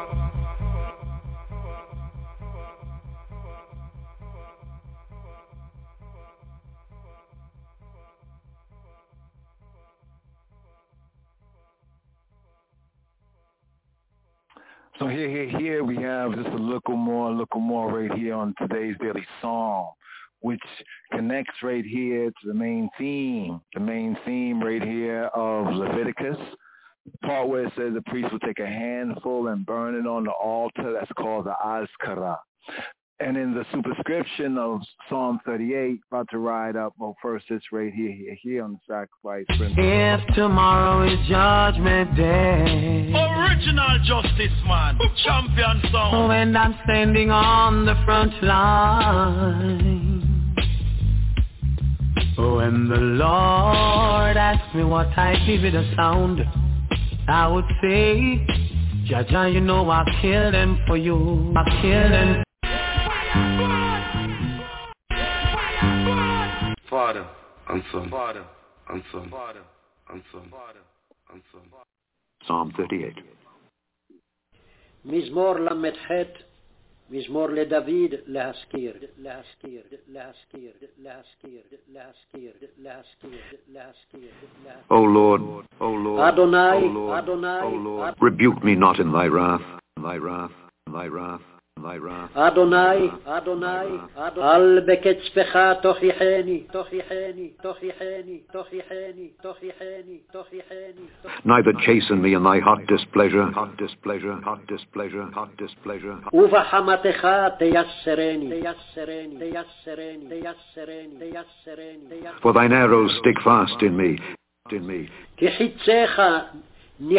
So here, here, here we have just a little more, a little more right here on today's daily song, which connects right here to the main theme, the main theme right here of Leviticus, the part where it says the priest will take a handful and burn it on the altar. That's called the Azkara. And in the superscription of Psalm thirty-eight, about to ride up, well, first it's right here, here, here on the sacrifice. If tomorrow is Judgment Day, original justice man, champion song. Oh, and I'm standing on the front line. Oh, and the Lord asked me what I give it a sound, I would say, Jaja, you know I killed them for you. I killed them. Father and Son, Father and Son, Father and Son, Father and Son. Psalm thirty-eight. מזמור למ"ח, מזמור לדוד להזכיר, להזכיר, להזכיר, להזכיר, להזכיר, להזכיר, להזכיר. O Lord, O Lord, Adonai, O Lord, Adonai, O Lord, rebuke me not in thy wrath, thy wrath, thy wrath. Adonaï, Adonaï, Al beketspecha tochicheni, tochicheni, tochicheni, tochicheni, tochicheni, tochicheni. Neither chasten me in thy hot displeasure, hot displeasure, hot displeasure, hot displeasure. Uva hamatecha teyassereni, teyassereni, teyassereni, teyassereni, teyassereni. For thine arrows stick fast in me, in me. Kihitzecha. And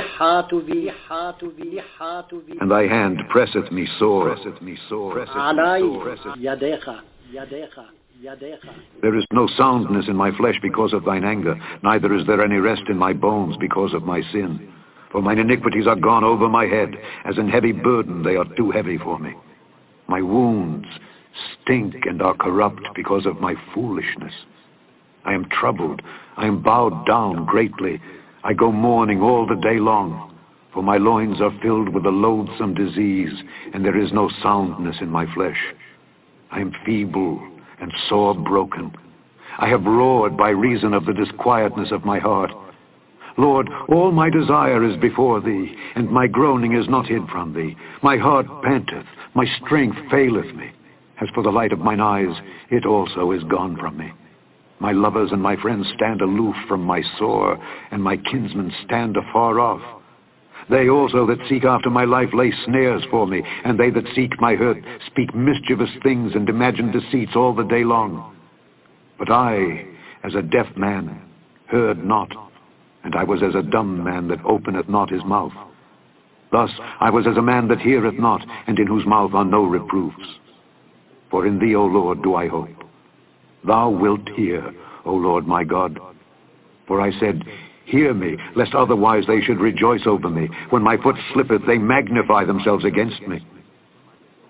thy hand presseth me sore, presseth me sore, presseth me sore. There is no soundness in my flesh because of thine anger, neither is there any rest in my bones because of my sin. For mine iniquities are gone over my head, as an heavy burden they are too heavy for me. My wounds stink and are corrupt because of my foolishness. I am troubled, I am bowed down greatly. I go mourning all the day long, for my loins are filled with a loathsome disease, and there is no soundness in my flesh. I am feeble and sore broken. I have roared by reason of the disquietness of my heart. Lord, all my desire is before thee, and my groaning is not hid from thee. My heart panteth, my strength faileth me. As for the light of mine eyes, it also is gone from me. My lovers and my friends stand aloof from my sore, and my kinsmen stand afar off. They also that seek after my life lay snares for me, and they that seek my hurt speak mischievous things and imagine deceits all the day long. But I, as a deaf man, heard not, and I was as a dumb man that openeth not his mouth. Thus I was as a man that heareth not, and in whose mouth are no reproofs. For in thee, O Lord, do I hope. Thou wilt hear, O Lord my God. For I said, hear me, lest otherwise they should rejoice over me. When my foot slippeth, they magnify themselves against me.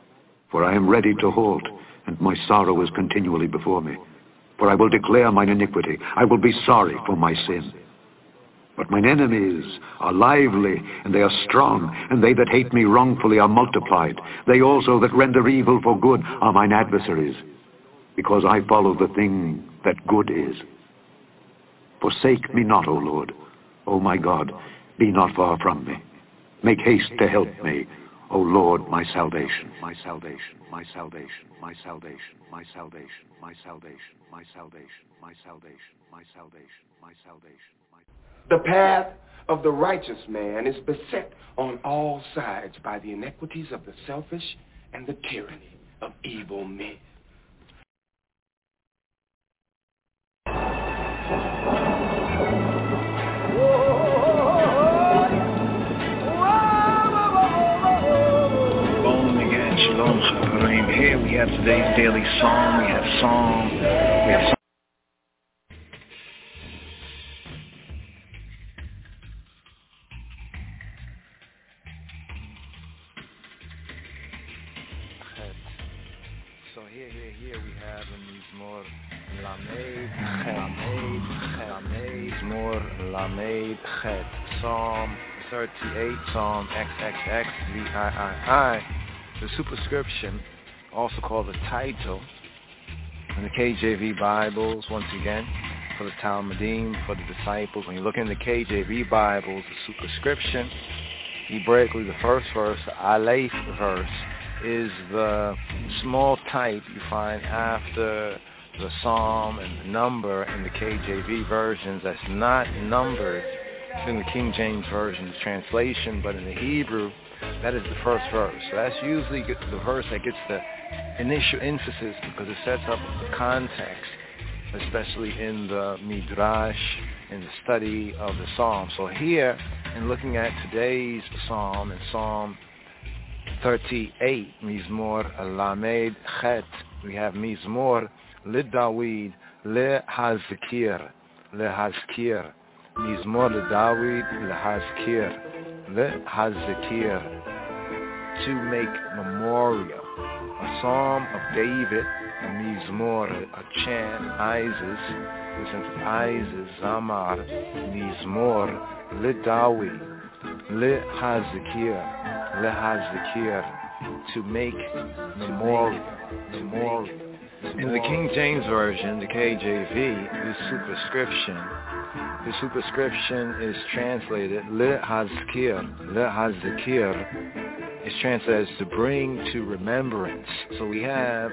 For I am ready to halt, and my sorrow is continually before me. For I will declare mine iniquity. I will be sorry for my sin. But mine enemies are lively, and they are strong, and they that hate me wrongfully are multiplied. They also that render evil for good are mine adversaries, because I follow the thing that good is. Forsake me not, O Lord. O my God, be not far from me. Make haste to help me, O Lord, my salvation, my salvation, my salvation, my salvation, my salvation, my salvation, my salvation, my salvation, my salvation, my salvation. The path of the righteous man is beset on all sides by the iniquities of the selfish and the tyranny of evil men. Shalom, Chaverim. Here we have today's daily psalm. We have psalm. We have psalm. So here, here, here we have in Mizmor Lamed Chet, Lamed Mizmor Lamed Chet, Psalm thirty-eight, Psalm triple X V I I I. The superscription, also called the title, in the K J V Bibles, once again, for the Talmudim, for the disciples. When you look in the K J V Bibles, the superscription, Hebraically, the first verse, the Aleph verse, is the small type you find after the psalm and the number in the K J V versions that's not numbered in the King James Version's translation, but in the Hebrew, that is the first verse. So that's usually the verse that gets the initial emphasis because it sets up the context, especially in the Midrash, in the study of the Psalm. So here, in looking at today's Psalm, in Psalm thirty-eight, Mizmor Lamed Chet, we have Mizmor LeDavid LeHazkir, LeHazkir, Mizmor LeDavid LeHazkir, LeHazkir, to make memorial, a psalm of David, a Mizmor, a chant, Isis, since Isis, Zamar, Mizmor, LeDavid, LeHazkir, LeHazkir, to make memorial, memorial. In the King James Version, the K J V, the superscription, the superscription is translated LeHazkir, LeHazkir is translated as to bring to remembrance. So we have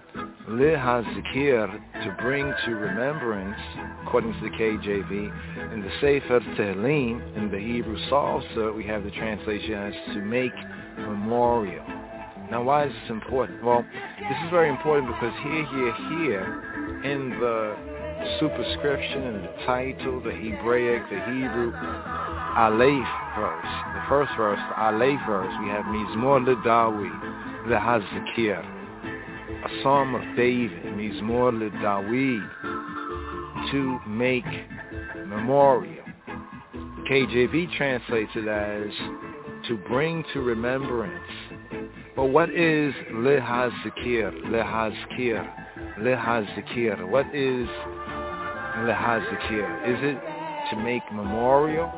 LeHazkir, to bring to remembrance, according to the K J V. In the Sefer Tehillim, in the Hebrew Psalter, we have the translation as to make memorial. Now, why is this important? Well, this is very important because here, here, here, in the superscription and the title, the Hebraic, the Hebrew, Aleph verse, the first verse, the Aleph verse, we have Mizmor LeDavid, LeHazkir, a psalm of David, Mizmor LeDavid, to make memorial. K J V translates it as to bring to remembrance. But what is LeHazkir, LeHazkir, LeHazkir? What is LeHazkir? Is it to make memorial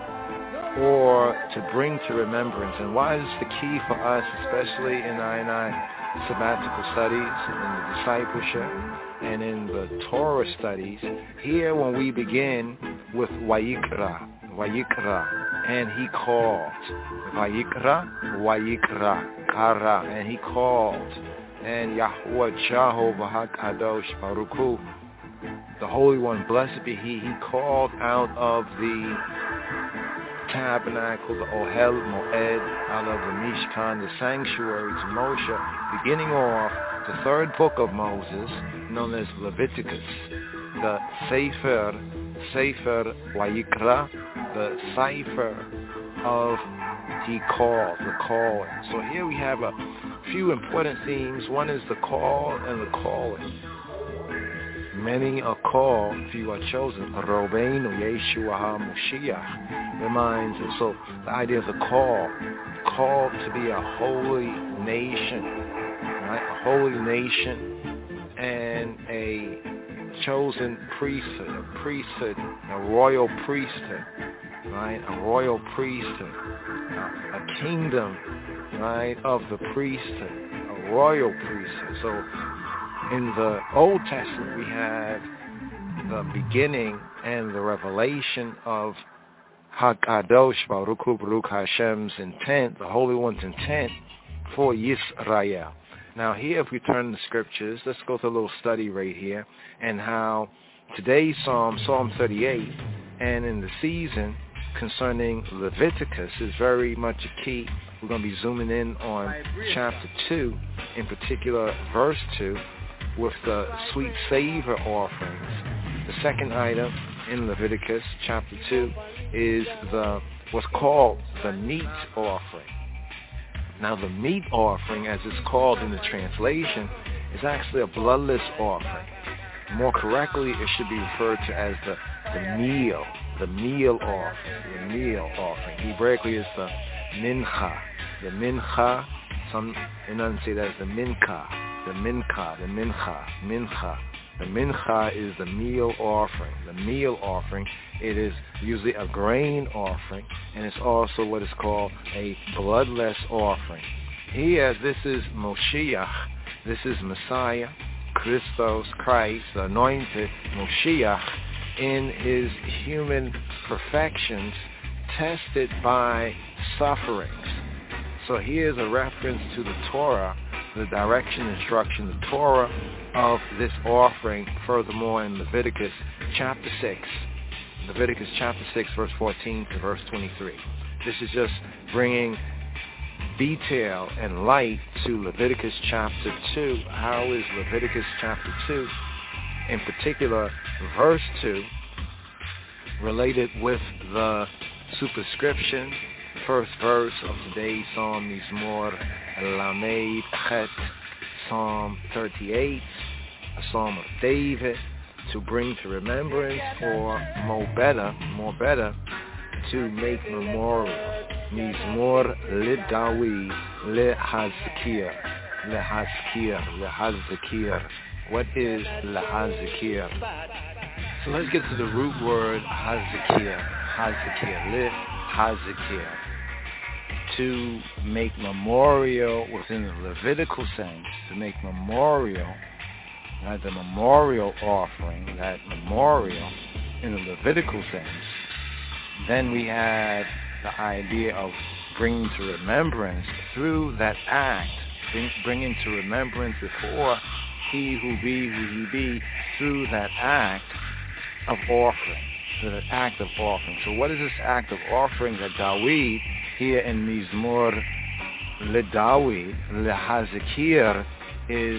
or to bring to remembrance? And why is this the key for us, especially in I and I sabbatical studies, in the discipleship, and in the Torah studies? Here when we begin with Vayikra, Vayikra, and he called. Vayikra, Vayikra, Kara, and he called. And Yahweh Jehovah HaKadosh Baruch Hu, the Holy One, blessed be He, He called out of the tabernacle, the Ohel Moed, out of the Mishkan, the sanctuary, to Moshe, beginning off the third book of Moses, known as Leviticus, the Sefer, Sefer Vayikra, the cipher of He called, the calling. So here we have a few important themes. One is the call and the calling. Many are called, few are chosen. Robeinu Yeshua HaMoshiach reminds us. So the idea of the call, called to be a holy nation, right? A holy nation and a chosen priesthood, a priesthood, a royal priesthood, right? A royal priesthood, a, a kingdom, right, of the priesthood, a royal priesthood. So in the Old Testament, we have the beginning and the revelation of HaKadosh Baruch Hu Baruch Hashem's intent, the Holy One's intent for Yisrael. Now here, if we turn to the scriptures, let's go through a little study right here, and how today's Psalm, Psalm thirty-eight, and in the season concerning Leviticus is very much a key. We're going to be zooming in on chapter two, in particular verse two, with the sweet savor offerings. The second item in Leviticus chapter two is the what's called the meat offering. Now the meat offering, as it's called in the translation, is actually a bloodless offering. More correctly, it should be referred to as the, the meal, the meal offering, the meal offering. Hebraically, it's the mincha, the mincha. Some enunciate that as the mincha, the mincha, the mincha, mincha. The mincha is the meal offering. The meal offering, it is usually a grain offering, and it's also what is called a bloodless offering. Here, this is Moshiach. This is Messiah, Christos, Christ, the anointed Moshiach, in his human perfections, tested by sufferings. So here's a reference to the Torah, the direction, instruction, the Torah of this offering, furthermore in Leviticus chapter six. Leviticus chapter six, verse fourteen to verse twenty-three. This is just bringing detail and light to Leviticus chapter two. How is Leviticus chapter two, in particular verse two, related with the superscription, first verse of today's Psalm Mizmor Lamed Chet, Psalm thirty-eight, a Psalm of David, to bring to remembrance, or more better, more better, to make memorial. Mizmor le David le Hazkir, le Hazkir, le Hazkir. What is le Hazkir? So let's get to the root word Hazkir, Hazkir, le Hazkir. To make memorial within the Levitical sense, to make memorial, not the memorial offering, that memorial in the Levitical sense. Then we had the idea of bringing to remembrance through that act, bring, bringing to remembrance before he who be who he be, through that act of offering, through that act of offering. So what is this act of offering that David, here in Mizmor le David, le Hazkir, is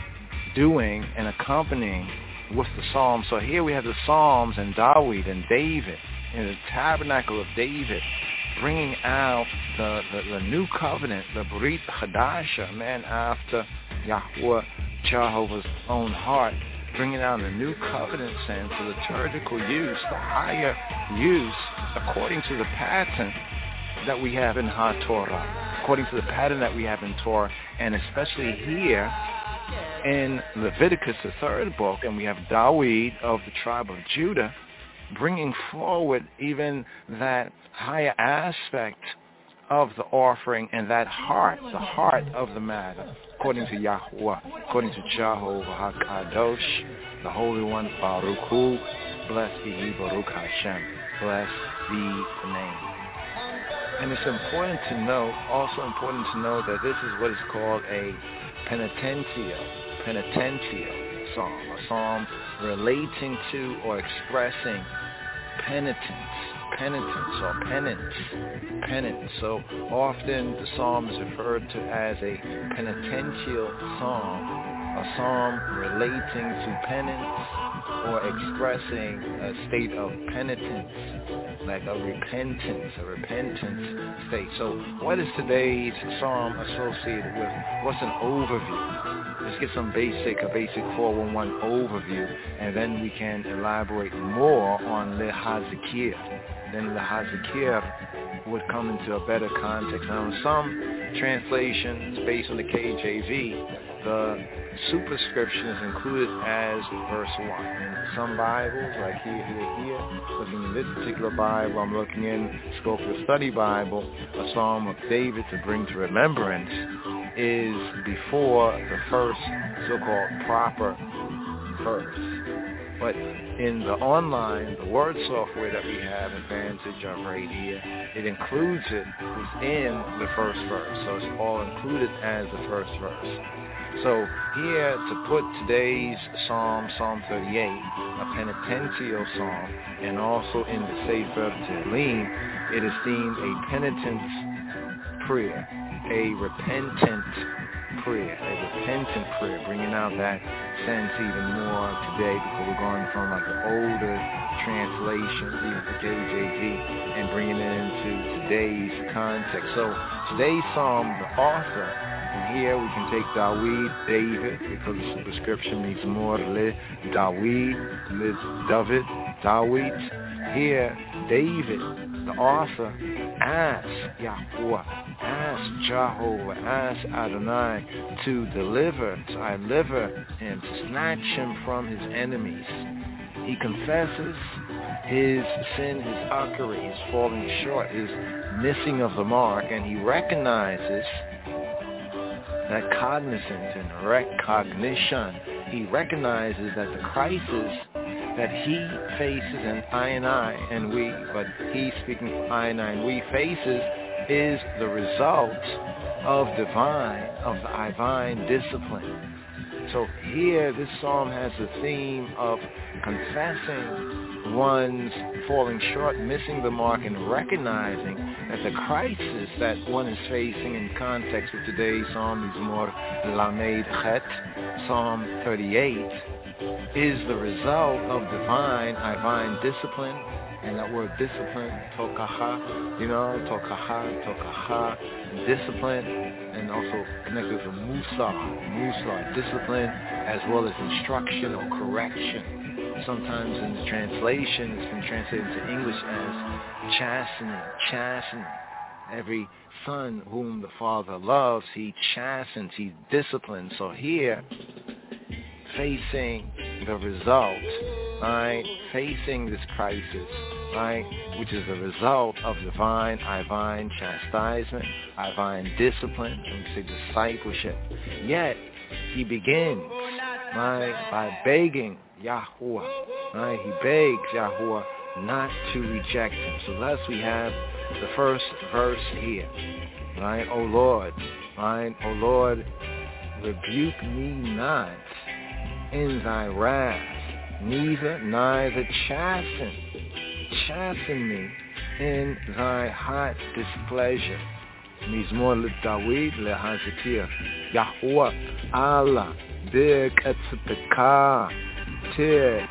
doing and accompanying with the Psalms? So here we have the Psalms and David and David in the tabernacle of David, bringing out the, the, the new covenant, the Brit Chadasha, man after Yahweh, Jehovah's own heart, bringing out the new covenant sense, the liturgical use, the higher use, according to the pattern that we have in HaTorah, according to the pattern that we have in Torah, and especially here in Leviticus, the third book, and we have David of the tribe of Judah, bringing forward even that higher aspect of the offering and that heart, the heart of the matter, according to Yahweh, according to Jehovah HaKadosh, the Holy One, Baruch Hu, blessed be He, Baruch Hashem, blessed be the name. And it's important to know, also important to know that this is what is called a penitential, penitential psalm, a psalm relating to or expressing penitence, penitence or penance, penance. So often the psalm is referred to as a penitential psalm, a psalm relating to penance or expressing a state of penitence, like a repentance, a repentance state. So what is today's psalm associated with? What's an overview? Let's get some basic, a basic four one one overview, and then we can elaborate more on Le Hazkir. Then Le Hazkir would come into a better context. Now in some translations, based on the K J V, the superscription is included as verse one. In some Bibles, like here, here, here, looking in this particular Bible, I'm looking in Scofield Study Bible, a Psalm of David to bring to remembrance is before the first so-called proper verse. But in the online, the word software that we have advantage of right here, it includes it within the first verse. So it's all included as the first verse. So here to put today's Psalm, Psalm thirty-eight, a penitential psalm, and also in the Sefer Tehillim, it is deemed a penitence prayer, a repentant prayer, a repentant prayer, bringing out that sense even more today because we're going from like the older translations, even the K J V, and bringing it into today's context. So today's psalm, the author, and here we can take Dawid, David, because the superscription means more le Dawid, le David, Dawid. Here, David, the author, asks Yahweh, ask Jehovah, ask Adonai to deliver, to deliver him, to snatch him from his enemies. He confesses his sin, his uckery, his falling short, his missing of the mark, and he recognizes that cognizance and recognition, he recognizes that the crisis that he faces, and I and I, and we, but he speaking I and I, and we faces, is the result of divine, of the divine discipline. So here, this psalm has the theme of confessing one's falling short, missing the mark, and recognizing that the crisis that one is facing in context of today's psalm, Mizmor Lamed Chet, Psalm thirty-eight, is the result of divine, divine discipline. And that word discipline, tokaha, you know, tokaha, tokaha, discipline, and also connected to musar, musar, discipline, as well as instruction or correction. Sometimes in the translation, it's been translated into English as chastening, chastening. Every son whom the father loves, he chastens, he disciplines. So here, facing the result, right, facing this crisis, right, which is a result of divine, divine chastisement, divine discipline, and we say discipleship. Yet, he begins, right, by begging Yahweh, right, he begs Yahweh not to reject him. So thus we have the first verse here, right, O Lord, right, O Lord, rebuke me not in thy wrath, neither neither chasten, chasten me in thy hot displeasure. Mizmor LeDavid LeHazikir, Yahweh Allah be'etzpeka te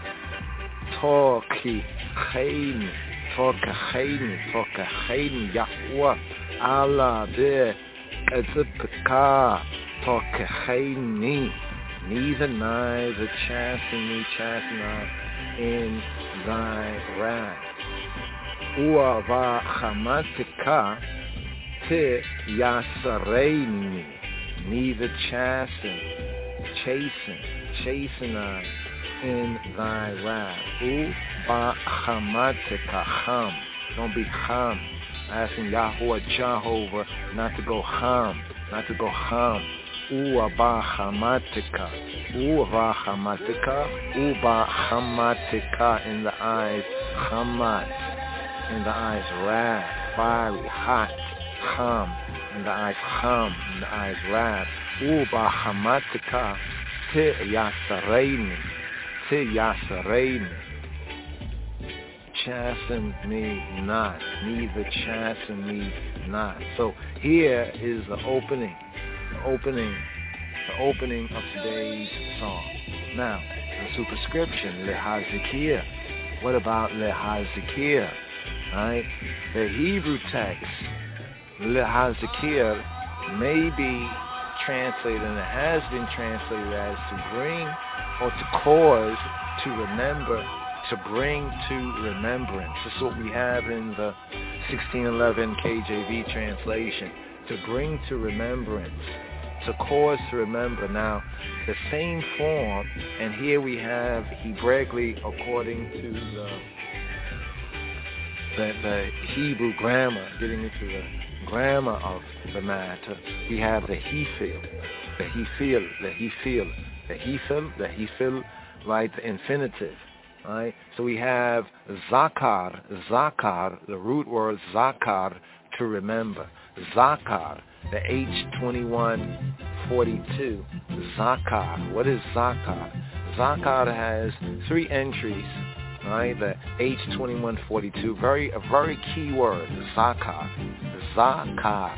toki chayni, tokachayni, tokachayni, Yahweh Allah be'etzpeka tokachayni. Neither neither chasten me, chasten not in thy wrath. Uava chamatika te yasareini. Neither chasten, chasten, chasten not in thy wrath. Uva chamatika ham. Don't be ham. Asking Yahweh, Jehovah, not to go ham, not to go ham. Uba hamatika, uba hamatika, uba hamatika in the eyes, hamat, in the eyes wrath, fiery, hot, ham, in the eyes ham, in the eyes wrath, uba hamatika, te yasareini, te yasareini, chasten me not, neither chasten me not. So here is the opening. The opening, the opening of today's song. Now, the superscription, LeHazikir. What about LeHazikir? Right? The Hebrew text, LeHazikir, may be translated, and it has been translated as to bring or to cause, to remember, to bring to remembrance. This is what we have in the sixteen eleven K J V translation. To bring to remembrance, to cause to remember. Now, the same form, and here we have Hebraically, according to the, the, the Hebrew grammar, getting into the grammar of the matter, we have the Hefil, the Hefil, the Hefil, the Hefil, the Hefil, right, the infinitive. Right? So we have zakar, zakar, the root word zakar, to remember. Zakar, the H twenty-one forty-two, zakar. What is zakar? Zakar has three entries, right? The H twenty-one forty-two, very a very key word, zakar. Zakar,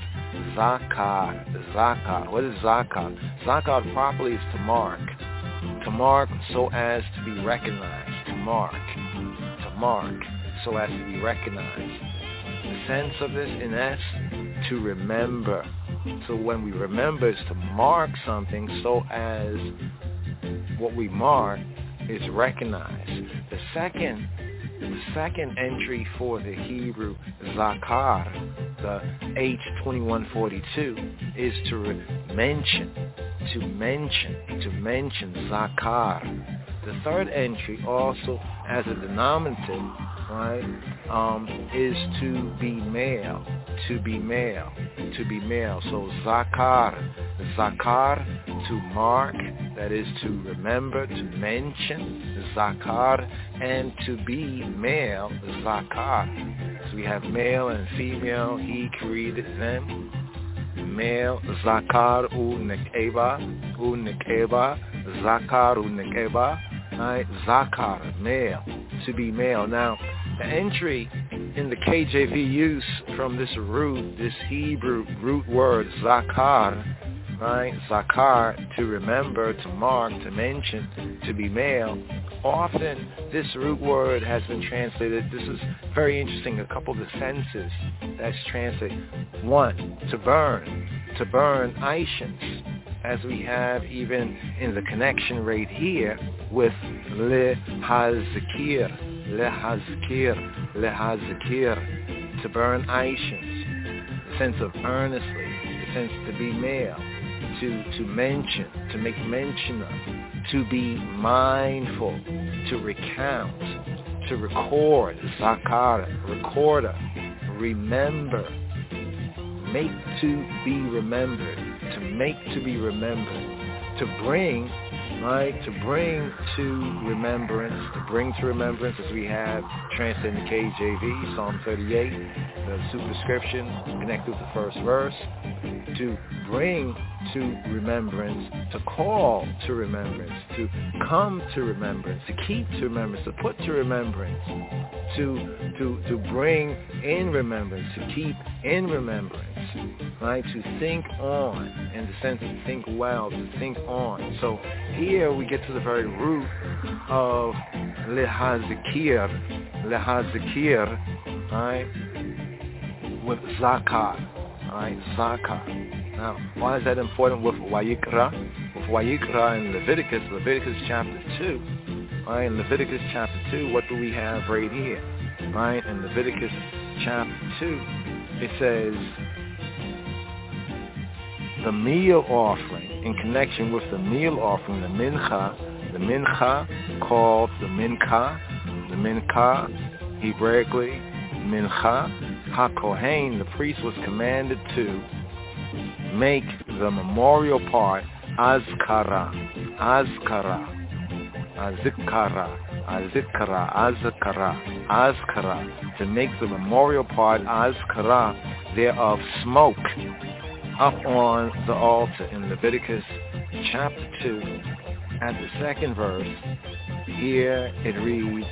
zakar, zakar. What is zakar? Zakar properly is to mark. To mark so as to be recognized. To mark. To mark so as to be recognized. The sense of this, in essence, to remember. So when we remember is to mark something so as what we mark is recognized. The second, the second entry for the Hebrew zakar, the H twenty-one forty-two, is to re- mention, to mention, to mention zakar. The third entry also as a denominative, right, um, is to be male, to be male, to be male. So zakar, zakar, to mark, that is to remember, to mention, zakar, and to be male, zakar. So we have male and female, he created them. Male, zakar u nekeba, u nekeba, zakar u nekeba, right? Zakar, male, to be male. Now, the entry in the K J V use from this root, this Hebrew root word, zakar, right? Zakar, to remember, to mark, to mention, to be male. Often, this root word has been translated, this is very interesting, a couple of the senses that's translated. One, to burn, to burn Aishans, as we have even in the connection right here with lehazkir, lehazkir, lehazkir, to burn Aishans, the sense of earnestly, the sense to be male, to, to mention, to make mention of, to be mindful, to recount, to record, zakar, recorder, remember, make to be remembered, to make to be remembered, to bring, right, to bring to remembrance, to bring to remembrance, as we have translated in the K J V, Psalm thirty-eight, the superscription connected with the first verse, to bring to remembrance, to call to remembrance, to come to remembrance, to keep to remembrance, to put to remembrance, to to to bring in remembrance, to keep in remembrance, right? To think on, in the sense of think well, to think on. So here we get to the very root of lehazkir, lehazkir, right? With zakar, right? Zakar. Now, why is that important with Wayikra? With Wayikra in Leviticus, Leviticus chapter two, right? In Leviticus chapter two, what do we have right here? Right? In Leviticus chapter two, it says, the meal offering, in connection with the meal offering, the mincha, the mincha called the mincha, the mincha, Hebraically, mincha, HaKohen, the priest was commanded to make the memorial part azkara, azkara, azkara, azkara, azkara, azkara, to make the memorial part azkara thereof smoke up on the altar. In Leviticus chapter two, at the second verse, here it reads,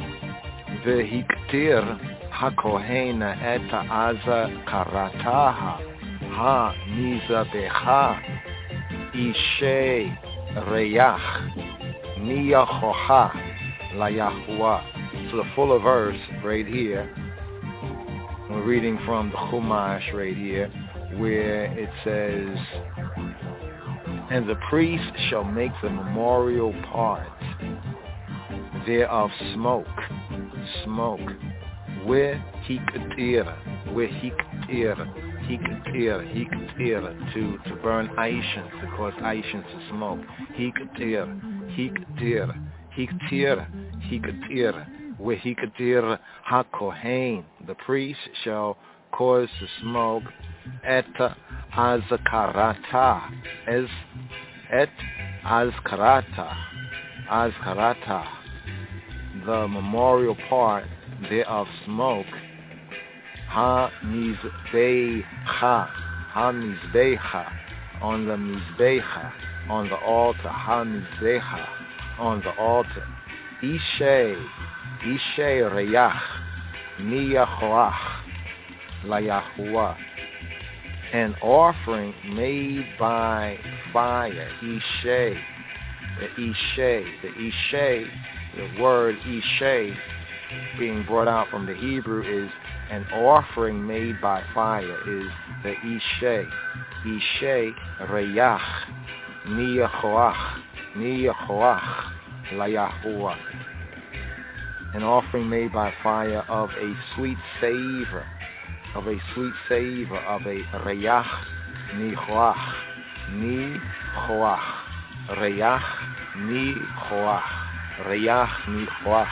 Vehiktir hakohena eta azkarataha ha mizabecha ishe reyach niyachoha layahuah. So the fuller verse right here, we're reading from the Chumash right here, where it says, and the priest shall make the memorial part thereof smoke, smoke, where he could ear, where he could ear, Hikatir, hikatir, to, to burn aishin, to cause aishin to smoke. Hikatir, hikatir, hikatir, hikatir. Where hikatir hakohain, the priest shall cause to smoke et azkarata, as et azkarata, azkarata, the memorial part thereof smoke. Ha mizbeha, ha mizbeha, on the mizbeha, on the altar. Ha mizbeha, on the altar. Ishay, Ishay reyach, miyahoach, layahuah, an offering made by fire. Ishay, the Ishay, the Ishay, the word Ishay being brought out from the Hebrew is an offering made by fire, is the Ishay. Ishay reyach, miyahoach, miyahoach, layahuah. An offering made by fire of a sweet savor, of a sweet savor, of a reyach nichoach, nichoach, reyach nichoach, reyach nichoach,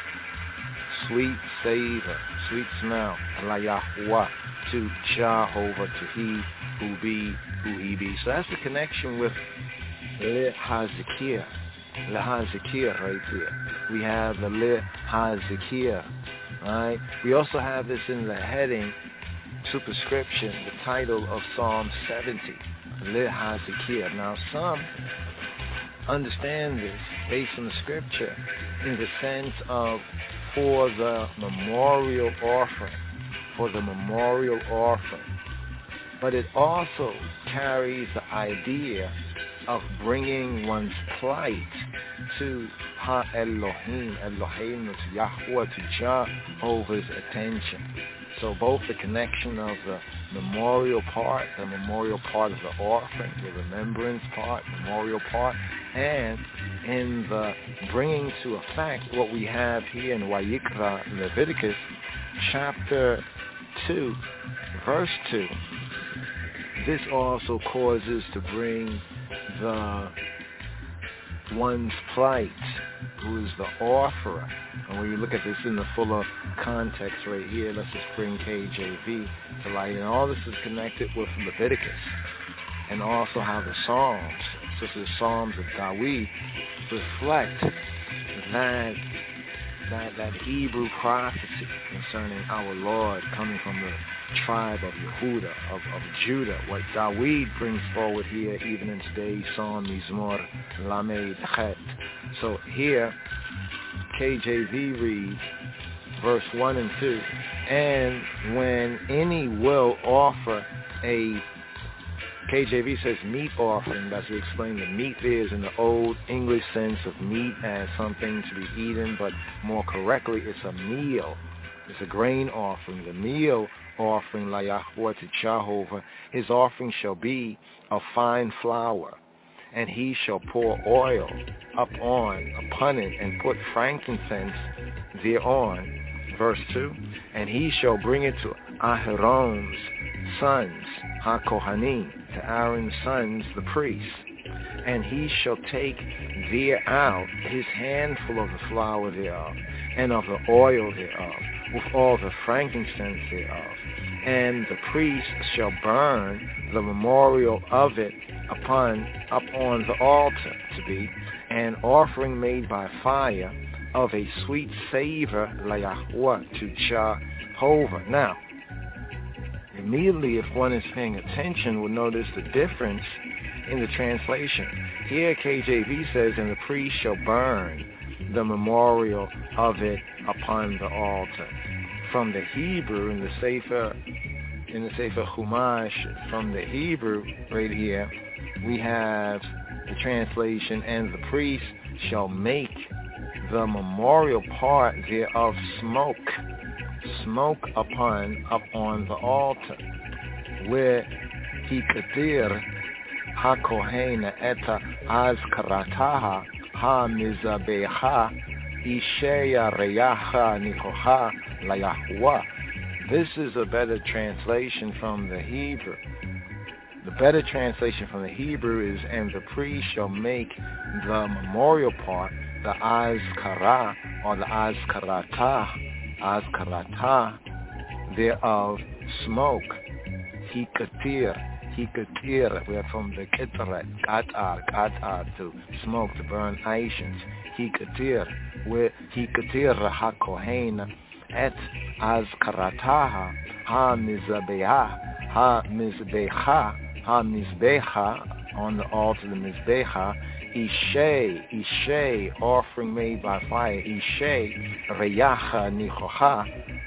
sweet savor, sweet smell, layahuah, to Jehovah, to he who be, who he be. So that's the connection with Le Hazikir. Le Hazikir right here. We have the Le Hazikir, right? We also have this in the heading, superscription, the title of Psalm seventy, Le Hazikir. Now some understand this based on the scripture in the sense of for the memorial offering, for the memorial offering. But it also carries the idea of bringing one's plight to Ha Elohim, Elohim, to Yahweh, to Jehovah's attention. So both the connection of the memorial part, the memorial part of the offering, the remembrance part, memorial part, and in the bringing to effect what we have here in Vayikra, Leviticus, chapter two, verse two. This also causes to bring the one's plight, who is the offerer. And when you look at this in the fuller context right here, let's just bring K J V to light. And all this is connected with Leviticus and also how the Psalms, such as the Psalms of David, reflect that that that Hebrew prophecy concerning our Lord coming from the tribe of Yehuda, of, of Judah, what David brings forward here even in today's Psalm Mizmor Lamed Chet. So here, K J V reads, verse one and two, and when any will offer a, K J V says meat offering, that's to explain the meat there is in the old English sense of meat as something to be eaten, but more correctly it's a meal. It's a grain offering. The meal offering, la Yahweh to Jehovah, his offering shall be of fine flour, and he shall pour oil up on, upon it, and put frankincense thereon. Verse two, and he shall bring it to Aharon's sons, HaKohanim, to Aaron's sons, the priests, and he shall take there out his handful of the flour thereof, and of the oil thereof, with all the frankincense thereof, and the priest shall burn the memorial of it upon up on the altar, to be an offering made by fire of a sweet savor, la Yahweh, to Jehovah. Now, immediately, if one is paying attention, will notice the difference in the translation. Here, K J V says, and the priest shall burn the memorial of it upon the altar. From the Hebrew, in the Sefer, in the Sefer Chumash, from the Hebrew, right here, we have the translation, and the priest shall make the memorial part thereof smoke, smoke upon, up on the altar, where he kadir ha-kohen eta azkarataha ha-mizabeha isheya reyaha nikoha la Yahweh. this is a better translation from the Hebrew. The better translation from the Hebrew is, and the priest shall make the memorial part, the azkara, or the azkarata, azkarata, thereof smoke. Hikatir, hikatir, we're from the kitret, qatar, qatar, to smoke, to burn ashes. Hikatir, where hikatir hakohen, et azkarataha, ha mizbeha, ha mizbeha, ha mizbeha, on the altar, the mizbeha, ishay, ishay, offering made by fire, ishay, reyacha nichocha,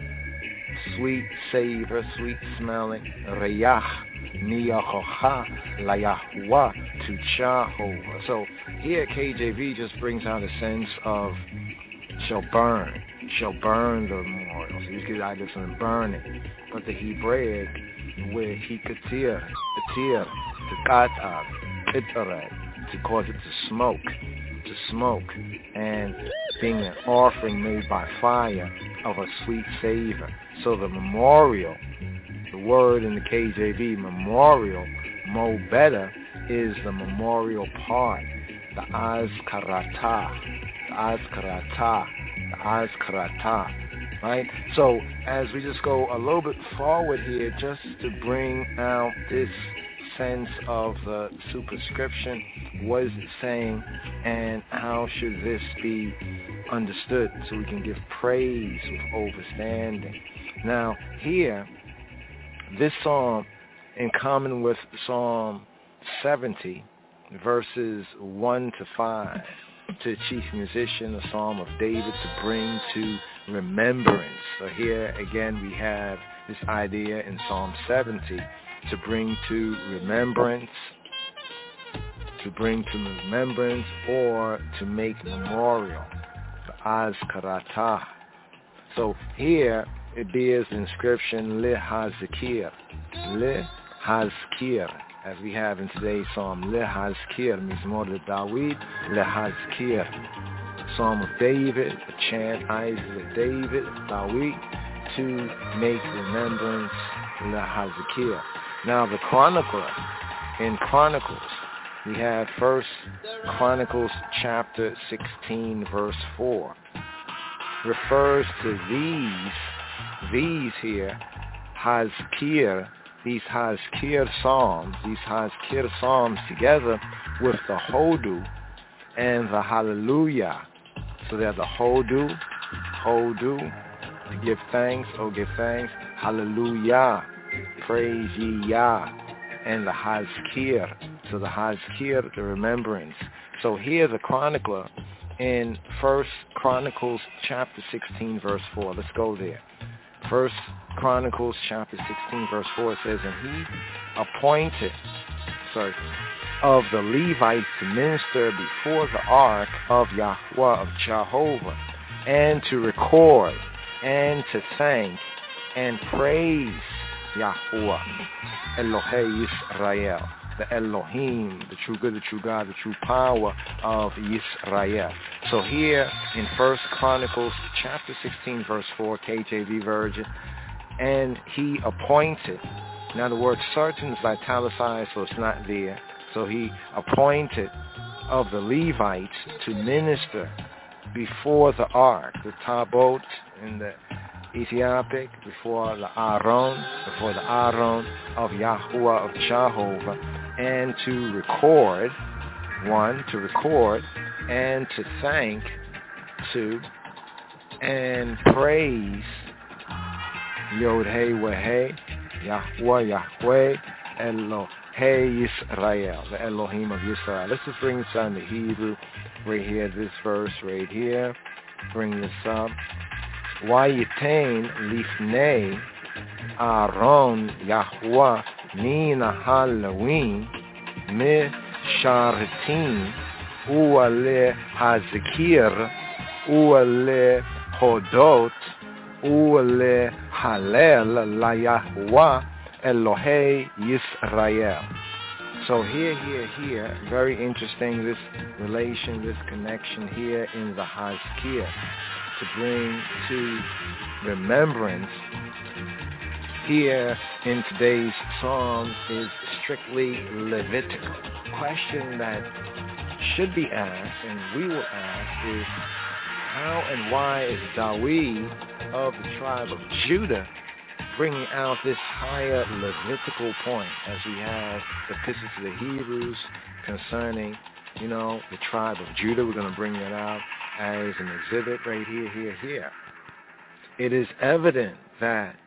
sweet savor, sweet smelling, reyach, niyachocha, layahwa, to Jehovah. So here K J V just brings out a sense of shall burn, shall burn the memorials. You get ideas from burning. But the Hebraic, where he katir, katir, to qatar, kitare, to cause it to smoke, to smoke, and being an offering made by fire of a sweet savor. So the memorial, the word in the K J V, memorial, mo better, is the memorial part, the azkarata, the azkarata, the azkarata, right? So as we just go a little bit forward here, just to bring out this sense of the superscription, what is it saying, and how should this be understood so we can give praise with understanding. Now here, this psalm, in common with Psalm seventy, verses one to five, to the chief musician, a psalm of David to bring to remembrance. So here again we have this idea in Psalm seventy, to bring to remembrance, to bring to remembrance, or to make memorial, the azkarata. So here it bears the inscription Le Hazkir, Le Hazkir, as we have in today's psalm. Le Hazkir, Mizmor de David, Le Hazkir, Psalm of David, a chant, eyes of David, David, to make remembrance, Le Hazkir. Now the chronicler, in Chronicles, we have First Chronicles chapter sixteen, verse four, refers to these, these here, Hazkir, these Hazkir psalms, these Hazkir psalms together with the Hodu and the Hallelujah. So they're the Hodu, Hodu, to give thanks, oh give thanks, Hallelujah, praise ye Yah, and the Hazkir. So the Hazkir, the remembrance. So here the chronicler in First Chronicles chapter sixteen, verse four. Let's go there. First Chronicles chapter sixteen, verse four, it says, and he appointed, sorry, of the Levites to minister before the ark of Yahweh, of Jehovah, and to record, and to thank, and praise Yahweh, Elohei Yisrael, the Elohim, the true good, the true God, the true power of Yisrael. So here in First Chronicles chapter sixteen, verse four, K J V version, and he appointed. Now the word certain is italicized, so it's not there. So he appointed of the Levites to minister before the ark, the Tabot in the Ethiopic, before the Aaron, before the Aaron of Yahweh, of Jehovah, and to record, one, to record, and to thank, two, and praise Yod Hey Weh Yahweh Yahweh Elohei Yisrael, the Elohim of Yisrael. Let's just bring this down to Hebrew right here, this verse right here. Bring this up. Wayitain lifnei Aaron Yahweh Mina Halloween Me Shartin Uale Hazkir Uale Hodot Uale Halel La Yahweh Elohei Yisrael. So here, here, here, very interesting, this relation, this connection here in the Hazkir. to bring to remembrance here in today's psalm is strictly Levitical. The question that should be asked, and we will ask, is how and why is Dawid of the tribe of Judah bringing out this higher Levitical point as we have the epistle to the Hebrews concerning, you know, the tribe of Judah. We're going to bring that out as an exhibit right here, here, here. It is evident that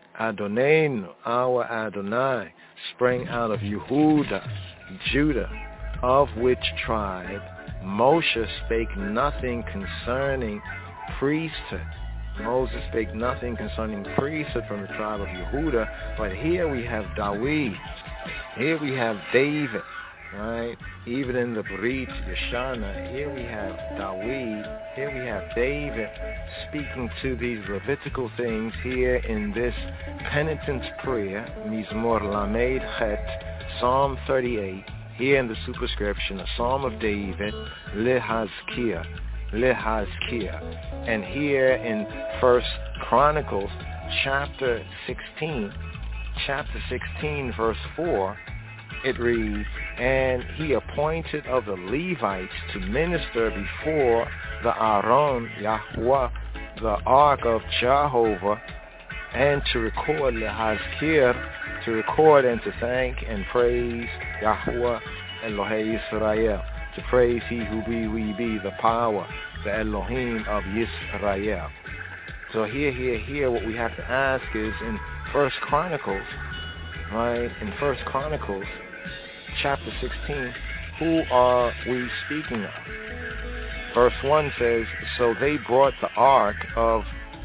Adonai, our Adonai, sprang out of Yehuda, Judah, of which tribe Moshe spake nothing concerning priesthood. Moses spake nothing concerning priesthood from the tribe of Yehuda, but here we have Dawid. Here we have David, right? Even in the Brit Yeshana, here we have Dawid. Here we have David speaking to these Levitical things here in this penitence prayer, Mizmor Lamed Chet, Psalm thirty-eight, here in the superscription, a Psalm of David, Lehazkiah. Lehazkiah. And here in First Chronicles chapter sixteen, chapter sixteen verse four, it reads, and he appointed of the Levites to minister before the Aaron, Yahweh, the ark of Jehovah, and to record Lehazkiah, to record and to thank and praise Yahweh Elohei Yisrael, to praise he who be, we be, the power, the Elohim of Yisrael. So here, here, here, what we have to ask is in First Chronicles, right, in First Chronicles, chapter sixteen, who are we speaking of? Verse one says, so they brought the ark of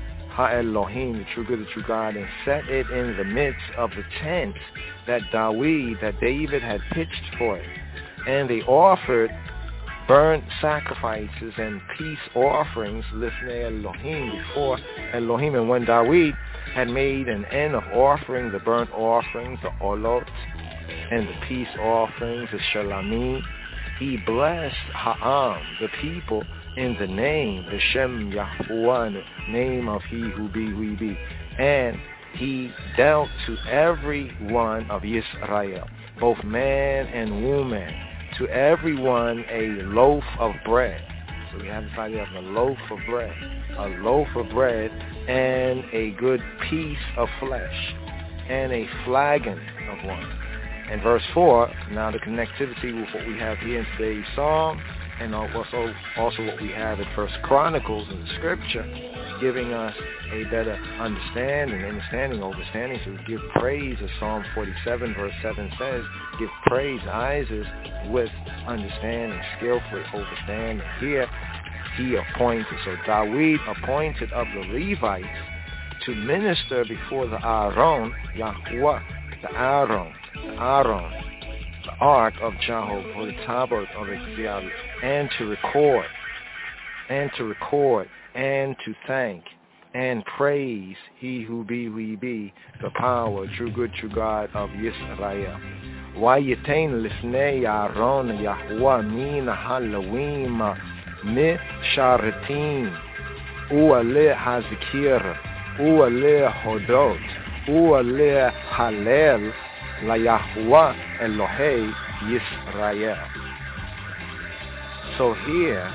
Ha-Elohim, the true good, the true God, and set it in the midst of the tent that Dawid, that David had pitched for it. And they offered burnt sacrifices and peace offerings, lifnei Elohim, before Elohim. And when Dawid had made an end of offering the burnt offerings, the olot, and the peace offerings, the shalamim, he blessed Ha'am, the people, in the name, the Shem Yahuwah, the name of he who be, we be. And he dealt to every one of Yisrael, both man and woman, to everyone a loaf of bread. So we have this idea of a loaf of bread, a loaf of bread and a good piece of flesh and a flagon of wine. And verse four, now the connectivity with what we have here in today's psalm, and also also what we have in First Chronicles in the scripture, giving us a better understanding, understanding, overstanding. So we give praise, as Psalm forty-seven verse seven says, give praise, Isaac, with understanding, skillfully overstanding. Here he appointed, so Dawid appointed of the Levites to minister before the Aaron, Yahweh, the Aaron, the Aaron, the ark of Jehovah, or the tabernacle of Expiation, and to record, and to record, and to thank, and praise he who be, we be, the power, true good, true God of Yisrael. Vayetain lifnei Aaron Yahweh min halawim mi sharatim u'ale hazikir u'ale hodot u'ale halel la Yahweh Elohei Yisrael. So here,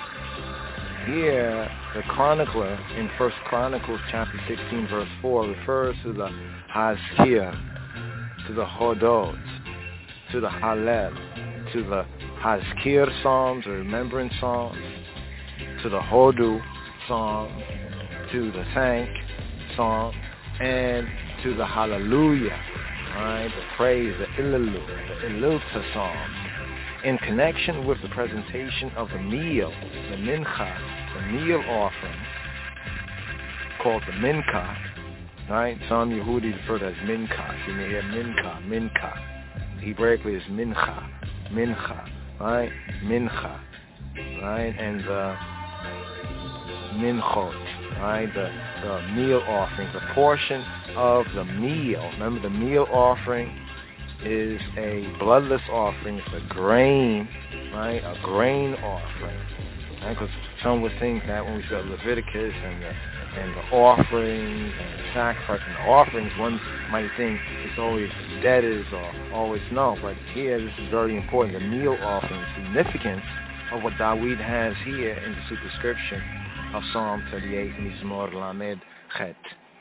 here the chronicler in First Chronicles chapter sixteen verse four refers to the Hazkir, to the Hodot, to the Halel, to the Hazkir psalms, or remembrance psalms, to the Hodu psalm, to the Thank psalm, and to the Hallelujah, right? The praise, the Illalu, the Ililta psalm, in connection with the presentation of the meal, the Mincha, the meal offering, called the Mincha, right? Some Yehudi refer to as Mincha. You may hear Mincha, Mincha. Hebraically is Mincha, Mincha, right? Mincha, right? And the Minchot, right? The, the meal offering, the portion of the meal. Remember, the meal offering is a bloodless offering. It's a grain, right? A grain offering. Because some would think that when we said Leviticus and the, and the offerings and the sacrifice and the offerings, one might think it's always debtors or always no. But here, this is very important. The meal offering, the significance of what David has here in the superscription of Psalm thirty-eight, Mizmor Lamed Chet.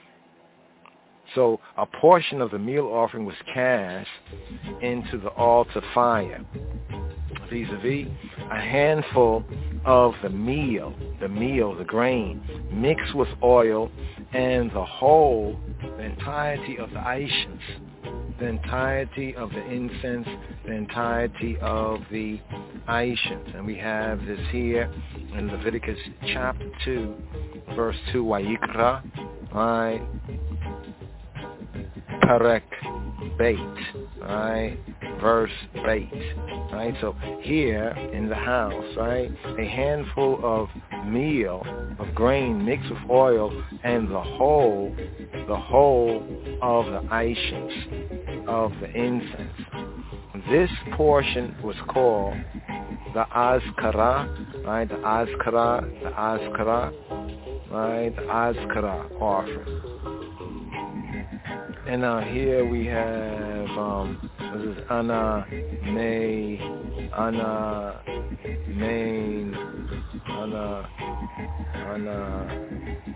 So a portion of the meal offering was cast into the altar fire, vis-a-vis a handful of the meal, the meal, the grain, mixed with oil, and the whole, the entirety of the aishins, the entirety of the incense, the entirety of the aishins. And we have this here in Leviticus chapter two, verse two, Wayikra, right? Perek Beit, right? Verse Beit, right? So here in the house, right, a handful of meal, of grain mixed with oil, and the whole, the whole of the aishins, of the incense. This portion was called the Azkara, right? The Azkara, the Azkara, right? The Azkara offering. And now here we have, um, this is Ana, May, Ana, Main, Ana, Ana,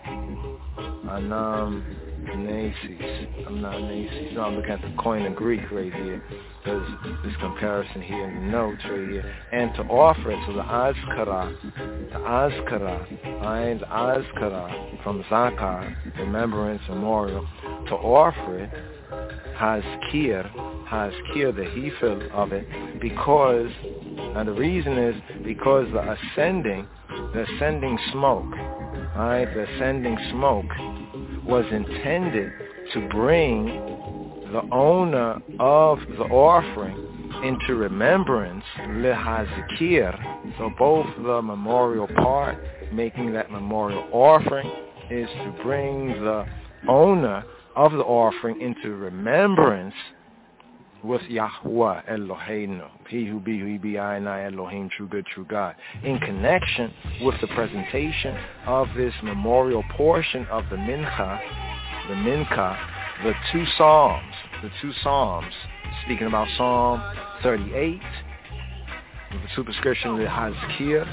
Anam, Nasis. I'm not Nasis. No, I'm looking at the coin in Greek right here. There's this comparison here in the notes right here. And to offer it, so the Azkara, the Azkara, right, the Azkara from Zakar, remembrance, memorial, to offer it, Hazkir, Hazkir, the hefil of it, because, and the reason is because the ascending, the ascending smoke, right, the ascending smoke was intended to bring the owner of the offering into remembrance, lehazkir. So both the memorial part, making that memorial offering, is to bring the owner of the offering into remembrance with Yahweh Eloheinu, he who be, who he be, I and I, Elohim, true good, true God, in connection with the presentation of this memorial portion of the Mincha, the Mincha, the two Psalms, the two Psalms, speaking about Psalm thirty-eight, with the superscription of Hazkir,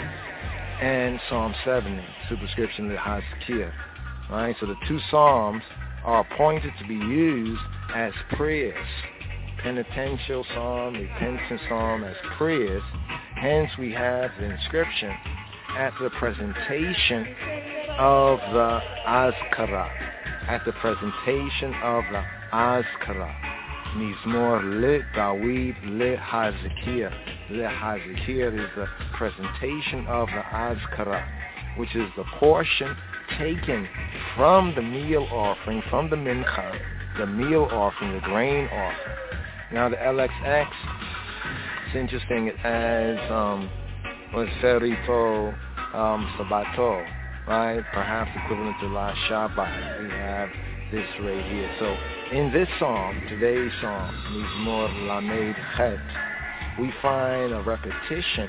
and Psalm seventy, superscription of Hazkir. Right? So the two Psalms are appointed to be used as prayers, penitential psalm, repentant psalm as prayers. Hence we have the inscription at the presentation of the Azkara, at the presentation of the Azkara. Mizmor le David le Hazkir. Le Hazkir is the presentation of the Azkara, which is the portion taken from the meal offering, from the mincha, the meal offering, the grain offering. Now the L X X, it's interesting, as um, was Ferito um, Sabato, right? Perhaps equivalent to La Shabbat. We have this right here. So in this psalm, today's psalm, Mizmor Lamed Chet, we find a repetition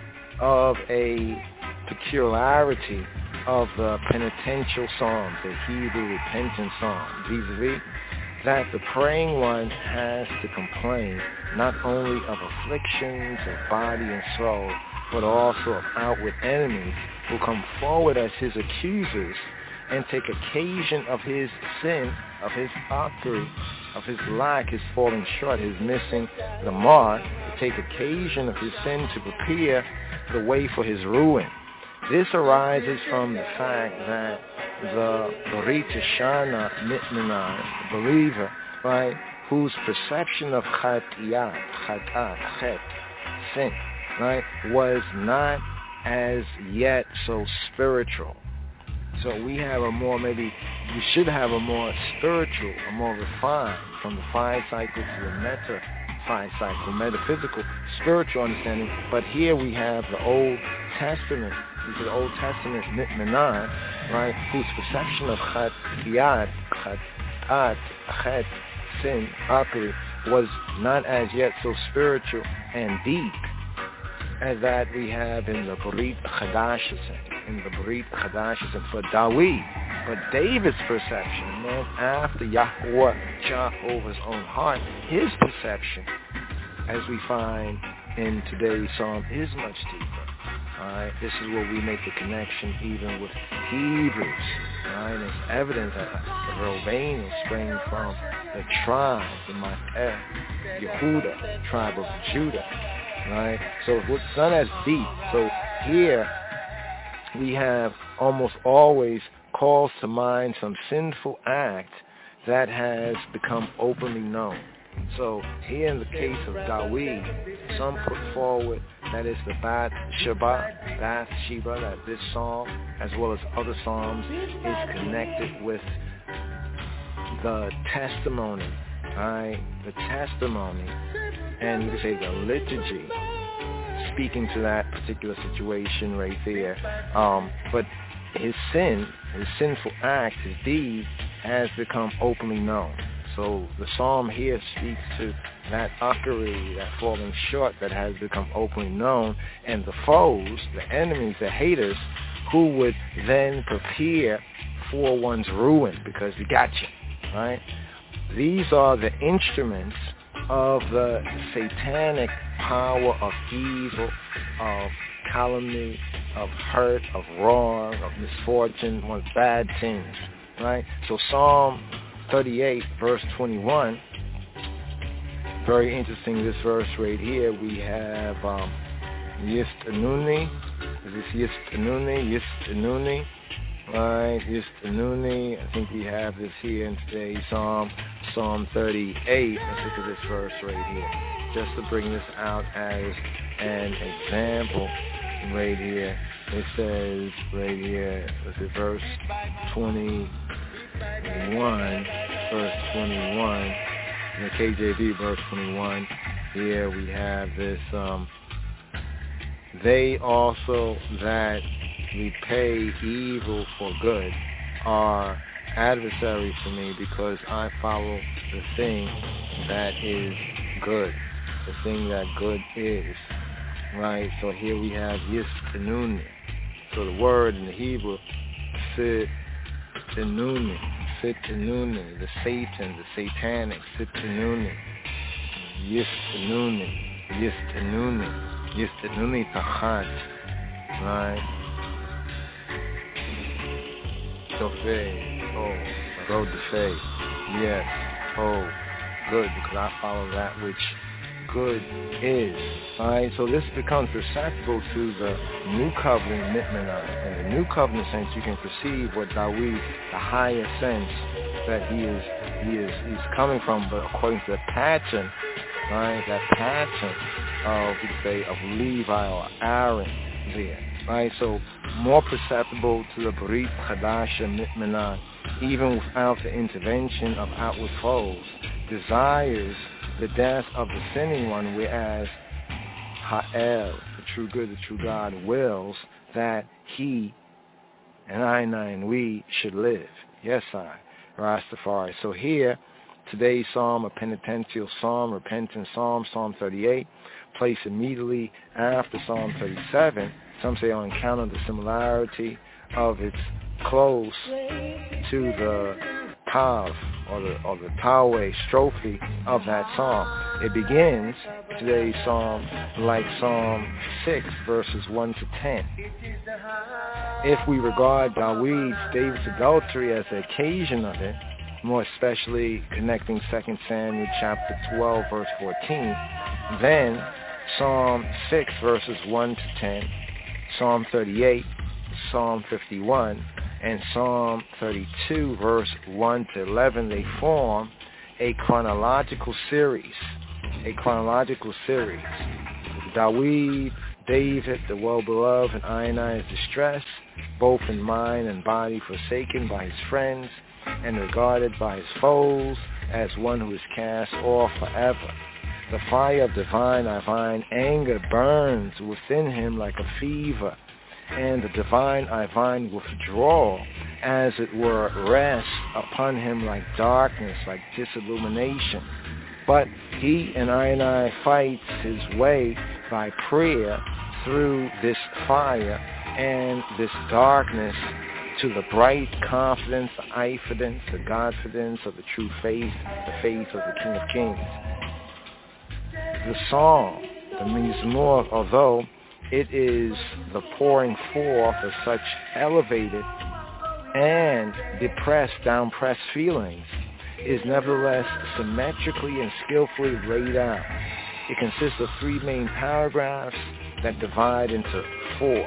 of a peculiarity of the penitential psalms, the Hebrew repentant psalm, vis-a-vis that the praying one has to complain not only of afflictions of body and soul, but also of outward enemies who come forward as his accusers and take occasion of his sin, of his mockery, of his lack, his falling short, his missing the mark, to take occasion of his sin to prepare the way for his ruin. This arises from the fact that the Berit Shana Mitmenan, the believer, right, whose perception of Chatiyat, Chatat, Chet, sin, right, was not as yet so spiritual. So we have a more, maybe, we should have a more spiritual, a more refined, from the five cycle to the meta five cycle, metaphysical, spiritual understanding. But here we have the Old Testament, the Old Testament Mitmenan, right, whose perception of Chatiyat, Chatat, Chet, sin, mockery, was not as yet so spiritual and deep as that we have in the Brit Chadash, in the Brit Chadash for Dawid. But David's perception, a man after Yahweh, Jehovah's own heart, his perception, as we find in today's psalm, is much deeper. Right? This is where we make the connection even with Hebrews. Right? And it's evident that the Rehoboam sprang from the tribe, the Ma'eh, Yehuda, tribe of Judah. Right? So it's not as deep. So here we have almost always calls to mind some sinful act that has become openly known. So here in the case of Dawid, some put forward that is the Bath Sheba, Bath Sheba, that this psalm, as well as other psalms, is connected with the testimony, right? The testimony, and you could say the liturgy, speaking to that particular situation right there. Um, but his sin, his sinful act, his deed, has become openly known. So the psalm here speaks to that mockery, that falling short that has become openly known, and the foes, the enemies, the haters, who would then prepare for one's ruin because we got you, right? These are the instruments of the satanic power of evil, of calumny, of hurt, of wrong, of misfortune, of bad things, right? So Psalm thirty-eight, verse twenty-one, very interesting, this verse right here. We have um, Yistanuni, is this Yistanuni, Yistanuni, right, Yistanuni, I think we have this here in today's Psalm, Psalm thirty-eight. Let's look at this verse right here, just to bring this out as an example right here. It says right here, let's see, verse twenty-one, verse twenty-one, in the K J V, verse twenty-one, here we have this, um, they also that repay evil for good are adversaries to me, because I follow the thing that is good, the thing that good is, right? So here we have Yistanuni. So the word in the Hebrew, Sitanuni, Sitanuni, the Satan, the satanic, Sitanuni, Yistanuni, Yistanuni, Yistanuni Tachat, right? Sofe, oh, road to faith, yes, oh, good, because I follow that which good is. Alright, so this becomes perceptible to the New Covenant Mitmenah. And the New Covenant sense, you can perceive what Dawid, the higher sense that he is, he is, he's coming from, but according to the pattern, right, that pattern of, we could say, of Levi or Aaron there. Right, so more perceptible to the Brit Chadash Mitmenah, even without the intervention of outward foes, desires the death of the sinning one, whereas Ha'el, the true good, the true God, wills that he and I and we should live. Yes, I, Rastafari. So here, today's psalm, a penitential psalm, repentant psalm, Psalm thirty-eight, placed immediately after Psalm thirty-seven. Some say on account of the similarity of its close to the Tav, or the, or the Taweh strophe of that psalm. It begins today's psalm like Psalm six, verses one to ten. If we regard Dawid's, David's adultery as the occasion of it, more especially connecting Second Samuel chapter twelve, verse fourteen, then Psalm six, verses one to ten, Psalm thirty-eight, Psalm fifty-one, and Psalm thirty-two, verse one to eleven, they form a chronological series, a chronological series. Dawid, David, the well-beloved, and I and I is distressed, both in mind and body, forsaken by his friends, and regarded by his foes as one who is cast off forever. The fire of divine, divine anger burns within him like a fever, and the divine, divine withdrawal, as it were, rests upon him like darkness, like disillumination. But he and I and I fights his way by prayer, through this fire and this darkness to the bright confidence, the ifidence, the godfidence of the true faith, the faith of the King of Kings. The song, the Mizmor, although it is the pouring forth of such elevated and depressed, downpressed feelings, is nevertheless symmetrically and skillfully laid out. It consists of three main paragraphs that divide into four.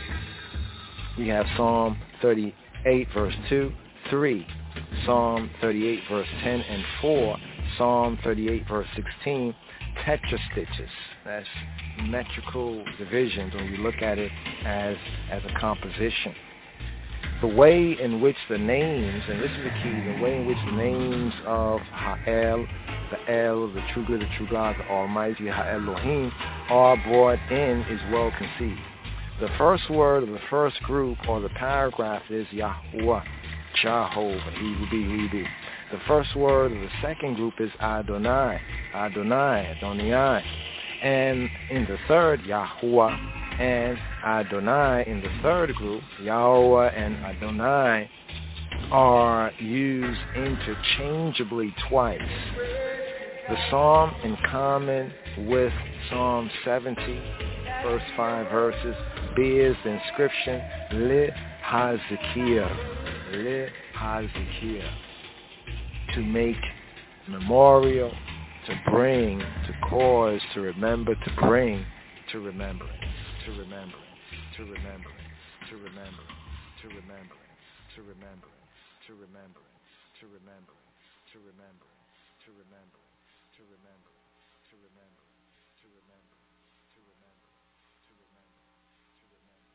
We have Psalm thirty-eight, verse two, three, Psalm thirty-eight, verse ten, and four, Psalm thirty-eight, verse sixteen, tetrastitches. That's metrical divisions when we look at it as, as a composition. The way in which the names, and this is the key, the way in which the names of Ha'el, the El, the true good, the true God, the Almighty Ha'Elohim, are brought in is well conceived. The first word of the first group or the paragraph is Yahuwah, Jehovah, he who be, who he be. The first word of the second group is Adonai, Adonai, Adonai. And in the third, Yahuwah and Adonai. In the third group, Yahweh and Adonai are used interchangeably twice. The psalm, in common with Psalm seventy, first five verses, bears the inscription Le Hazikir, Le Hazikir, to make memorial, to bring, to cause, to remember, to bring to remembrance, to remembrance, to remembrance, to remembrance, to remembrance, to remembrance, to remembrance, to remembrance, to remembrance, to remembrance, to remembrance, to remembrance, to remembrance, to remembrance, to remembrance, to remembrance.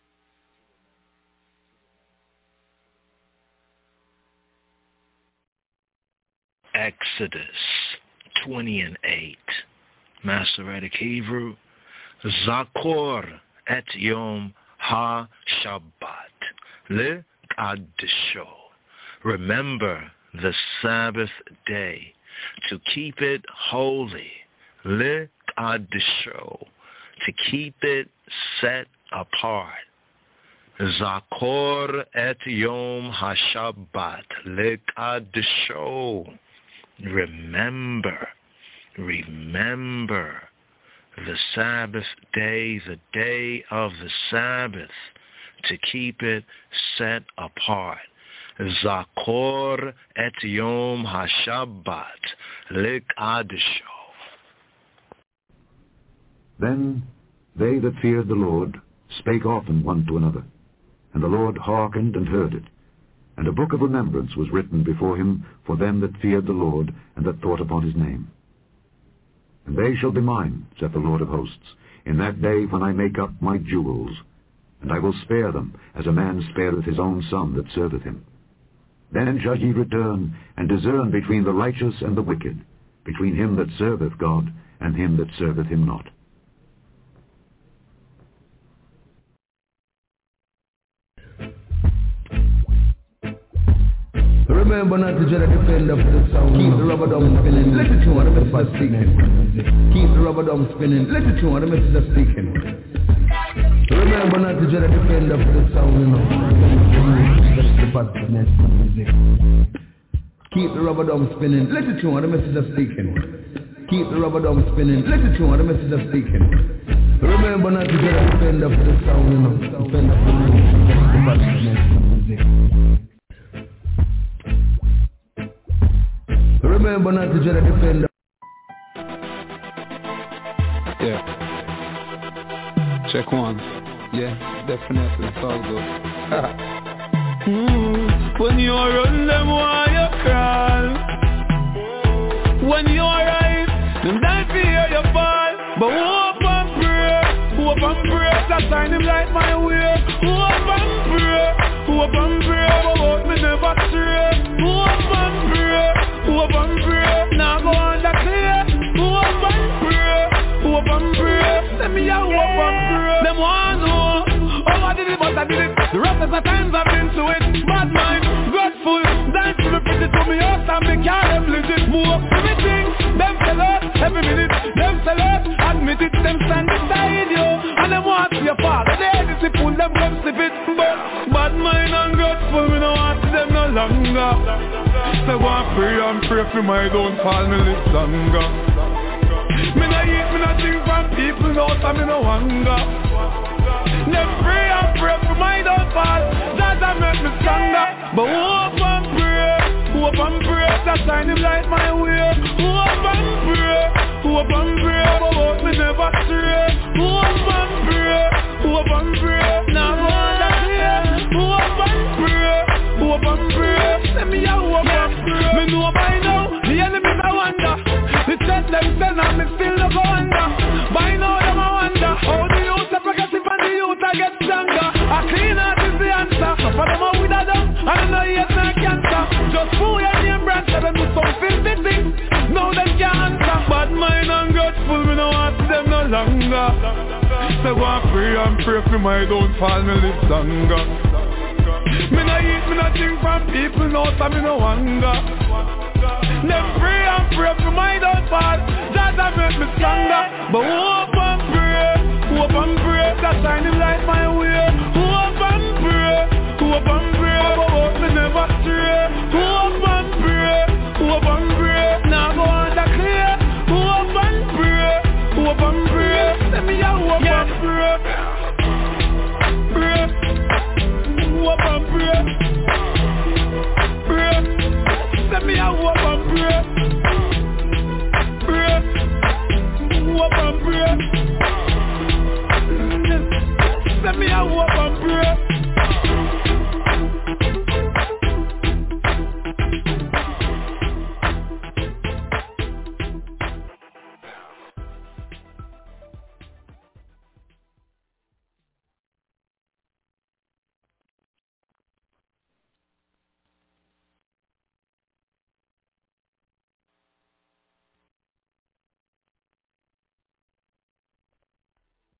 Exodus twenty and eight, Masoretic Hebrew, Zakor et Yom HaShabbat le'Qadisho. Remember the Sabbath day to keep it holy, le'Qadisho, to keep it set apart. Zakor et Yom HaShabbat le'Qadisho. Remember, remember the Sabbath day, the day of the Sabbath, to keep it set apart. Zakor et Yom HaShabbat le'Qadisho. Then they that feared the Lord spake often one to another, and the Lord hearkened and heard it. And a book of remembrance was written before him for them that feared the Lord and that thought upon his name. And they shall be mine, saith the Lord of hosts, in that day when I make up my jewels, and I will spare them, as a man spareth his own son that serveth him. Then shall ye return and discern between the righteous and the wicked, between him that serveth God and him that serveth him not. Remember not to just defend up the sound. Keep the rubber drum spinning. Let it tune, the message is speaking. Keep the rubber drum spinning. Let it tune, the message is speaking. Remember not to just defend up the sound. You know. That's the positive music. Keep the rubber drum spinning. Let it tune, the message is speaking. Keep the rubber drum spinning. Let it tune, the message is speaking. Remember not to just defend up the sound. You know. Defend up the music. That's the positive music. Remember not to just defend. Yeah. Check one. Yeah, definitely. It's all good. mm, when you run them, why you crawl? When you rise, them die fear you fall. But hope and pray, hope and pray. That time him like my way. Hope and pray, hope and pray. But me never stray. Hope and pray. Hope and pray, now go on that clear. Hope and pray, hope and pray. Let me a hope and pray. Them want know, oh I did it but I did it. The rest of the times I've been to it. Bad mind, grateful, dance to me pretty to me house and me can't legit move. Everything, them sell out, every minute, them sell out. Admit it, them stand beside you. And them want you you fall. The ladies, they pull them, come slip it. But bad mind and grateful, we don't want them no longer. So go and pray and pray for my downfall, me live longer. Me no eat, me no drink from people, no, so me no hunger. Them pray and pray for my downfall, that make me stronger. But hope and pray, hope and pray, that shine him light my way. Hope and pray, hope and pray, but hope me never stray. Hope and pray, hope and pray, now go on that way. Hope and pray, hope and pray, let me a hope and pray. Me know by now, the enemies I wonder. They set them send and me still no go under. By now them I wonder, how the youth are progressive and the youth I get stronger. A clean heart is the answer, so for them I with a dumb, I don't know yet no cancer. Just pull your name branch, so them do some filthy things. Now them can't answer. Bad mind and grateful, me no want them no longer. So go and pray and pray for my downfall, me live longer. Me no eat, me no drink from people, no, so me no hunger. Them pray and pray for my downfall, that I make me stronger. But hope and pray, hope and pray, that shine him light my way. Hope and pray, hope and pray, but hope me never stray. Hope and pray, hope and pray, now go on the clear. Hope and pray, hope and pray, let me a hope and pray. Pray, hope and pray, pray, let me a hope and pray. Pray, hope and pray, let me a hope and pray.